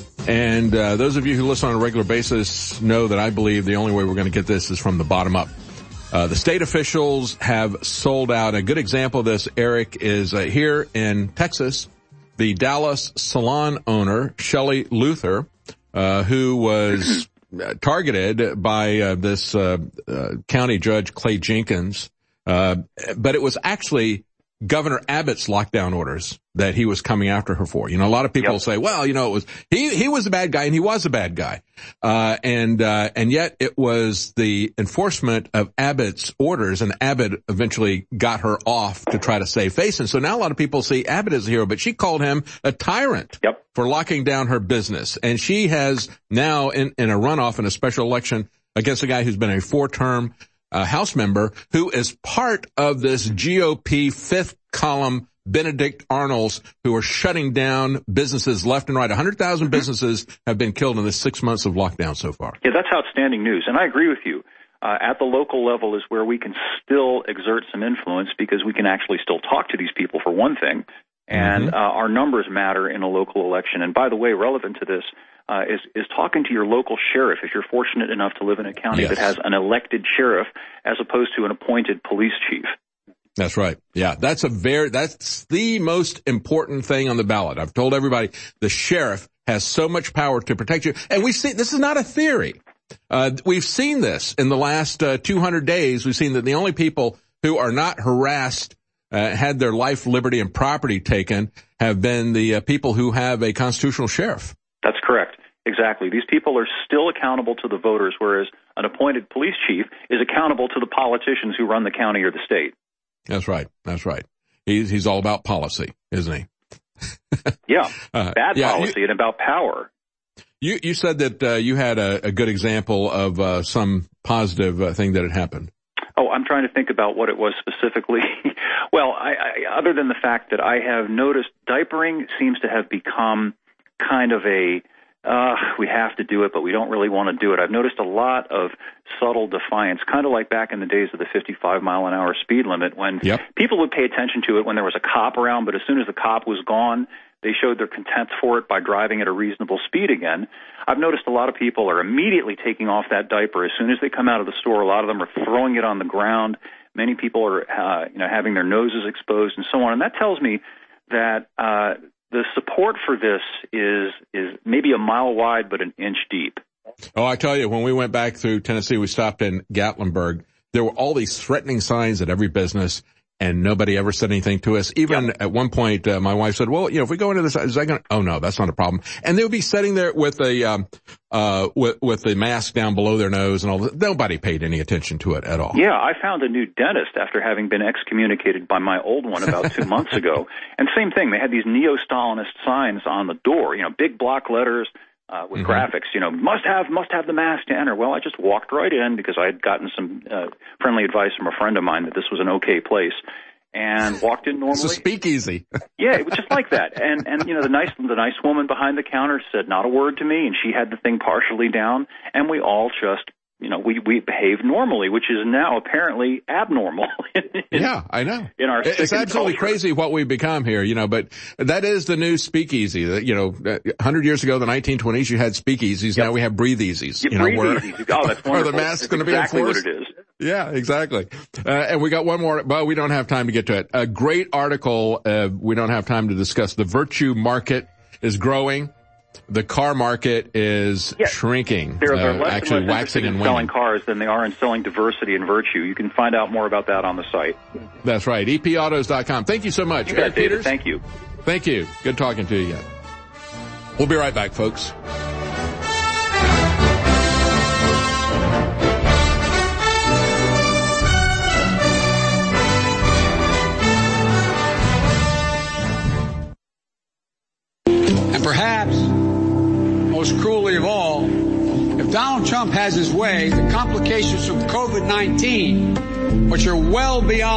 And uh, those of you who listen on a regular basis know that I believe the only way we're going to get this is from the bottom up. Uh, the state officials have sold out. A good example of this, Eric, is uh, here in Texas. The Dallas salon owner, Shelley Luther, uh, who was targeted by uh, this uh, uh, county judge, Clay Jenkins. Uh, but it was actually Governor Abbott's lockdown orders that he was coming after her for. You know, a lot of people yep. say, well, you know, it was, he, he was a bad guy and he was a bad guy. Uh, and, uh, and yet it was the enforcement of Abbott's orders, and Abbott eventually got her off to try to save face. And so now a lot of people see Abbott as a hero, but she called him a tyrant yep. for locking down her business. And she has now in, in a runoff in a special election against a guy who's been a four-term Uh, House member who is part of this G O P fifth column, Benedict Arnolds, who are shutting down businesses left and right. one hundred thousand businesses have been killed in the six months of lockdown so far. Yeah, that's outstanding news. And I agree with you. Uh, at the local level is where we can still exert some influence, because we can actually still talk to these people, for one thing. And mm-hmm. uh, our numbers matter in a local election. And by the way, relevant to this, Uh, is, is talking to your local sheriff if you're fortunate enough to live in a county yes. that has an elected sheriff as opposed to an appointed police chief. That's right. Yeah, that's a very, that's the most important thing on the ballot. I've told everybody the sheriff has so much power to protect you. And we've seen, this is not a theory. Uh, we've seen this in the last uh, two hundred days. We've seen that the only people who are not harassed, uh, had their life, liberty, and property taken have been the uh, people who have a constitutional sheriff. That's correct. Exactly. These people are still accountable to the voters, whereas an appointed police chief is accountable to the politicians who run the county or the state. That's right. That's right. He's, he's all about policy, isn't he? yeah. Uh, Bad yeah, policy you, and about power. You, you said that uh, you had a, a good example of uh, some positive uh, thing that had happened. Oh, I'm trying to think about what it was specifically. well, I, I, other than the fact that I have noticed diapering seems to have become kind of a, uh, we have to do it, but we don't really want to do it. I've noticed a lot of subtle defiance, kind of like back in the days of the fifty-five mile an hour speed limit, when yep. people would pay attention to it when there was a cop around, but as soon as the cop was gone, they showed their contempt for it by driving at a reasonable speed again. I've noticed a lot of people are immediately taking off that diaper as soon as they come out of the store. A lot of them are throwing it on the ground. Many people are, uh, you know, having their noses exposed and so on. And that tells me that, uh, the support for this is is maybe a mile wide but an inch deep. Oh, I tell you, when we went back through Tennessee, we stopped in Gatlinburg. There were all these threatening signs at every business, and nobody ever said anything to us. Even yep. at one point, uh, my wife said, well, you know, if we go into this, is that going to, oh no, that's not a problem. And they would be sitting there with a, um, uh, with, with the mask down below their nose and all that. Nobody paid any attention to it at all. Yeah, I found a new dentist after having been excommunicated by my old one about two months ago. And same thing, they had these neo-Stalinist signs on the door, you know, big block letters, uh, with mm-hmm. graphics, you know, must have, must have the mask to enter. Well, I just walked right in because I had gotten some, uh, friendly advice from a friend of mine that this was an okay place. And walked in normally. It's a speakeasy. Yeah, it was just like that. And, and, you know, the nice, the nice woman behind the counter said not a word to me, and she had the thing partially down, and we all just, you know, we, we behaved normally, which is now apparently abnormal. in, yeah, I know. In our It's absolutely culture. crazy what we've become here, you know, but that is the new speakeasy. That, you know, a hundred years ago, the nineteen twenties, you had speakeasies. Yep. Now we have breatheasies. You, you know, breathe where, easy. Oh, that's wonderful. Are the masks going to be exactly enforced? What it is. Yeah, exactly. Uh, and we got one more, but we don't have time to get to it. A great article. Uh, we don't have time to discuss. The virtue market is growing. The car market is yes. shrinking. They're, they're uh, less actually and less waxing in and selling waning. cars than they are in selling diversity and virtue. You can find out more about that on the site. That's right. E P autos dot com. Thank you so much. You bet, Eric David. Peters. Thank you. Thank you. Good talking to you again. We'll be right back, folks. And perhaps, most cruelly of all, if Donald Trump has his way, the complications from COVID nineteen, which are well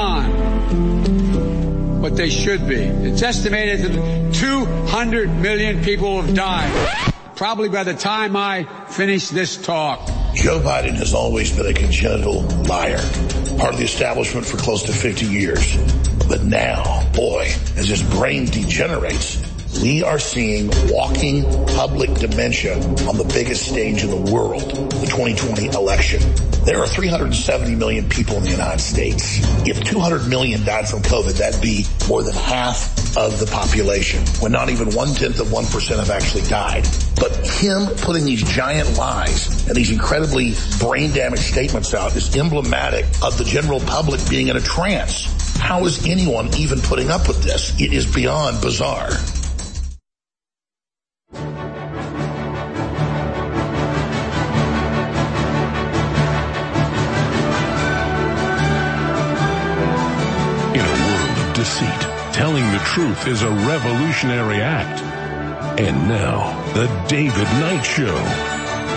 beyond what they should be, it's estimated that two hundred million people have died. probably by the time I finish this talk. Joe Biden has always been a congenital liar, part of the establishment for close to fifty years. But now, boy, as his brain degenerates, we are seeing walking public dementia on the biggest stage in the world, the twenty twenty election. There are three hundred seventy million people in the United States. If two hundred million died from COVID, that'd be more than half of the population, when not even one-tenth of one percent have actually died. But him putting these giant lies and these incredibly brain-damaged statements out is emblematic of the general public being in a trance. How is anyone even putting up with this? It is beyond bizarre. Deceit. Telling the truth is a revolutionary act. And now, the David Knight Show.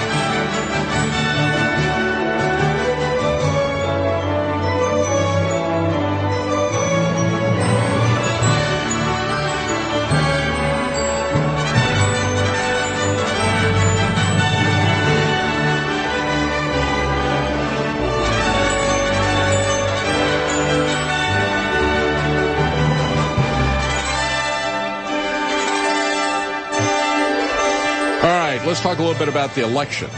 Let's talk a little bit about the election.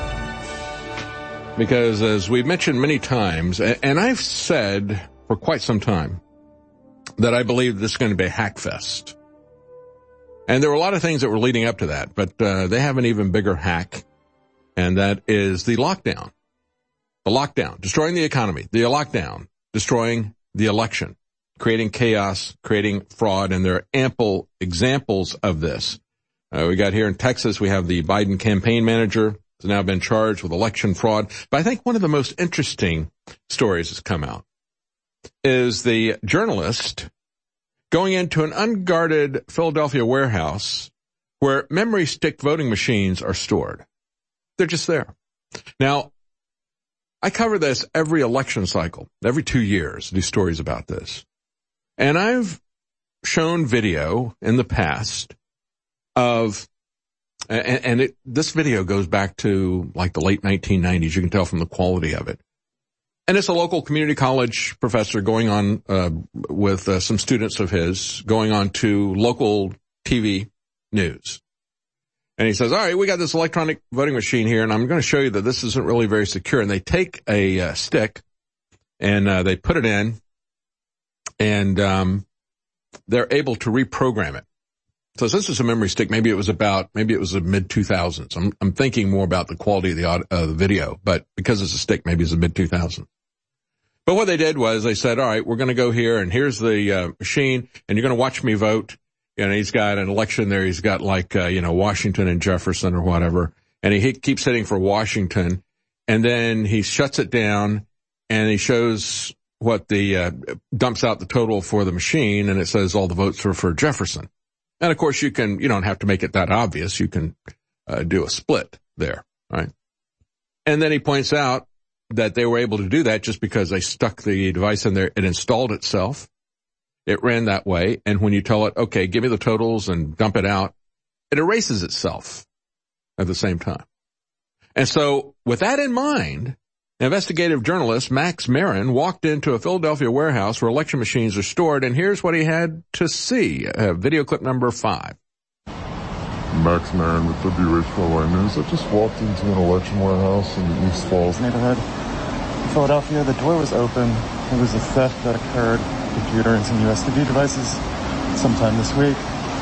Because as we've mentioned many times, and I've said for quite some time that I believe this is going to be a hack fest. And there were a lot of things that were leading up to that, but uh, they have an even bigger hack, and that is the lockdown. The lockdown, destroying the economy, the lockdown, destroying the election, creating chaos, creating fraud, and there are ample examples of this. Uh, we got here in Texas, we have the Biden campaign manager who's now been charged with election fraud. But I think one of the most interesting stories that's come out is the journalist going into an unguarded Philadelphia warehouse where memory stick voting machines are stored. They're just there. Now, I cover this every election cycle, every two years, do stories about this. And I've shown video in the past of, and, and it, this video goes back to like the late nineteen nineties. You can tell from the quality of it. And it's a local community college professor going on, uh, with uh, some students of his, going on to local T V news. And he says, all right, we got this electronic voting machine here, and I'm going to show you that this isn't really very secure. And they take a uh, stick and uh, they put it in, and um, they're able to reprogram it. So since it's a memory stick, maybe it was about, maybe it was the mid two thousands. I'm, I'm thinking more about the quality of the, audio, uh, the video, but because it's a stick, maybe it's the mid two thousands. But what they did was they said, all right, we're going to go here, and here's the uh, machine, and you're going to watch me vote. You know, he's got an election there. He's got like, uh, you know, Washington and Jefferson or whatever. And he hit, keeps hitting for Washington. And then he shuts it down, and he shows what the, uh, dumps out the total for the machine, and it says all the votes are for Jefferson. And of course you can, you don't have to make it that obvious. You can, uh, do a split there, right? And then he points out that they were able to do that just because they stuck the device in there. It installed itself. It ran that way. And when you tell it, okay, give me the totals and dump it out, it erases itself at the same time. And so with that in mind, investigative journalist Max Marin walked into a Philadelphia warehouse where election machines are stored, and here's what he had to see. Uh, video clip number five. Max Marin with W H four Y News. I just walked into an election warehouse in the East Falls neighborhood in Philadelphia. The door was open. There was a theft that occurred, computer and some U S B devices sometime this week.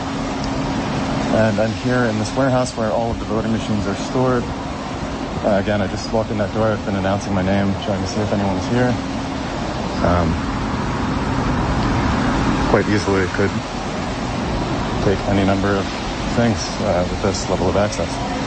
And I'm here in this warehouse where all of the voting machines are stored. Uh, again, I just walked in that door. I've been announcing my name, trying to see if anyone is here. Um, quite easily, it could take any number of things uh, with this level of access.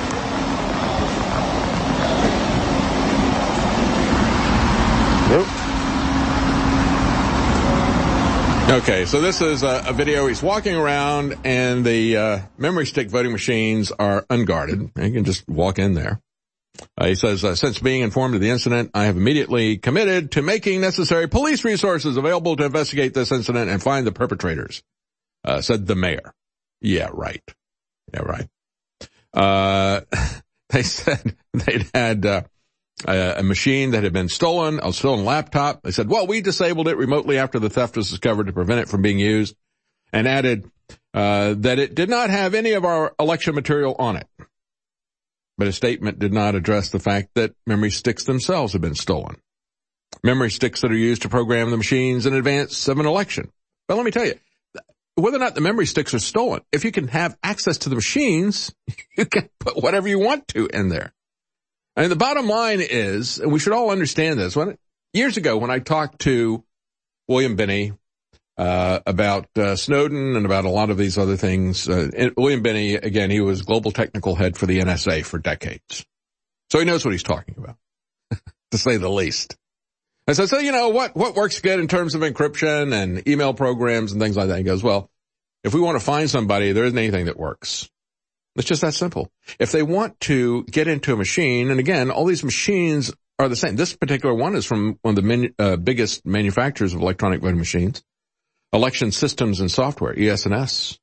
Nope. Okay, so this is a, a video. He's walking around, and the uh, memory stick voting machines are unguarded. You can just walk in there. Uh, he says, uh, since being informed of the incident, I have immediately committed to making necessary police resources available to investigate this incident and find the perpetrators, uh, said the mayor. Yeah, right. Yeah, right. Uh, they said they'd had, uh, a, a machine that had been stolen, a stolen laptop. They said, well, we disabled it remotely after the theft was discovered to prevent it from being used, and added, uh, that it did not have any of our election material on it. But a statement did not address the fact that memory sticks themselves have been stolen. Memory sticks that are used to program the machines in advance of an election. But let me tell you, whether or not the memory sticks are stolen, if you can have access to the machines, you can put whatever you want to in there. I mean, the bottom line is, and we should all understand this, when years ago when I talked to William Binney uh about uh, Snowden and about a lot of these other things, uh, William Binney, again, he was global technical head for the N S A for decades. So he knows what he's talking about, to say the least. I said, so, you know, what, what works good in terms of encryption and email programs and things like that? He goes, well, if we want to find somebody, there isn't anything that works. It's just that simple. If they want to get into a machine, and again, all these machines are the same. This particular one is from one of the manu- uh, biggest manufacturers of electronic voting machines, Election Systems and Software, E S N S.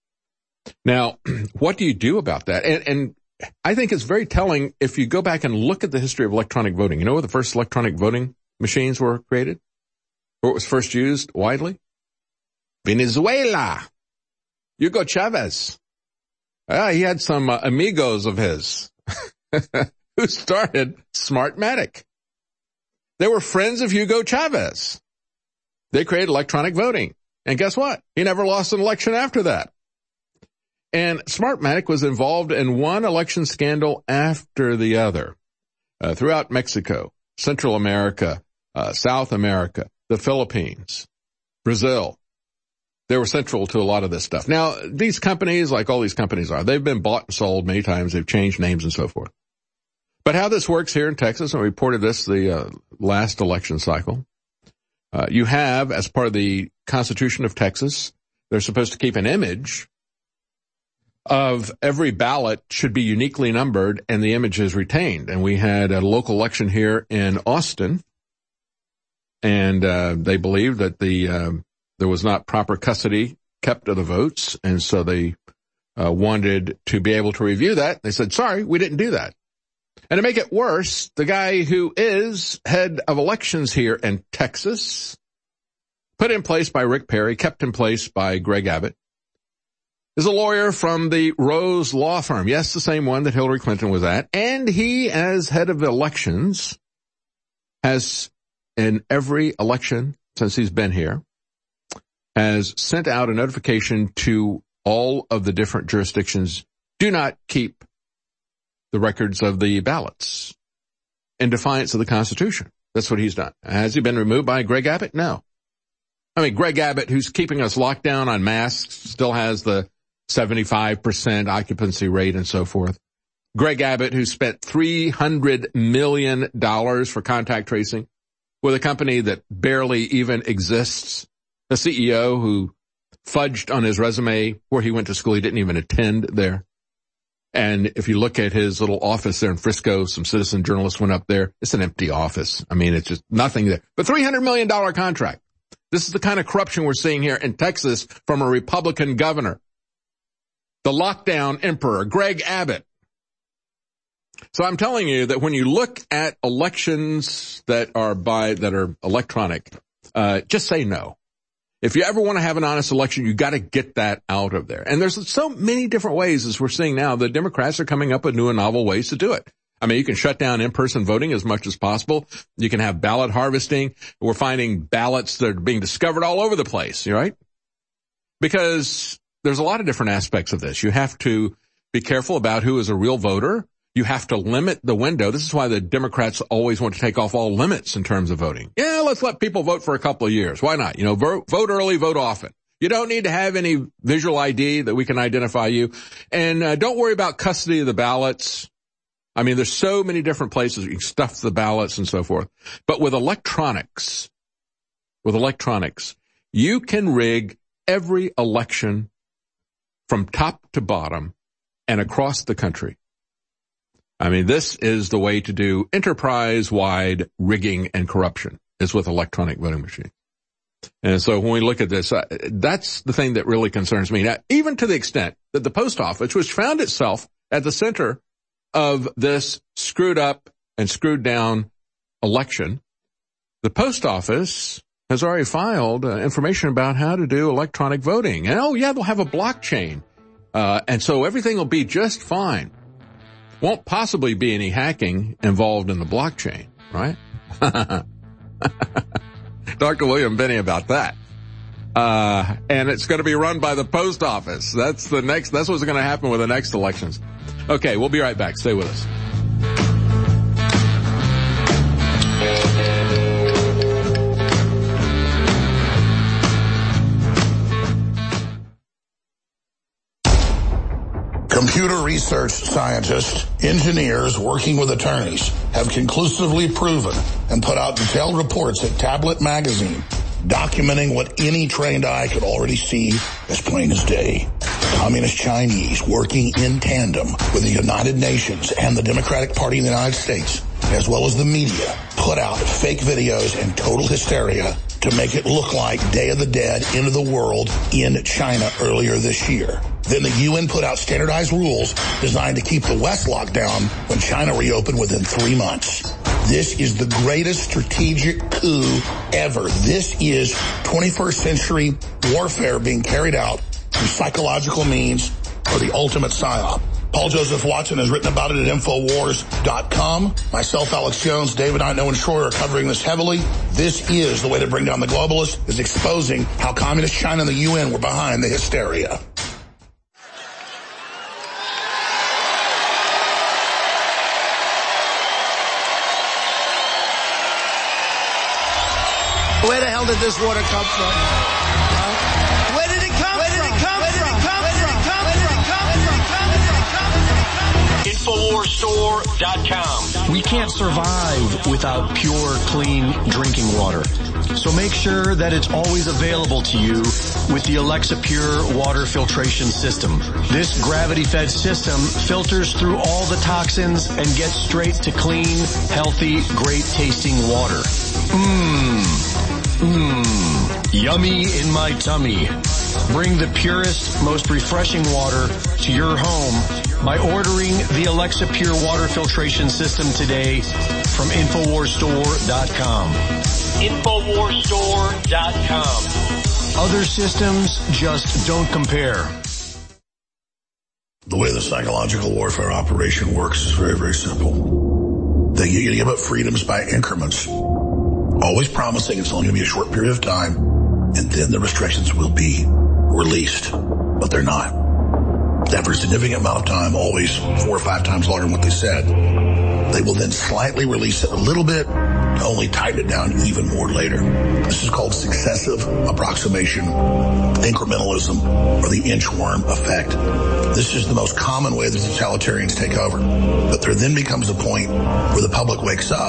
Now, what do you do about that? And, and I think it's very telling if you go back and look at the history of electronic voting. You know where the first electronic voting machines were created? Where it was first used widely? Venezuela. Hugo Chavez. Ah, he had some uh, amigos of his who started Smartmatic. They were friends of Hugo Chavez. They created electronic voting. And guess what? He never lost an election after that. And Smartmatic was involved in one election scandal after the other, uh, throughout Mexico, Central America, uh, South America, the Philippines, Brazil. They were central to a lot of this stuff. Now, these companies, like all these companies are, they've been bought and sold many times. They've changed names and so forth. But how this works here in Texas, and we reported this the uh, last election cycle, uh, you have, as part of the Constitution of Texas, they're supposed to keep an image of every ballot should be uniquely numbered, and the image is retained. And we had a local election here in Austin, and uh, they believed that the uh, there was not proper custody kept of the votes, and so they uh, wanted to be able to review that. They said, sorry, we didn't do that. And to make it worse, the guy who is head of elections here in Texas, put in place by Rick Perry, kept in place by Greg Abbott, is a lawyer from the Rose Law Firm. Yes, the same one that Hillary Clinton was at. And he, as head of elections, has, in every election since he's been here, has sent out a notification to all of the different jurisdictions, do not keep the records of the ballots in defiance of the Constitution. That's what he's done. Has he been removed by Greg Abbott? No. I mean, Greg Abbott, who's keeping us locked down on masks, still has the seventy-five percent occupancy rate and so forth. Greg Abbott, who spent three hundred million dollars for contact tracing with a company that barely even exists. A C E O who fudged on his resume where he went to school. He didn't even attend there. And if you look at his little office there in Frisco, some citizen journalists went up there. It's an empty office. I mean, it's just nothing there. But three hundred million dollars contract. This is the kind of corruption we're seeing here in Texas from a Republican governor. The lockdown emperor, Greg Abbott. So I'm telling you that when you look at elections that are by, that are electronic, uh, just say no. If you ever want to have an honest election, you got to get that out of there. And there's so many different ways, as we're seeing now, the Democrats are coming up with new and novel ways to do it. I mean, you can shut down in-person voting as much as possible. You can have ballot harvesting. We're finding ballots that are being discovered all over the place, right? Because there's a lot of different aspects of this. You have to be careful about who is a real voter. You have to limit the window. This is why the Democrats always want to take off all limits in terms of voting. Yeah, let's let people vote for a couple of years. Why not? You know, vote, vote early, vote often. You don't need to have any visual I D that we can identify you. And uh, don't worry about custody of the ballots. I mean, there's so many different places you can stuff the ballots and so forth. But with electronics, with electronics, you can rig every election from top to bottom and across the country. I mean, this is the way to do enterprise-wide rigging and corruption, is with electronic voting machines. And so when we look at this, uh, that's the thing that really concerns me. Now, even to the extent that the post office, which found itself at the center of this screwed up and screwed down election. The post office has already filed uh, information about how to do electronic voting. And, oh, yeah, they'll have a blockchain. Uh, and so everything will be just fine. Won't possibly be any hacking involved in the blockchain, right? Doctor William Binney about that. Uh, and it's going to be run by the post office. That's the next, that's what's going to happen with the next elections. Okay, we'll be right back. Stay with us. Computer research scientists, engineers working with attorneys have conclusively proven and put out detailed reports at Tablet Magazine documenting what any trained eye could already see as plain as day. Communist Chinese working in tandem with the United Nations and the Democratic Party in the United States, as well as the media, put out fake videos and total hysteria to make it look like Day of the Dead, end of the world in China earlier this year. Then the U N put out standardized rules designed to keep the West locked down when China reopened within three months. This is the greatest strategic coup ever. This is twenty-first century warfare being carried out through psychological means for the ultimate psyop. Paul Joseph Watson has written about it at Infowars dot com. Myself, Alex Jones, David I. Noah Shroyer are covering this heavily. This is the way to bring down the globalists, is exposing how Communist China and the U N were behind the hysteria. Where the hell did this water come from? Huh? Where did it come Where did from? It come Where did it come Where did it come Where did it come Where did it come Infowars Store dot com. We can't survive without pure, clean drinking water. So make sure that it's always available to you with the Alexa Pure Water Filtration System. This gravity-fed system filters through all the toxins and gets straight to clean, healthy, great-tasting water. Mmm. Mmm, yummy in my tummy. Bring the purest, most refreshing water to your home by ordering the Alexa Pure Water Filtration System today from Infowars Store dot com. Infowars Store dot com. Other systems just don't compare. The way the psychological warfare operation works is very, very simple. They you give up freedoms by increments, always promising it's only going to be a short period of time, and then the restrictions will be released. But they're not. After a significant amount of time, always four or five times longer than what they said, they will then slightly release it a little bit, only tighten it down even more later. This is called successive approximation, incrementalism, or the inchworm effect. This is the most common way that totalitarians take over. But there then becomes a point where the public wakes up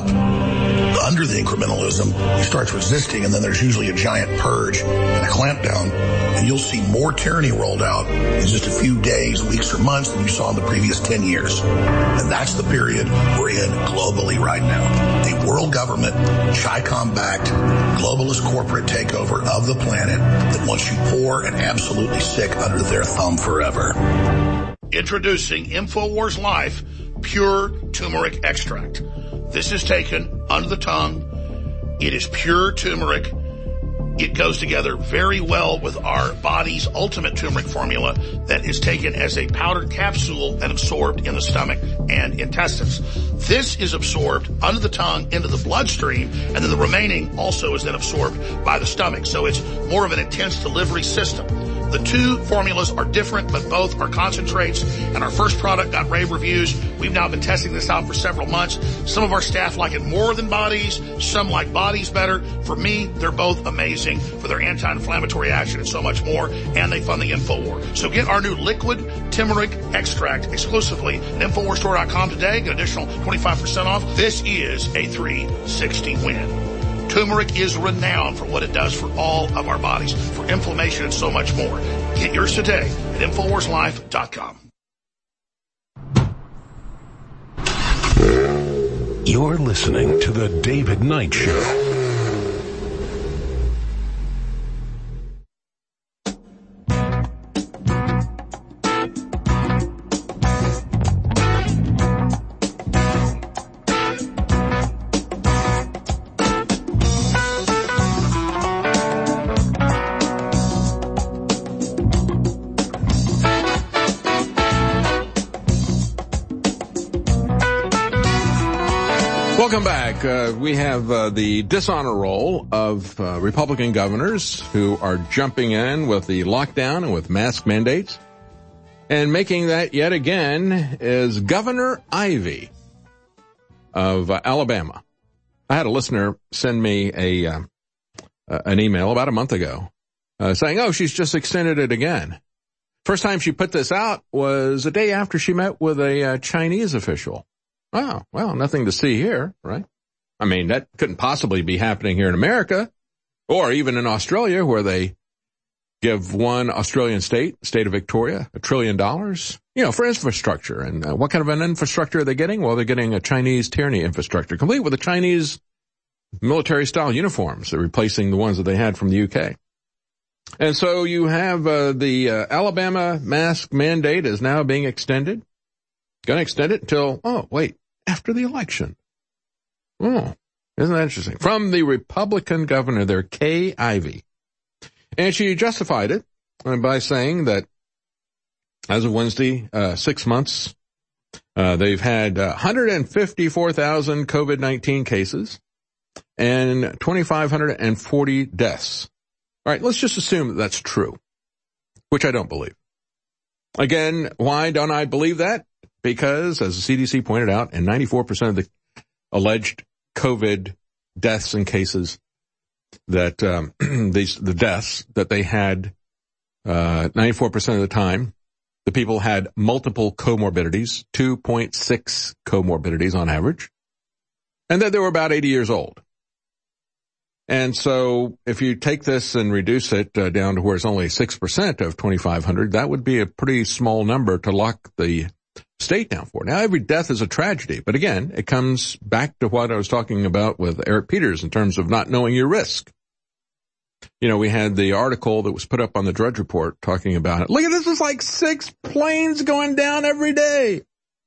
under the incrementalism, he starts resisting, and then there's usually a giant purge and a clampdown, and you'll see more tyranny rolled out in just a few days, weeks, or months than you saw in the previous ten years. And that's the period we're in globally right now. A world government, Chi-Com-backed, globalist corporate takeover of the planet that wants you poor and absolutely sick under their thumb forever. Introducing InfoWars Life Pure Turmeric Extract. This is taken under the tongue. It is pure turmeric. It goes together very well with our body's ultimate turmeric formula that is taken as a powdered capsule and absorbed in the stomach and intestines. This is absorbed under the tongue into the bloodstream, and then the remaining also is then absorbed by the stomach. So it's more of an intense delivery system. The two formulas are different, but both are concentrates, and our first product got rave reviews. We've now been testing this out for several months. Some of our staff like it more than bodies. Some like bodies better. For me, they're both amazing for their anti-inflammatory action and so much more, and they fund the InfoWar. So get our new liquid turmeric extract exclusively at Infowars Store dot com today. Get additional twenty-five percent off. This is a three sixty win. Turmeric is renowned for what it does for all of our bodies, for inflammation and so much more. Get yours today at Infowars Life dot com. You're listening to The David Knight Show. Welcome back. Uh, we have uh, the dishonor roll of uh, Republican governors who are jumping in with the lockdown and with mask mandates. And making that yet again is Governor Ivey of uh, Alabama. I had a listener send me a uh, uh, an email about a month ago uh, saying, oh, she's just extended it again. First time she put this out was a day after she met with a uh, Chinese official. Wow, well, nothing to see here, right? I mean, that couldn't possibly be happening here in America or even in Australia, where they give one Australian state, state of Victoria, a trillion dollars, you know, for infrastructure. And uh, what kind of an infrastructure are they getting? Well, they're getting a Chinese tyranny infrastructure, complete with the Chinese military-style uniforms. They're replacing the ones that they had from the U K. And so you have uh, the uh, Alabama mask mandate is now being extended. Going to extend it until, oh, wait, after the election. Oh, isn't that interesting? From the Republican governor there, Kay Ivey. And she justified it by saying that as of Wednesday, uh, six months, uh, they've had uh, one hundred fifty-four thousand COVID nineteen cases and two thousand five hundred forty deaths. All right, let's just assume that that's true, which I don't believe. Again, why don't I believe that? Because, as the C D C pointed out, in ninety-four percent of the alleged COVID deaths and cases that um, these the deaths that they had, uh, ninety-four percent of the time, the people had multiple comorbidities, two point six comorbidities on average, and that they were about eighty years old. And so if you take this and reduce it uh, down to where it's only six percent of twenty-five hundred, that would be a pretty small number to lock the state down for. Now, every death is a tragedy, but again, it comes back to what I was talking about with Eric Peters in terms of not knowing your risk. You know, we had the article that was put up on the Drudge Report talking about it. Look at this, it's like six planes going down every day.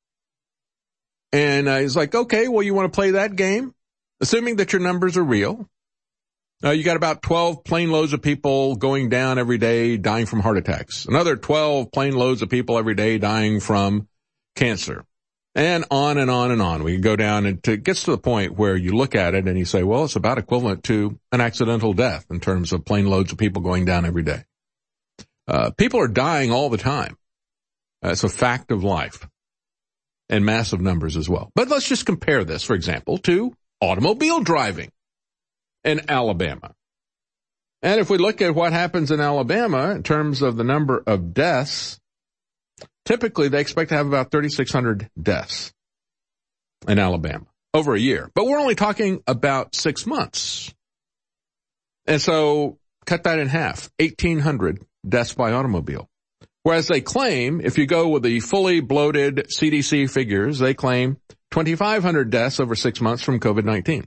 And uh, he's like, okay, well, you want to play that game? Assuming that your numbers are real. Uh, you got about twelve plane loads of people going down every day dying from heart attacks. Another twelve plane loads of people every day dying from cancer. And on and on and on. We can go down and it gets to the point where you look at it and you say, well, it's about equivalent to an accidental death in terms of plane loads of people going down every day. Uh, people are dying all the time. That's a fact of life. And massive numbers as well. But let's just compare this, for example, to automobile driving in Alabama. And if we look at what happens in Alabama in terms of the number of deaths, typically they expect to have about thirty-six hundred deaths in Alabama over a year. But we're only talking about six months. And so cut that in half, eighteen hundred deaths by automobile. Whereas they claim, if you go with the fully bloated C D C figures, they claim twenty-five hundred deaths over six months from COVID nineteen.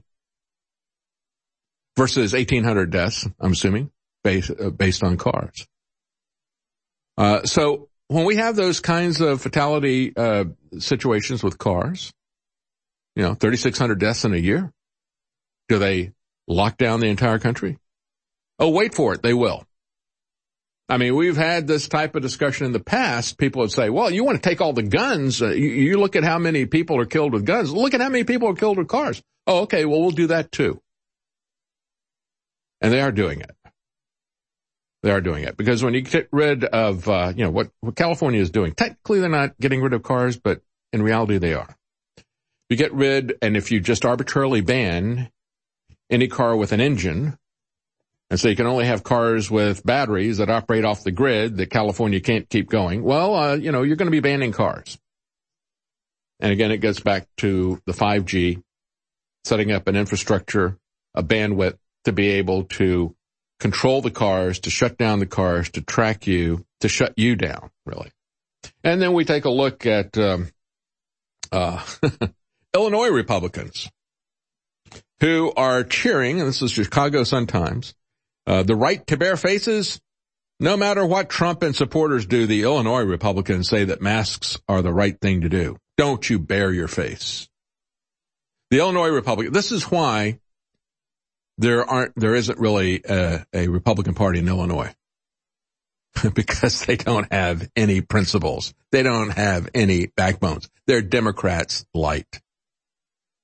Versus eighteen hundred deaths, I'm assuming, based, uh, based on cars. Uh, so when we have those kinds of fatality uh, situations with cars, you know, thirty-six hundred deaths in a year, do they lock down the entire country? Oh, wait for it, they will. I mean, we've had this type of discussion in the past. People would say, well, you want to take all the guns. Uh, you, you look at how many people are killed with guns. Look at how many people are killed with cars. Oh, okay, well, we'll do that too. And they are doing it. They are doing it. Because when you get rid of, uh, you know, what, what California is doing, technically they're not getting rid of cars, but in reality they are. You get rid, and if you just arbitrarily ban any car with an engine, and so you can only have cars with batteries that operate off the grid that California can't keep going, well, uh, you know, you're going to be banning cars. And again, it gets back to the five G, setting up an infrastructure, a bandwidth, to be able to control the cars, to shut down the cars, to track you, to shut you down, really. And then we take a look at um, uh, Illinois Republicans who are cheering, and this is Chicago Sun-Times, uh, the right to bear faces. No matter what Trump and supporters do, the Illinois Republicans say that masks are the right thing to do. Don't you bare your face. The Illinois Republican, this is why There aren't, there isn't really a, a Republican Party in Illinois because they don't have any principles. They don't have any backbones. They're Democrats light.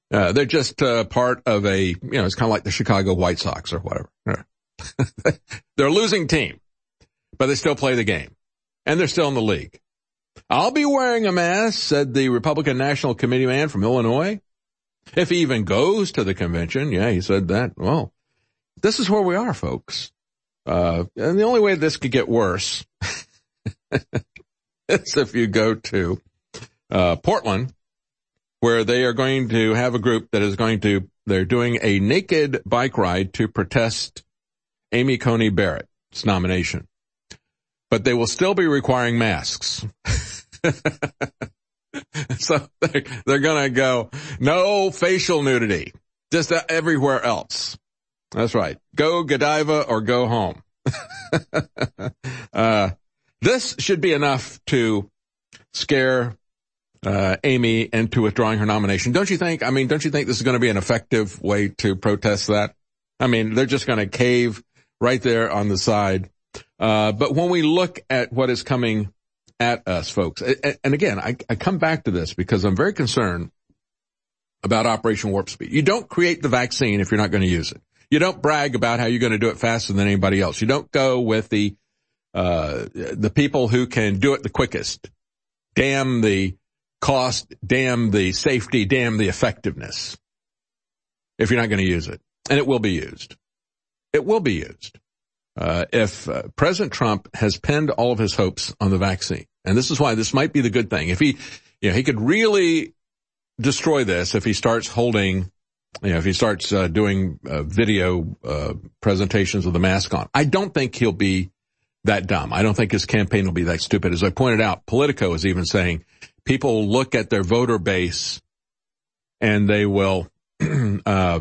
Uh, they're just uh, part of a, you know, it's kind of like the Chicago White Sox or whatever. They're a losing team, but they still play the game, and they're still in the league. I'll be wearing a mask, said the Republican National Committee man from Illinois. If he even goes to the convention, yeah, he said that. Well, this is where we are, folks. Uh, and the only way this could get worse is if you go to uh, Portland, where they are going to have a group that is going to, they're doing a naked bike ride to protest Amy Coney Barrett's nomination. But they will still be requiring masks. So they're, they're going to go, no facial nudity, just everywhere else. That's right. Go Godiva or go home. uh, this should be enough to scare uh, Amy into withdrawing her nomination. Don't you think? I mean, don't you think this is going to be an effective way to protest that? I mean, they're just going to cave right there on the side. Uh, but when we look at what is coming at us, folks, and again, I, I come back to this because I'm very concerned about Operation Warp Speed. You don't create the vaccine if you're not going to use it. You don't brag about how you're going to do it faster than anybody else. You don't go with the, uh, the people who can do it the quickest. Damn the cost, damn the safety, damn the effectiveness. If you're not going to use it. And it will be used. It will be used. Uh, if uh, President Trump has pinned all of his hopes on the vaccine, and this is why this might be the good thing. If he, you know, he could really destroy this if he starts holding, you know, if he starts uh, doing uh, video uh, presentations with the mask on. I don't think he'll be that dumb. I don't think his campaign will be that stupid. As I pointed out, Politico is even saying people look at their voter base and they will, uh,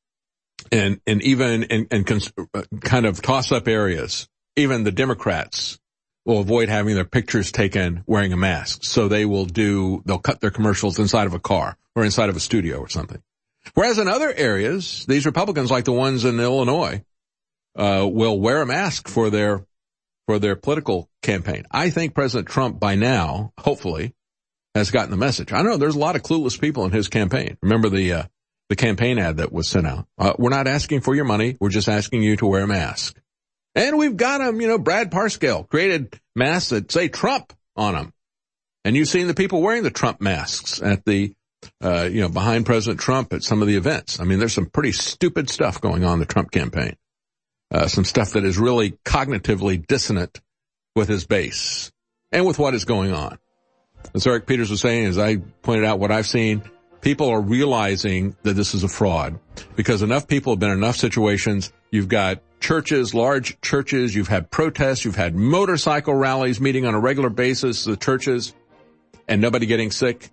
and, and even in, in cons- kind of toss up areas, even the Democrats will avoid having their pictures taken wearing a mask. So they will do, they'll cut their commercials inside of a car or inside of a studio or something. Whereas in other areas, these Republicans, like the ones in Illinois, uh, will wear a mask for their, for their political campaign. I think President Trump by now, hopefully, has gotten the message. I know there's a lot of clueless people in his campaign. Remember the, uh, the campaign ad that was sent out. Uh, we're not asking for your money. We're just asking you to wear a mask. And we've got them, you know, Brad Parscale created masks that say Trump on them. And you've seen the people wearing the Trump masks at the, uh, you know, behind President Trump at some of the events. I mean, there's some pretty stupid stuff going on in the Trump campaign. Uh, some stuff that is really cognitively dissonant with his base and with what is going on. As Eric Peters was saying, as I pointed out what I've seen, people are realizing that this is a fraud because enough people have been in enough situations. You've got churches, large churches, you've had protests, you've had motorcycle rallies meeting on a regular basis, the churches, and nobody getting sick.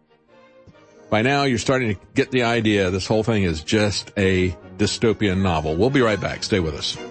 By now, you're starting to get the idea this whole thing is just a dystopian novel. We'll be right back. Stay with us.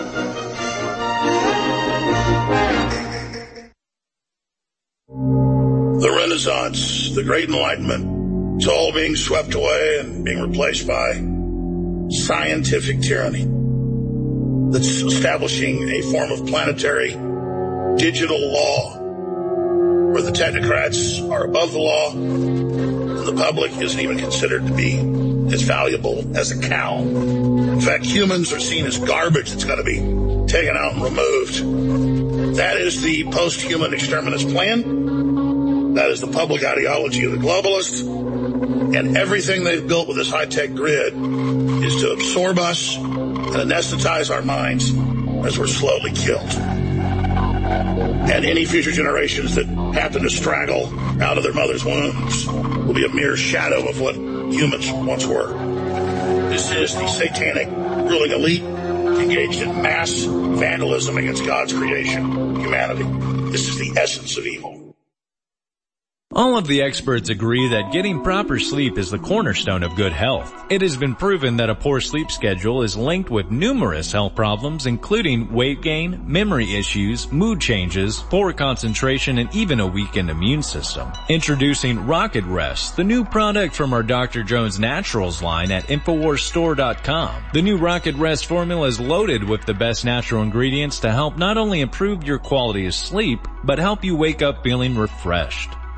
The Renaissance, the Great Enlightenment, it's all being swept away and being replaced by scientific tyranny that's establishing a form of planetary digital law where the technocrats are above the law and the public isn't even considered to be as valuable as a cow. In fact, humans are seen as garbage that's got to be taken out and removed. That is the post-human exterminist plan. That is the public ideology of the globalists. And everything they've built with this high-tech grid is to absorb us and anesthetize our minds as we're slowly killed. And any future generations that happen to straggle out of their mother's wombs will be a mere shadow of what humans once were. This is the satanic ruling elite engaged in mass vandalism against God's creation, humanity. This is the essence of evil. All of the experts agree that getting proper sleep is the cornerstone of good health. It has been proven that a poor sleep schedule is linked with numerous health problems, including weight gain, memory issues, mood changes, poor concentration, and even a weakened immune system. Introducing Rocket Rest, the new product from our Doctor Jones Naturals line at Infowars Store dot com. The new Rocket Rest formula is loaded with the best natural ingredients to help not only improve your quality of sleep, but help you wake up feeling refreshed.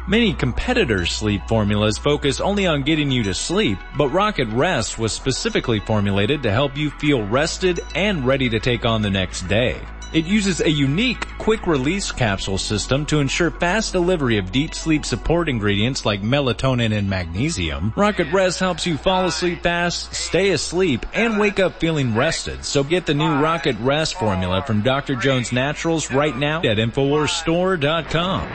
Many competitors' sleep formulas focus only on getting you to sleep, but Rocket Rest was specifically formulated to help you feel rested and ready to take on the next day. It uses a unique quick-release capsule system to ensure fast delivery of deep sleep support ingredients like melatonin and magnesium. Rocket Rest helps you fall asleep fast, stay asleep, and wake up feeling rested. So get the new Rocket Rest formula from Doctor Jones Naturals right now at Infowars Store dot com.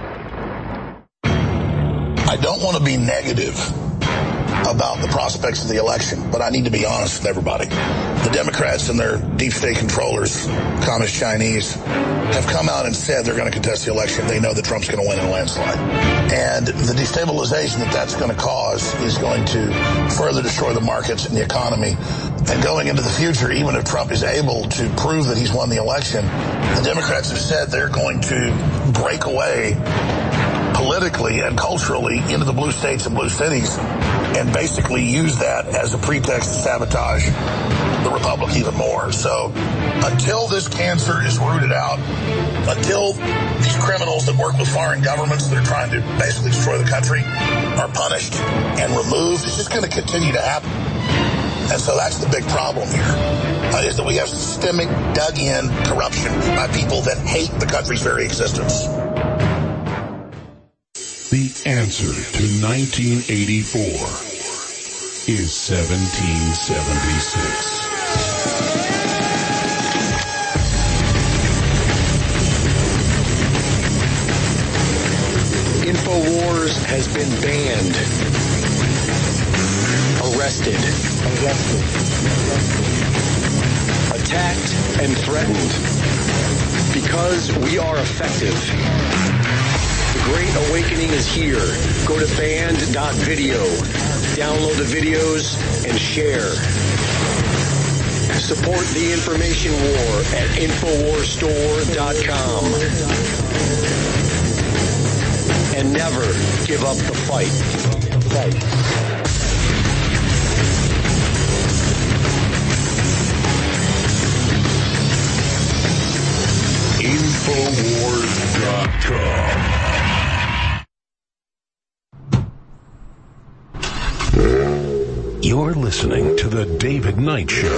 I don't want to be negative about the prospects of the election, but I need to be honest with everybody. The Democrats and their deep state controllers, Communist Chinese, have come out and said they're going to contest the election. They know that Trump's going to win in a landslide. And the destabilization that that's going to cause is going to further destroy the markets and the economy. And going into the future, even if Trump is able to prove that he's won the election, the Democrats have said they're going to break away politically and culturally into the blue states and blue cities and basically use that as a pretext to sabotage the republic even more. So until this cancer is rooted out, until these criminals that work with foreign governments that are trying to basically destroy the country are punished and removed, it's just going to continue to happen. And so that's the big problem here, uh, is that we have systemic, dug-in corruption by people that hate the country's very existence. The answer to nineteen eighty-four is seventeen seventy-six. InfoWars has been banned, arrested, arrested, attacked, and threatened because we are effective. The Great Awakening is here. Go to banned dot video, download the videos, and share. Support the information war at Infowars Store dot com. And never give up the fight. Fight. Infowars dot com. You're listening to The David Knight Show.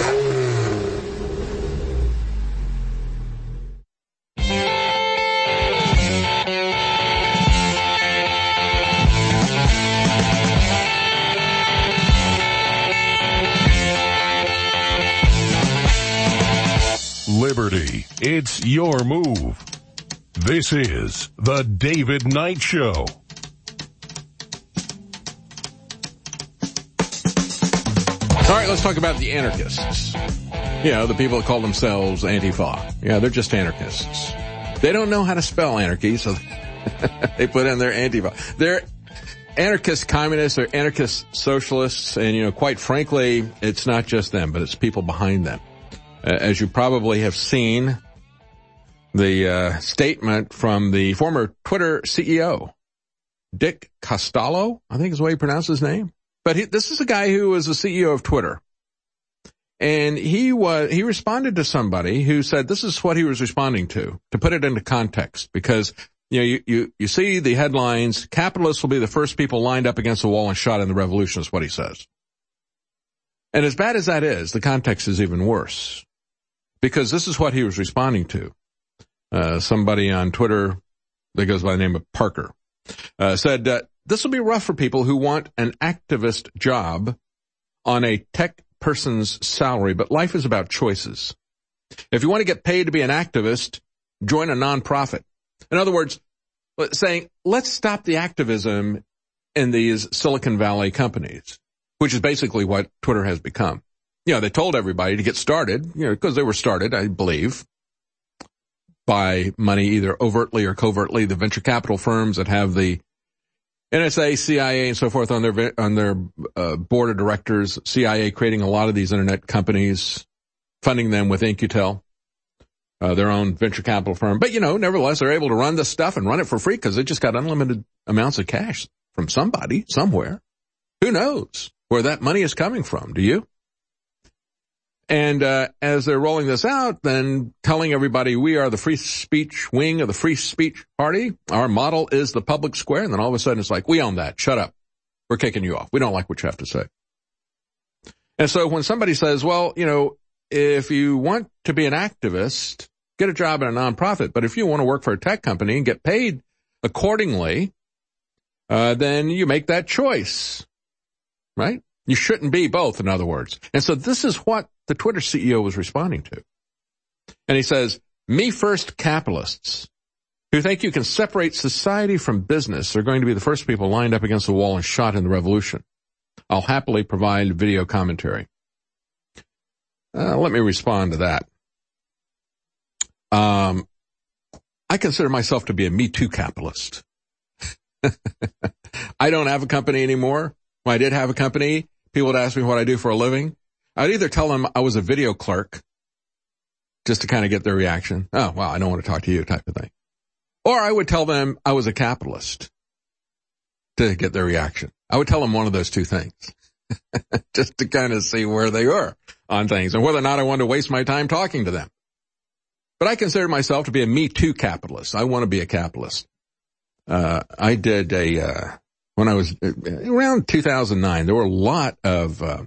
Liberty, it's your move. This is The David Knight Show. All right, let's talk about the anarchists. You know, the people that call themselves Antifa. Yeah, they're just anarchists. They don't know how to spell anarchy, so they put in their Antifa. They're anarchist communists, they're anarchist socialists, and, you know, quite frankly, it's not just them, but it's people behind them. Uh, as you probably have seen, the uh, statement from the former Twitter C E O, Dick Costolo, I think is the way he pronounced his name. But he, this is a guy who was the C E O of Twitter. And he was, he responded to somebody who said this is what he was responding to, to put it into context. Because, you know, you, you, you see the headlines, capitalists will be the first people lined up against the wall and shot in the revolution, is what he says. And as bad as that is, the context is even worse. Because this is what he was responding to. Uh, somebody on Twitter that goes by the name of Parker, uh, said, uh, this will be rough for people who want an activist job on a tech person's salary, but life is about choices. If you want to get paid to be an activist, join a nonprofit. In other words, saying, let's stop the activism in these Silicon Valley companies, which is basically what Twitter has become. You know, they told everybody to get started, you know, because they were started, I believe, by money either overtly or covertly, the venture capital firms that have the N S A, C I A, and so forth on their on their uh, board of directors. C I A creating a lot of these internet companies, funding them with In-Q-Tel, uh, their own venture capital firm. But, you know, nevertheless, they're able to run this stuff and run it for free because they just got unlimited amounts of cash from somebody, somewhere. Who knows where that money is coming from? Do you? And uh, as they're rolling this out, then telling everybody we are the free speech wing of the free speech party. Our model is the public square. And then all of a sudden it's like, we own that. Shut up. We're kicking you off. We don't like what you have to say. And so when somebody says, well, you know, if you want to be an activist, get a job in a nonprofit. But if you want to work for a tech company and get paid accordingly, uh, then you make that choice, right? You shouldn't be both, in other words. And so this is what the Twitter C E O was responding to. And he says, me first capitalists who think you can separate society from business are going to be the first people lined up against the wall and shot in the revolution. I'll happily provide video commentary. Uh, let me respond to that. Um, I consider myself to be a Me Too capitalist. I don't have a company anymore. When I did have a company, people would ask me what I do for a living. I'd either tell them I was a video clerk just to kind of get their reaction. Oh, well, I don't want to talk to you type of thing. Or I would tell them I was a capitalist to get their reaction. I would tell them one of those two things just to kind of see where they were on things and whether or not I wanted to waste my time talking to them. But I consider myself to be a Me Too capitalist. I want to be a capitalist. Uh, I did a, uh, when I was around two thousand nine, there were a lot of, uh,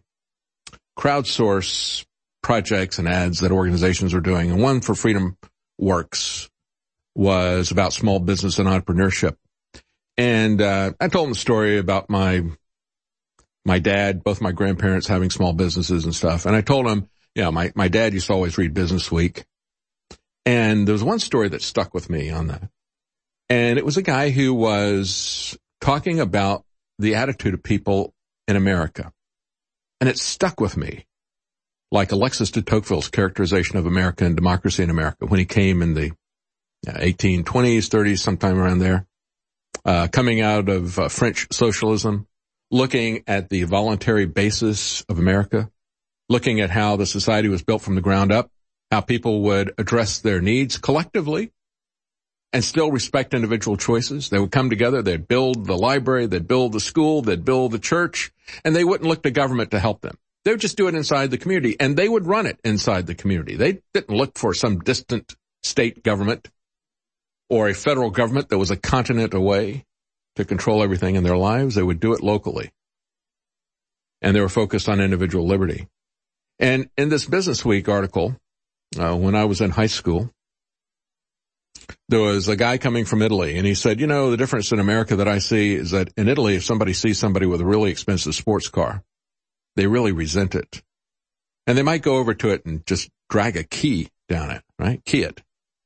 crowdsource projects and ads that organizations were doing. And one for Freedom Works was about small business and entrepreneurship. And, uh, I told them the story about my, my dad, both my grandparents having small businesses and stuff. And I told them, you know, my, my dad used to always read Business Week. And there was one story that stuck with me on that. And it was a guy who was talking about the attitude of people in America. And it stuck with me, like Alexis de Tocqueville's characterization of America and democracy in America when he came in the eighteen twenties, thirties, sometime around there, uh, coming out of uh, French socialism, looking at the voluntary basis of America, looking at how the society was built from the ground up, how people would address their needs collectively and still respect individual choices. They would come together, they'd build the library, they'd build the school, they'd build the church, and they wouldn't look to government to help them. They would just do it inside the community, and they would run it inside the community. They didn't look for some distant state government or a federal government that was a continent away to control everything in their lives. They would do it locally. And they were focused on individual liberty. And in this Business Week article, uh, when I was in high school, there was a guy coming from Italy, and he said, you know, the difference in America that I see is that in Italy, if somebody sees somebody with a really expensive sports car, they really resent it. And they might go over to it and just drag a key down it, right? Key it.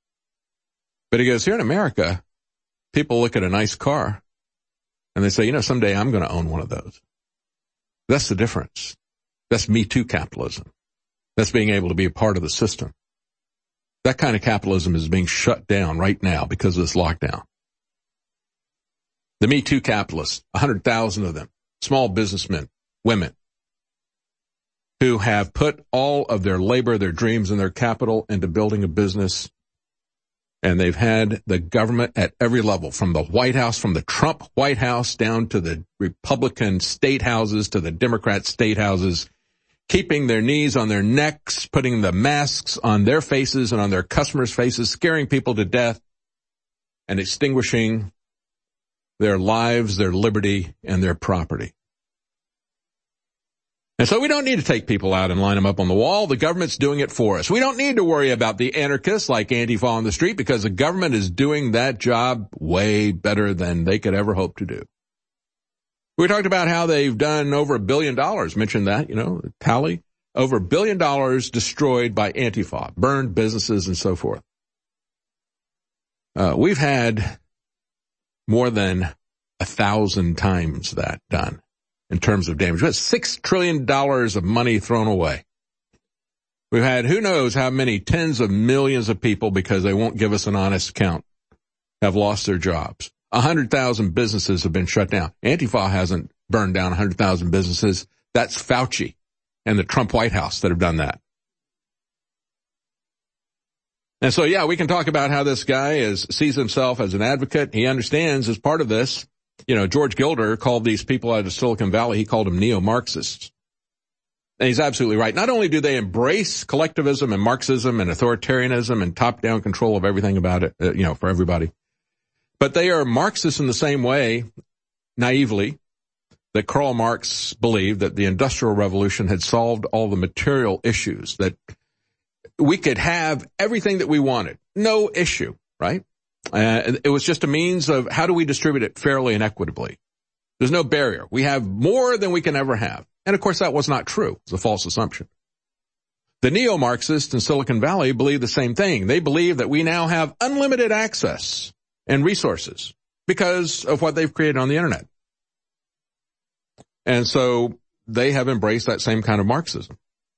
But he goes, here in America, people look at a nice car, and they say, you know, someday I'm going to own one of those. That's the difference. That's Me Too capitalism. That's being able to be a part of the system. That kind of capitalism is being shut down right now because of this lockdown. The Me Too capitalists, one hundred thousand of them, small businessmen, women, who have put all of their labor, their dreams, and their capital into building a business. And they've had the government at every level, from the White House, from the Trump White House down to the Republican state houses to the Democrat state houses, keeping their knees on their necks, putting the masks on their faces and on their customers' faces, scaring people to death, and extinguishing their lives, their liberty, and their property. And so we don't need to take people out and line them up on the wall. The government's doing it for us. We don't need to worry about the anarchists like Antifa on the street because the government is doing that job way better than they could ever hope to do. We talked about how they've done over a billion dollars, mentioned that, you know, tally, over a billion dollars destroyed by Antifa, burned businesses and so forth. Uh, we've had more than a thousand times that done in terms of damage. We had six trillion dollars of money thrown away. We've had who knows how many tens of millions of people, because they won't give us an honest count, have lost their jobs. A hundred thousand businesses have been shut down. Antifa hasn't burned down a hundred thousand businesses. That's Fauci and the Trump White House that have done that. And so, yeah, we can talk about how this guy is, sees himself as an advocate. He understands as part of this, you know, George Gilder called these people out of Silicon Valley, he called them neo-Marxists. And he's absolutely right. Not only do they embrace collectivism and Marxism and authoritarianism and top-down control of everything about it, uh, you know, for everybody, but they are Marxists in the same way, naively, that Karl Marx believed that the Industrial Revolution had solved all the material issues, that we could have everything that we wanted. No issue, right? Uh, it was just a means of how do we distribute it fairly and equitably. There's no barrier. We have more than we can ever have. And of course that was not true. It's a false assumption. The neo-Marxists in Silicon Valley believe the same thing. They believe that we now have unlimited access and resources because of what they've created on the internet. And so they have embraced that same kind of Marxism.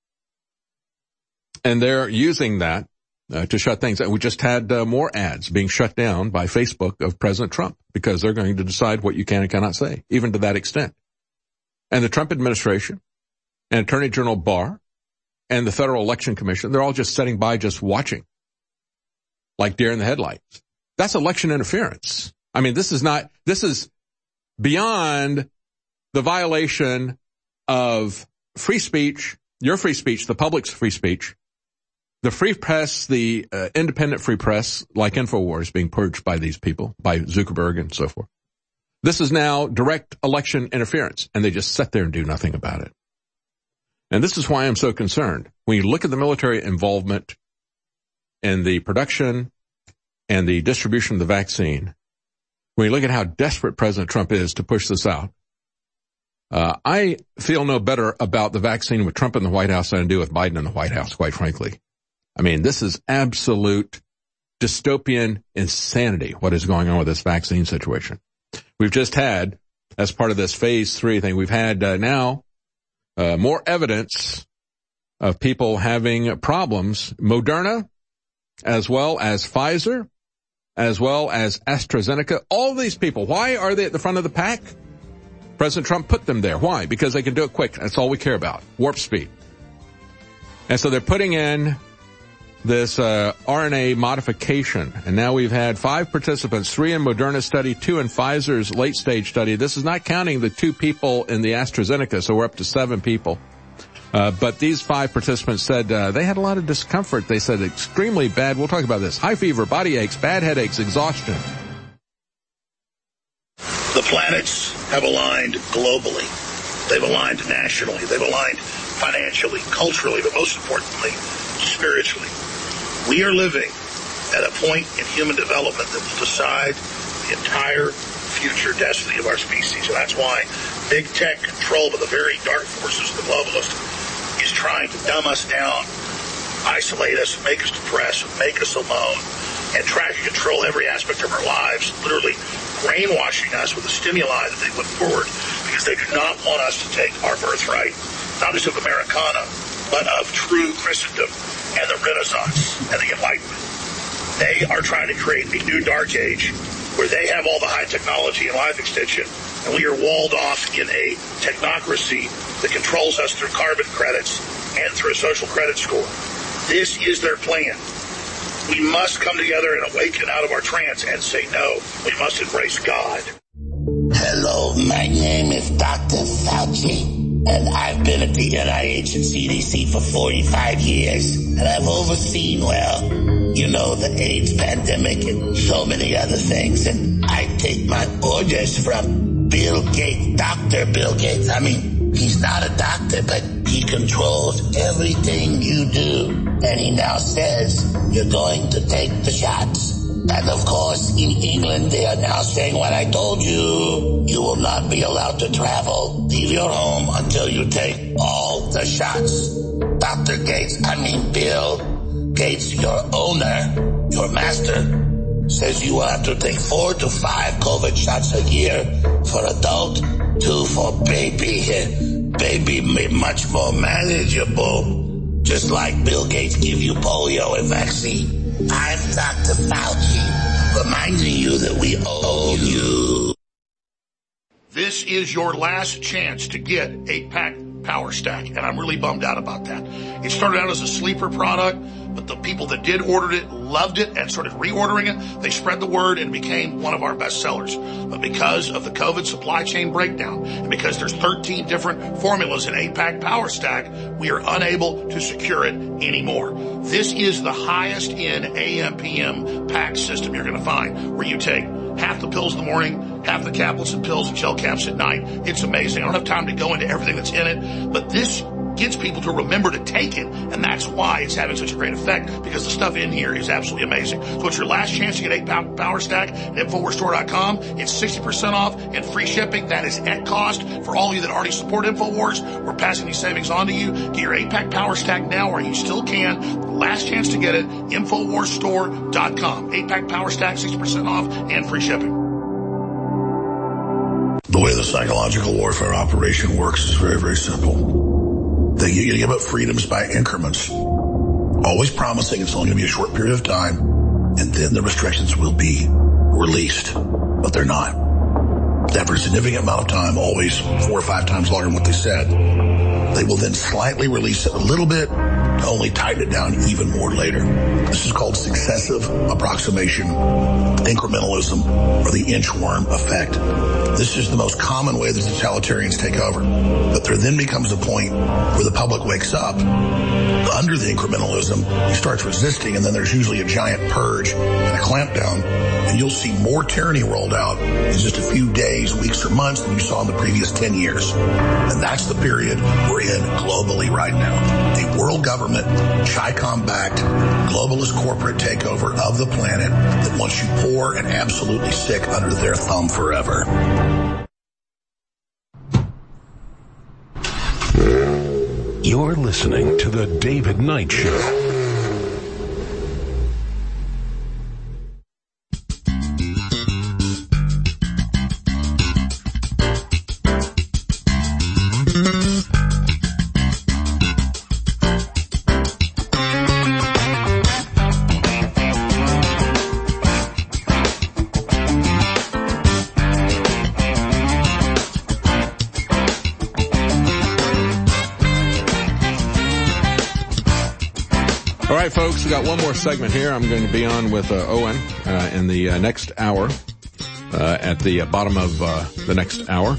And they're using that uh, to shut things. And we just had uh, more ads being shut down by Facebook of President Trump because they're going to decide what you can and cannot say, even to that extent. And the Trump administration and Attorney General Barr and the Federal Election Commission, they're all just sitting by just watching like deer in the headlights. That's election interference. I mean, this is not, this is beyond the violation of free speech, your free speech, the public's free speech, the free press, the uh, independent free press, like InfoWars, being purged by these people, by Zuckerberg and so forth. This is now direct election interference, and they just sit there and do nothing about it. And this is why I'm so concerned. When you look at the military involvement in the production and the distribution of the vaccine, when you look at how desperate President Trump is to push this out, uh, I feel no better about the vaccine with Trump in the White House than I do with Biden in the White House, quite frankly. I mean, this is absolute dystopian insanity, what is going on with this vaccine situation. We've just had, as part of this phase three thing, we've had uh, now uh, more evidence of people having problems. Moderna, as well as Pfizer, as well as AstraZeneca, all these people, why are they at the front of the pack? President Trump put them there. Why? Because they can do it quick. That's all we care about. Warp speed. And so they're putting in this uh, R N A modification, and now we've had five participants, three in Moderna's study, two in Pfizer's late-stage study. This is not counting the two people in the AstraZeneca, so we're up to seven people. Uh, but these five participants said uh, they had a lot of discomfort. They said extremely bad, we'll talk about this, high fever, body aches, bad headaches, exhaustion. The planets have aligned globally. They've aligned nationally. They've aligned financially, culturally, but most importantly, spiritually. We are living at a point in human development that will decide the entire future destiny of our species. And that's why big tech, controlled by the very dark forces of the globalist, is trying to dumb us down, isolate us, make us depressed, make us alone, and track and control every aspect of our lives, literally brainwashing us with the stimuli that they put forward because they do not want us to take our birthright, not just of Americana, but of true Christendom and the Renaissance and the Enlightenment. They are trying to create a new dark age where they have all the high technology and life extension, and we are walled off in a technocracy that controls us through carbon credits and through a social credit score. This is their plan. We must come together and awaken out of our trance and say no. We must embrace God. Hello, my name is Doctor Fauci. And I've been at the N I H and C D C for forty-five years. And I've overseen, well, you know, the AIDS pandemic and so many other things. And I take my orders from Bill Gates, Doctor Bill Gates. I mean, he's not a doctor, but he controls everything you do. And he now says you're going to take the shots. And of course, in England, they are now saying what I told you. You will not be allowed to travel, leave your home until you take all the shots. Doctor Gates, I mean Bill Gates, your owner, your master, says you will have to take four to five COVID shots a year for adult, two for baby. Baby much more manageable, just like Bill Gates give you polio and vaccine. I'm Doctor Fauci, reminding you that we owe you. This is your last chance to get eight-pack Power Stack, and I'm really bummed out about that. It started out as a sleeper product, but the people that did order it loved it and started reordering it. They spread the word and it became one of our best sellers. But because of the COVID supply chain breakdown and because there's thirteen different formulas in eight pack Power Stack, we are unable to secure it anymore. This is the highest in A M P M pack system you're going to find, where you take half the pills in the morning, half the caplets and pills and gel caps at night. It's amazing. I don't have time to go into everything that's in it, but this gets people to remember to take it, and that's why it's having such a great effect, because the stuff in here is absolutely amazing. So it's your last chance to get eight Power Stack at Infowars Store dot com. It's sixty percent off and free shipping. That is at cost. For all of you that already support InfoWars, we're passing these savings on to you. Get your eight pack Power Stack now, or you still can. Last chance to get it, Infowars Store dot com. eight pack Power Stack, sixty percent off and free shipping. The way the psychological warfare operation works is very, very simple. They get you to give up freedoms by increments, always promising it's only going to be a short period of time, and then the restrictions will be released, but they're not. After a significant amount of time, always four or five times longer than what they said, they will then slightly release it a little bit to only tighten it down even more later. This is called successive approximation incrementalism, or the inchworm effect. This is the most common way that totalitarians take over. But there then becomes a point where the public wakes up under the incrementalism, he starts resisting, and then there's usually a giant purge and a clampdown, and you'll see more tyranny rolled out in just a few days, weeks, or months than you saw in the previous ten years. And that's the period we're in globally right now. A world government, Chi-Com-backed, globalist corporate takeover of the planet that wants you poor and absolutely sick under their thumb forever. You're listening to The David Knight Show. All right, folks, we got one more segment here. I'm going to be on with uh, Owen uh, in the uh, next hour, uh, at the uh, bottom of uh, the next hour.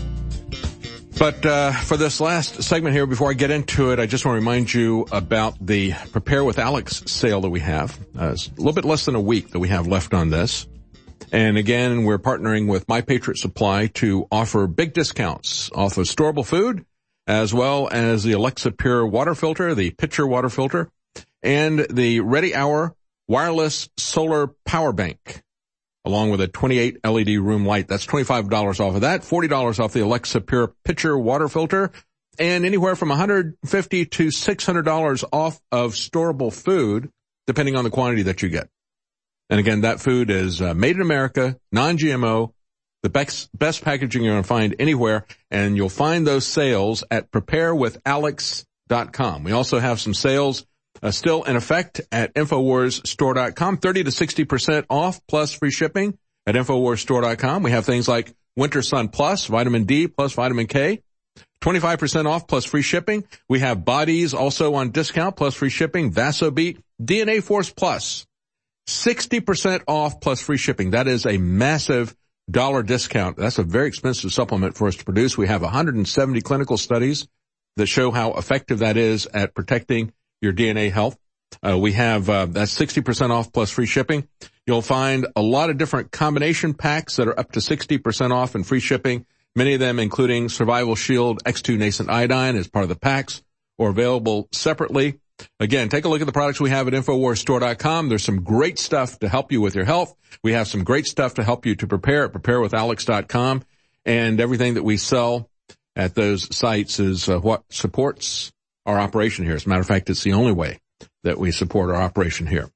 But uh, for this last segment here, before I get into it, I just want to remind you about the Prepare with Alex sale that we have. Uh, it's a little bit less than a week that we have left on this. And again, we're partnering with My Patriot Supply to offer big discounts off of storable food, as well as the Alexa Pure water filter, the pitcher water filter, and the Ready Hour wireless solar power bank, along with a twenty-eight L E D room light. That's twenty-five dollars off of that, forty dollars off the Alexa Pure pitcher water filter, and anywhere from one hundred fifty to six hundred dollars off of storable food, depending on the quantity that you get. And again, that food is uh, made in America, non-G M O, the best, best packaging you're going to find anywhere, and you'll find those sales at prepare with alex dot com. We also have some sales Uh, still in effect at Infowars Store dot com, thirty to sixty percent off plus free shipping at Infowars Store dot com. We have things like Winter Sun Plus, Vitamin D plus Vitamin K, twenty-five percent off plus free shipping. We have Bodies also on discount plus free shipping, Vasobeat, D N A Force Plus, sixty percent off plus free shipping. That is a massive dollar discount. That's a very expensive supplement for us to produce. We have one hundred seventy clinical studies that show how effective that is at protecting your D N A health. Uh, we have, uh, that's sixty percent off plus free shipping. You'll find a lot of different combination packs that are up to sixty percent off and free shipping. Many of them including Survival Shield X two Nascent Iodine as part of the packs or available separately. Again, take a look at the products we have at Infowars Store dot com. There's some great stuff to help you with your health. We have some great stuff to help you to prepare at prepare with alex dot com. And everything that we sell at those sites is uh, what supports our operation here. As a matter of fact, it's the only way that we support our operation here.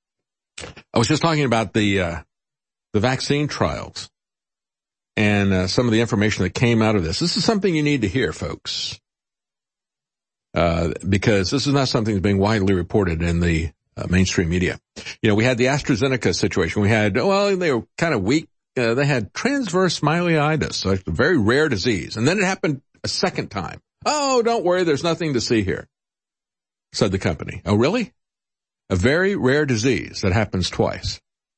I was just talking about the uh, the vaccine trials and uh, some of the information that came out of this. This is something you need to hear, folks, uh, because this is not something that's being widely reported in the uh, mainstream media. You know, we had the AstraZeneca situation. We had, well, they were kind of weak. Uh, they had transverse myelitis, so it's a very rare disease. And then it happened a second time. Oh, don't worry, there's nothing to see here, said the company. Oh, really? A very rare disease that happens twice.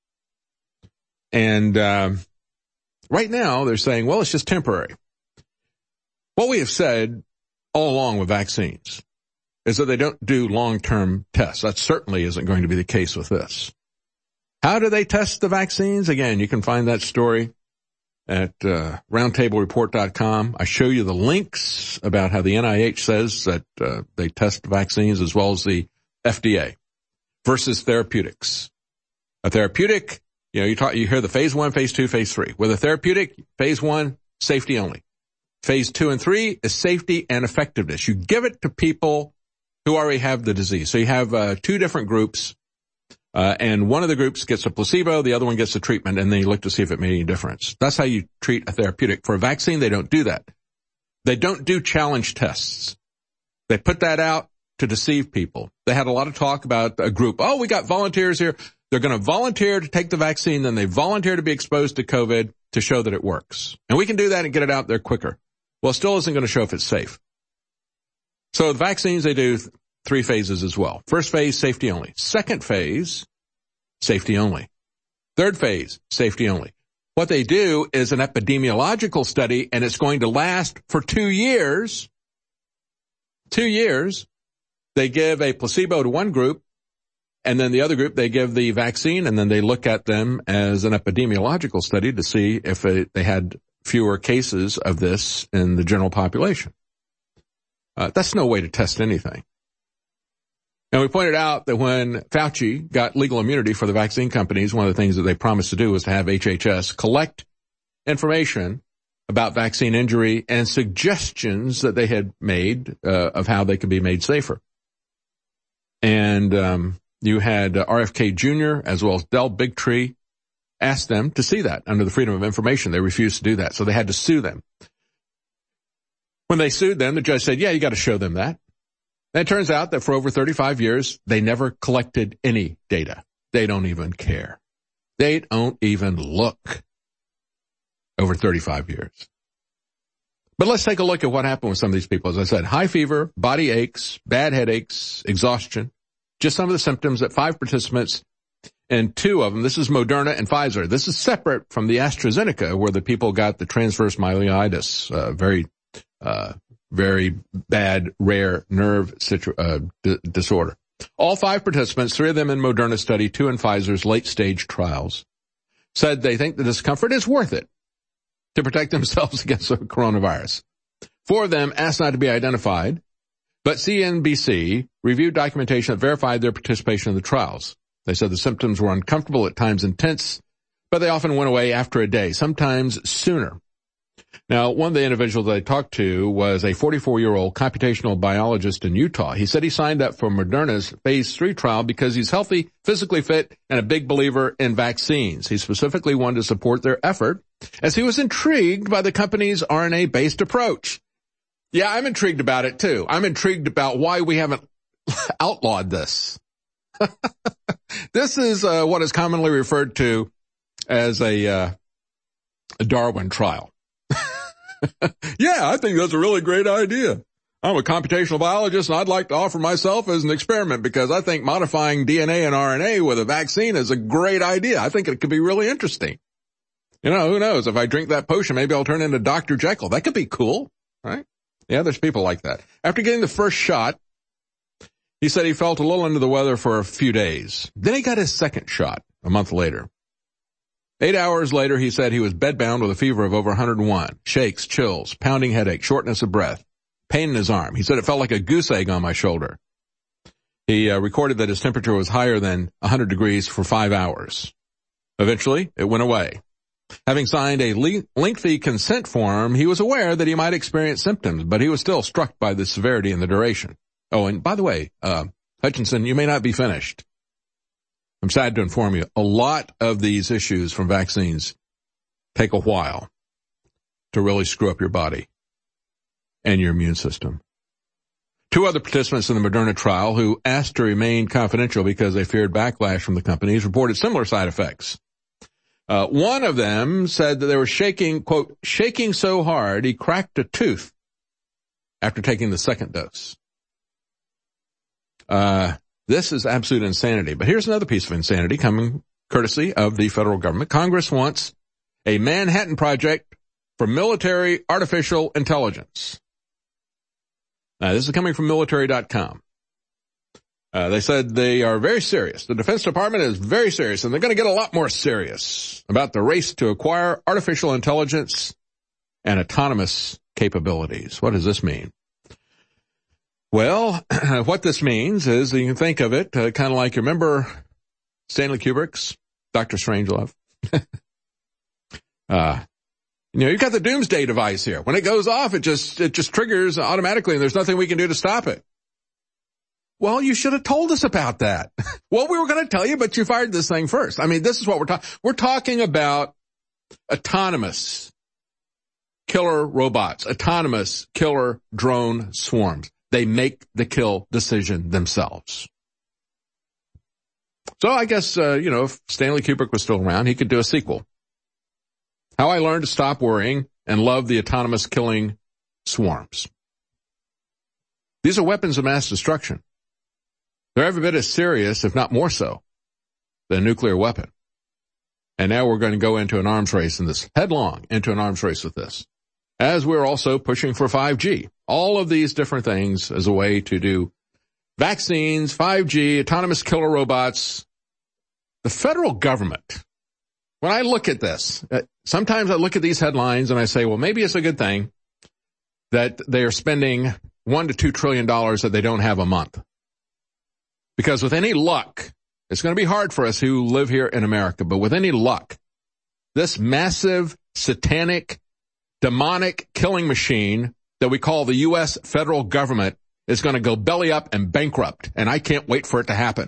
And um, right now they're saying, well, it's just temporary. What we have said all along with vaccines is that they don't do long-term tests. That certainly isn't going to be the case with this. How do they test the vaccines? Again, you can find that story at uh, roundtable report dot com. I show you the links about how the N I H says that uh, they test vaccines, as well as the F D A versus therapeutics. A therapeutic, you know, you talk, you hear the phase one, phase two, phase three. With a therapeutic, phase one, safety only. Phase two and three is safety and effectiveness. You give it to people who already have the disease. So you have uh, two different groups. Uh, and one of the groups gets a placebo, the other one gets a treatment, and then you look to see if it made any difference. That's how you treat a therapeutic. For a vaccine, they don't do that. They don't do challenge tests. They put that out to deceive people. They had a lot of talk about a group. Oh, we got volunteers here. They're going to volunteer to take the vaccine, then they volunteer to be exposed to COVID to show that it works. And we can do that and get it out there quicker. Well, it still isn't going to show if it's safe. So the vaccines, they do th- three phases as well. First phase, safety only. Second phase, safety only. Third phase, safety only. What they do is an epidemiological study, and it's going to last for two years. Two years. They give a placebo to one group, and then the other group, they give the vaccine, and then they look at them as an epidemiological study to see if it, they had fewer cases of this in the general population. Uh, that's no way to test anything. And we pointed out that when Fauci got legal immunity for the vaccine companies, one of the things that they promised to do was to have H H S collect information about vaccine injury and suggestions that they had made uh, of how they could be made safer. And um, you had uh, R F K Junior as well as Del Bigtree asked them to see that under the Freedom of Information. They refused to do that, so they had to sue them. When they sued them, the judge said, yeah, you got to show them that. And it turns out that for over thirty-five years, they never collected any data. They don't even care. They don't even look. Over thirty-five years. But let's take a look at what happened with some of these people. As I said, high fever, body aches, bad headaches, exhaustion. Just some of the symptoms that five participants, and two of them, this is Moderna and Pfizer. This is separate from the AstraZeneca, where the people got the transverse myelitis, uh, very, uh, very bad, rare nerve situ- uh, d- disorder. All five participants, three of them in Moderna study, two in Pfizer's late-stage trials, said they think the discomfort is worth it to protect themselves against the coronavirus. Four of them asked not to be identified, but C N B C reviewed documentation that verified their participation in the trials. They said the symptoms were uncomfortable, at times intense, but they often went away after a day, sometimes sooner. Now, one of the individuals that I talked to was a forty-four-year-old computational biologist in Utah. He said he signed up for Moderna's phase three trial because he's healthy, physically fit, and a big believer in vaccines. He specifically wanted to support their effort as he was intrigued by the company's R N A-based approach. Yeah, I'm intrigued about it too. I'm intrigued about why we haven't outlawed this. This is uh, what is commonly referred to as a, uh, a Darwin trial. Yeah, I think that's a really great idea. I'm a computational biologist, and I'd like to offer myself as an experiment because I think modifying D N A and R N A with a vaccine is a great idea. I think it could be really interesting. You know, who knows? If I drink that potion, maybe I'll turn into Doctor Jekyll. That could be cool, right? Yeah, there's people like that. After getting the first shot, he said he felt a little under the weather for a few days. Then he got his second shot a month later. Eight hours later, he said he was bedbound with a fever of over one hundred one, shakes, chills, pounding headache, shortness of breath, pain in his arm. He said it felt like a goose egg on my shoulder. He uh, recorded that his temperature was higher than one hundred degrees for five hours. Eventually, it went away. Having signed a le- lengthy consent form, he was aware that he might experience symptoms, but he was still struck by the severity and the duration. Oh, and by the way, uh, Hutchinson, you may not be finished. I'm sad to inform you, a lot of these issues from vaccines take a while to really screw up your body and your immune system. Two other participants in the Moderna trial who asked to remain confidential because they feared backlash from the companies reported similar side effects. Uh, one of them said that they were shaking, quote, shaking so hard he cracked a tooth after taking the second dose. Uh, this is absolute insanity. But here's another piece of insanity coming courtesy of the federal government. Congress wants a Manhattan Project for military artificial intelligence. Now, this is coming from military dot com. Uh, they said they are very serious. The Defense Department is very serious, and they're going to get a lot more serious about the race to acquire artificial intelligence and autonomous capabilities. What does this mean? Well, what this means is you can think of it uh, kind of like, you remember Stanley Kubrick's Doctor Strangelove? uh, you know, you've got the doomsday device here. When it goes off, it just, it just triggers automatically, and there's nothing we can do to stop it. Well, you should have told us about that. Well, we were going to tell you, but you fired this thing first. I mean, this is what we're talking, we're talking about autonomous killer robots, autonomous killer drone swarms. They make the kill decision themselves. So I guess, uh, you know, if Stanley Kubrick was still around, he could do a sequel. How I Learned to Stop Worrying and Love the Autonomous Killing Swarms. These are weapons of mass destruction. They're every bit as serious, if not more so, than a nuclear weapon. And now we're going to go into an arms race in this, headlong into an arms race with this. As we're also pushing for five G. All of these different things as a way to do vaccines, five G, autonomous killer robots. The federal government, when I look at this, sometimes I look at these headlines and I say, well, maybe it's a good thing that they are spending one to two trillion dollars that they don't have a month. Because with any luck, it's going to be hard for us who live here in America, but with any luck, this massive, satanic, demonic killing machine that we call the U S federal government is going to go belly up and bankrupt, and I can't wait for it to happen.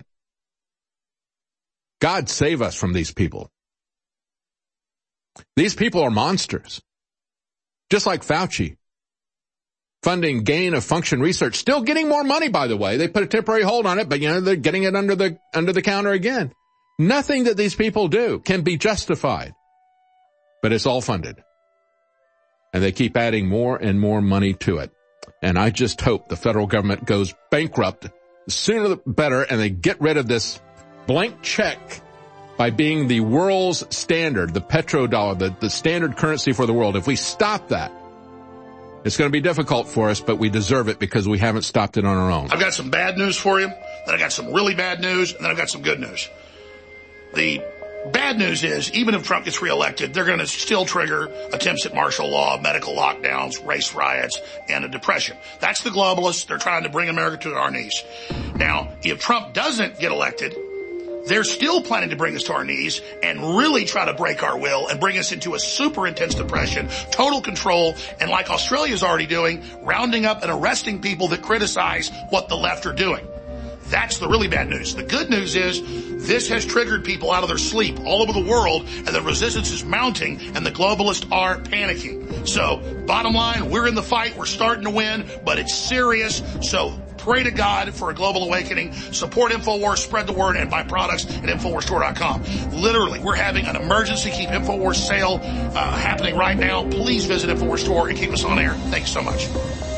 God save us from these people. These people are monsters. Just like Fauci. Funding gain of function research, still getting more money, by the way. They put a temporary hold on it, but you know, they're getting it under the, under the counter again. Nothing that these people do can be justified, but it's all funded. And they keep adding more and more money to it. And I just hope the federal government goes bankrupt, the sooner the better, and they get rid of this blank check by being the world's standard, the petrodollar, the, the standard currency for the world. If we stop that, it's going to be difficult for us, but we deserve it because we haven't stopped it on our own. I've got some bad news for you, then I got some really bad news, and then I've got some good news. The bad news is, even if Trump gets reelected, they're going to still trigger attempts at martial law, medical lockdowns, race riots, and a depression. That's the globalists. They're trying to bring America to our knees. Now, if Trump doesn't get elected, they're still planning to bring us to our knees and really try to break our will and bring us into a super intense depression, total control, and like Australia's already doing, rounding up and arresting people that criticize what the left are doing. That's the really bad news. The good news is this has triggered people out of their sleep all over the world, and the resistance is mounting, and the globalists are panicking. So, bottom line, we're in the fight. We're starting to win, but it's serious. So, pray to God for a global awakening. Support InfoWars, spread the word, and buy products at Infowars Store dot com. Literally, we're having an emergency Keep InfoWars sale uh, happening right now. Please visit InfoWars Store and keep us on air. Thank you so much.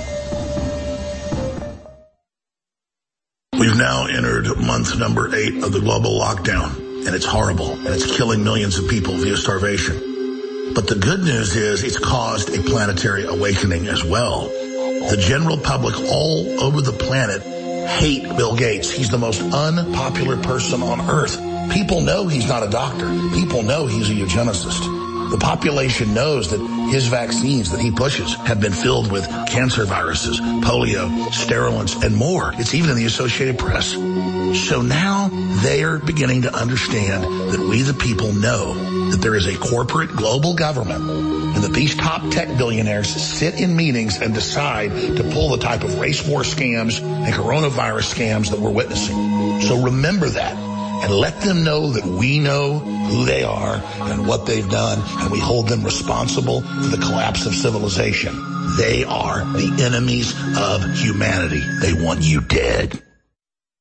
We've now entered month number eight of the global lockdown, and it's horrible, and it's killing millions of people via starvation. But the good news is it's caused a planetary awakening as well. The general public all over the planet hate Bill Gates. He's the most unpopular person on earth. People know he's not a doctor. People know he's a eugenicist. The population knows that his vaccines that he pushes have been filled with cancer viruses, polio, sterilants, and more. It's even in the Associated Press. So now they are beginning to understand that we the people know that there is a corporate global government and that these top tech billionaires sit in meetings and decide to pull the type of race war scams and coronavirus scams that we're witnessing. So remember that. And let them know that we know who they are and what they've done, and we hold them responsible for the collapse of civilization. They are the enemies of humanity. They want you dead.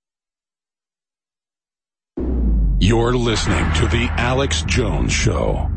You're listening to The Alex Jones Show.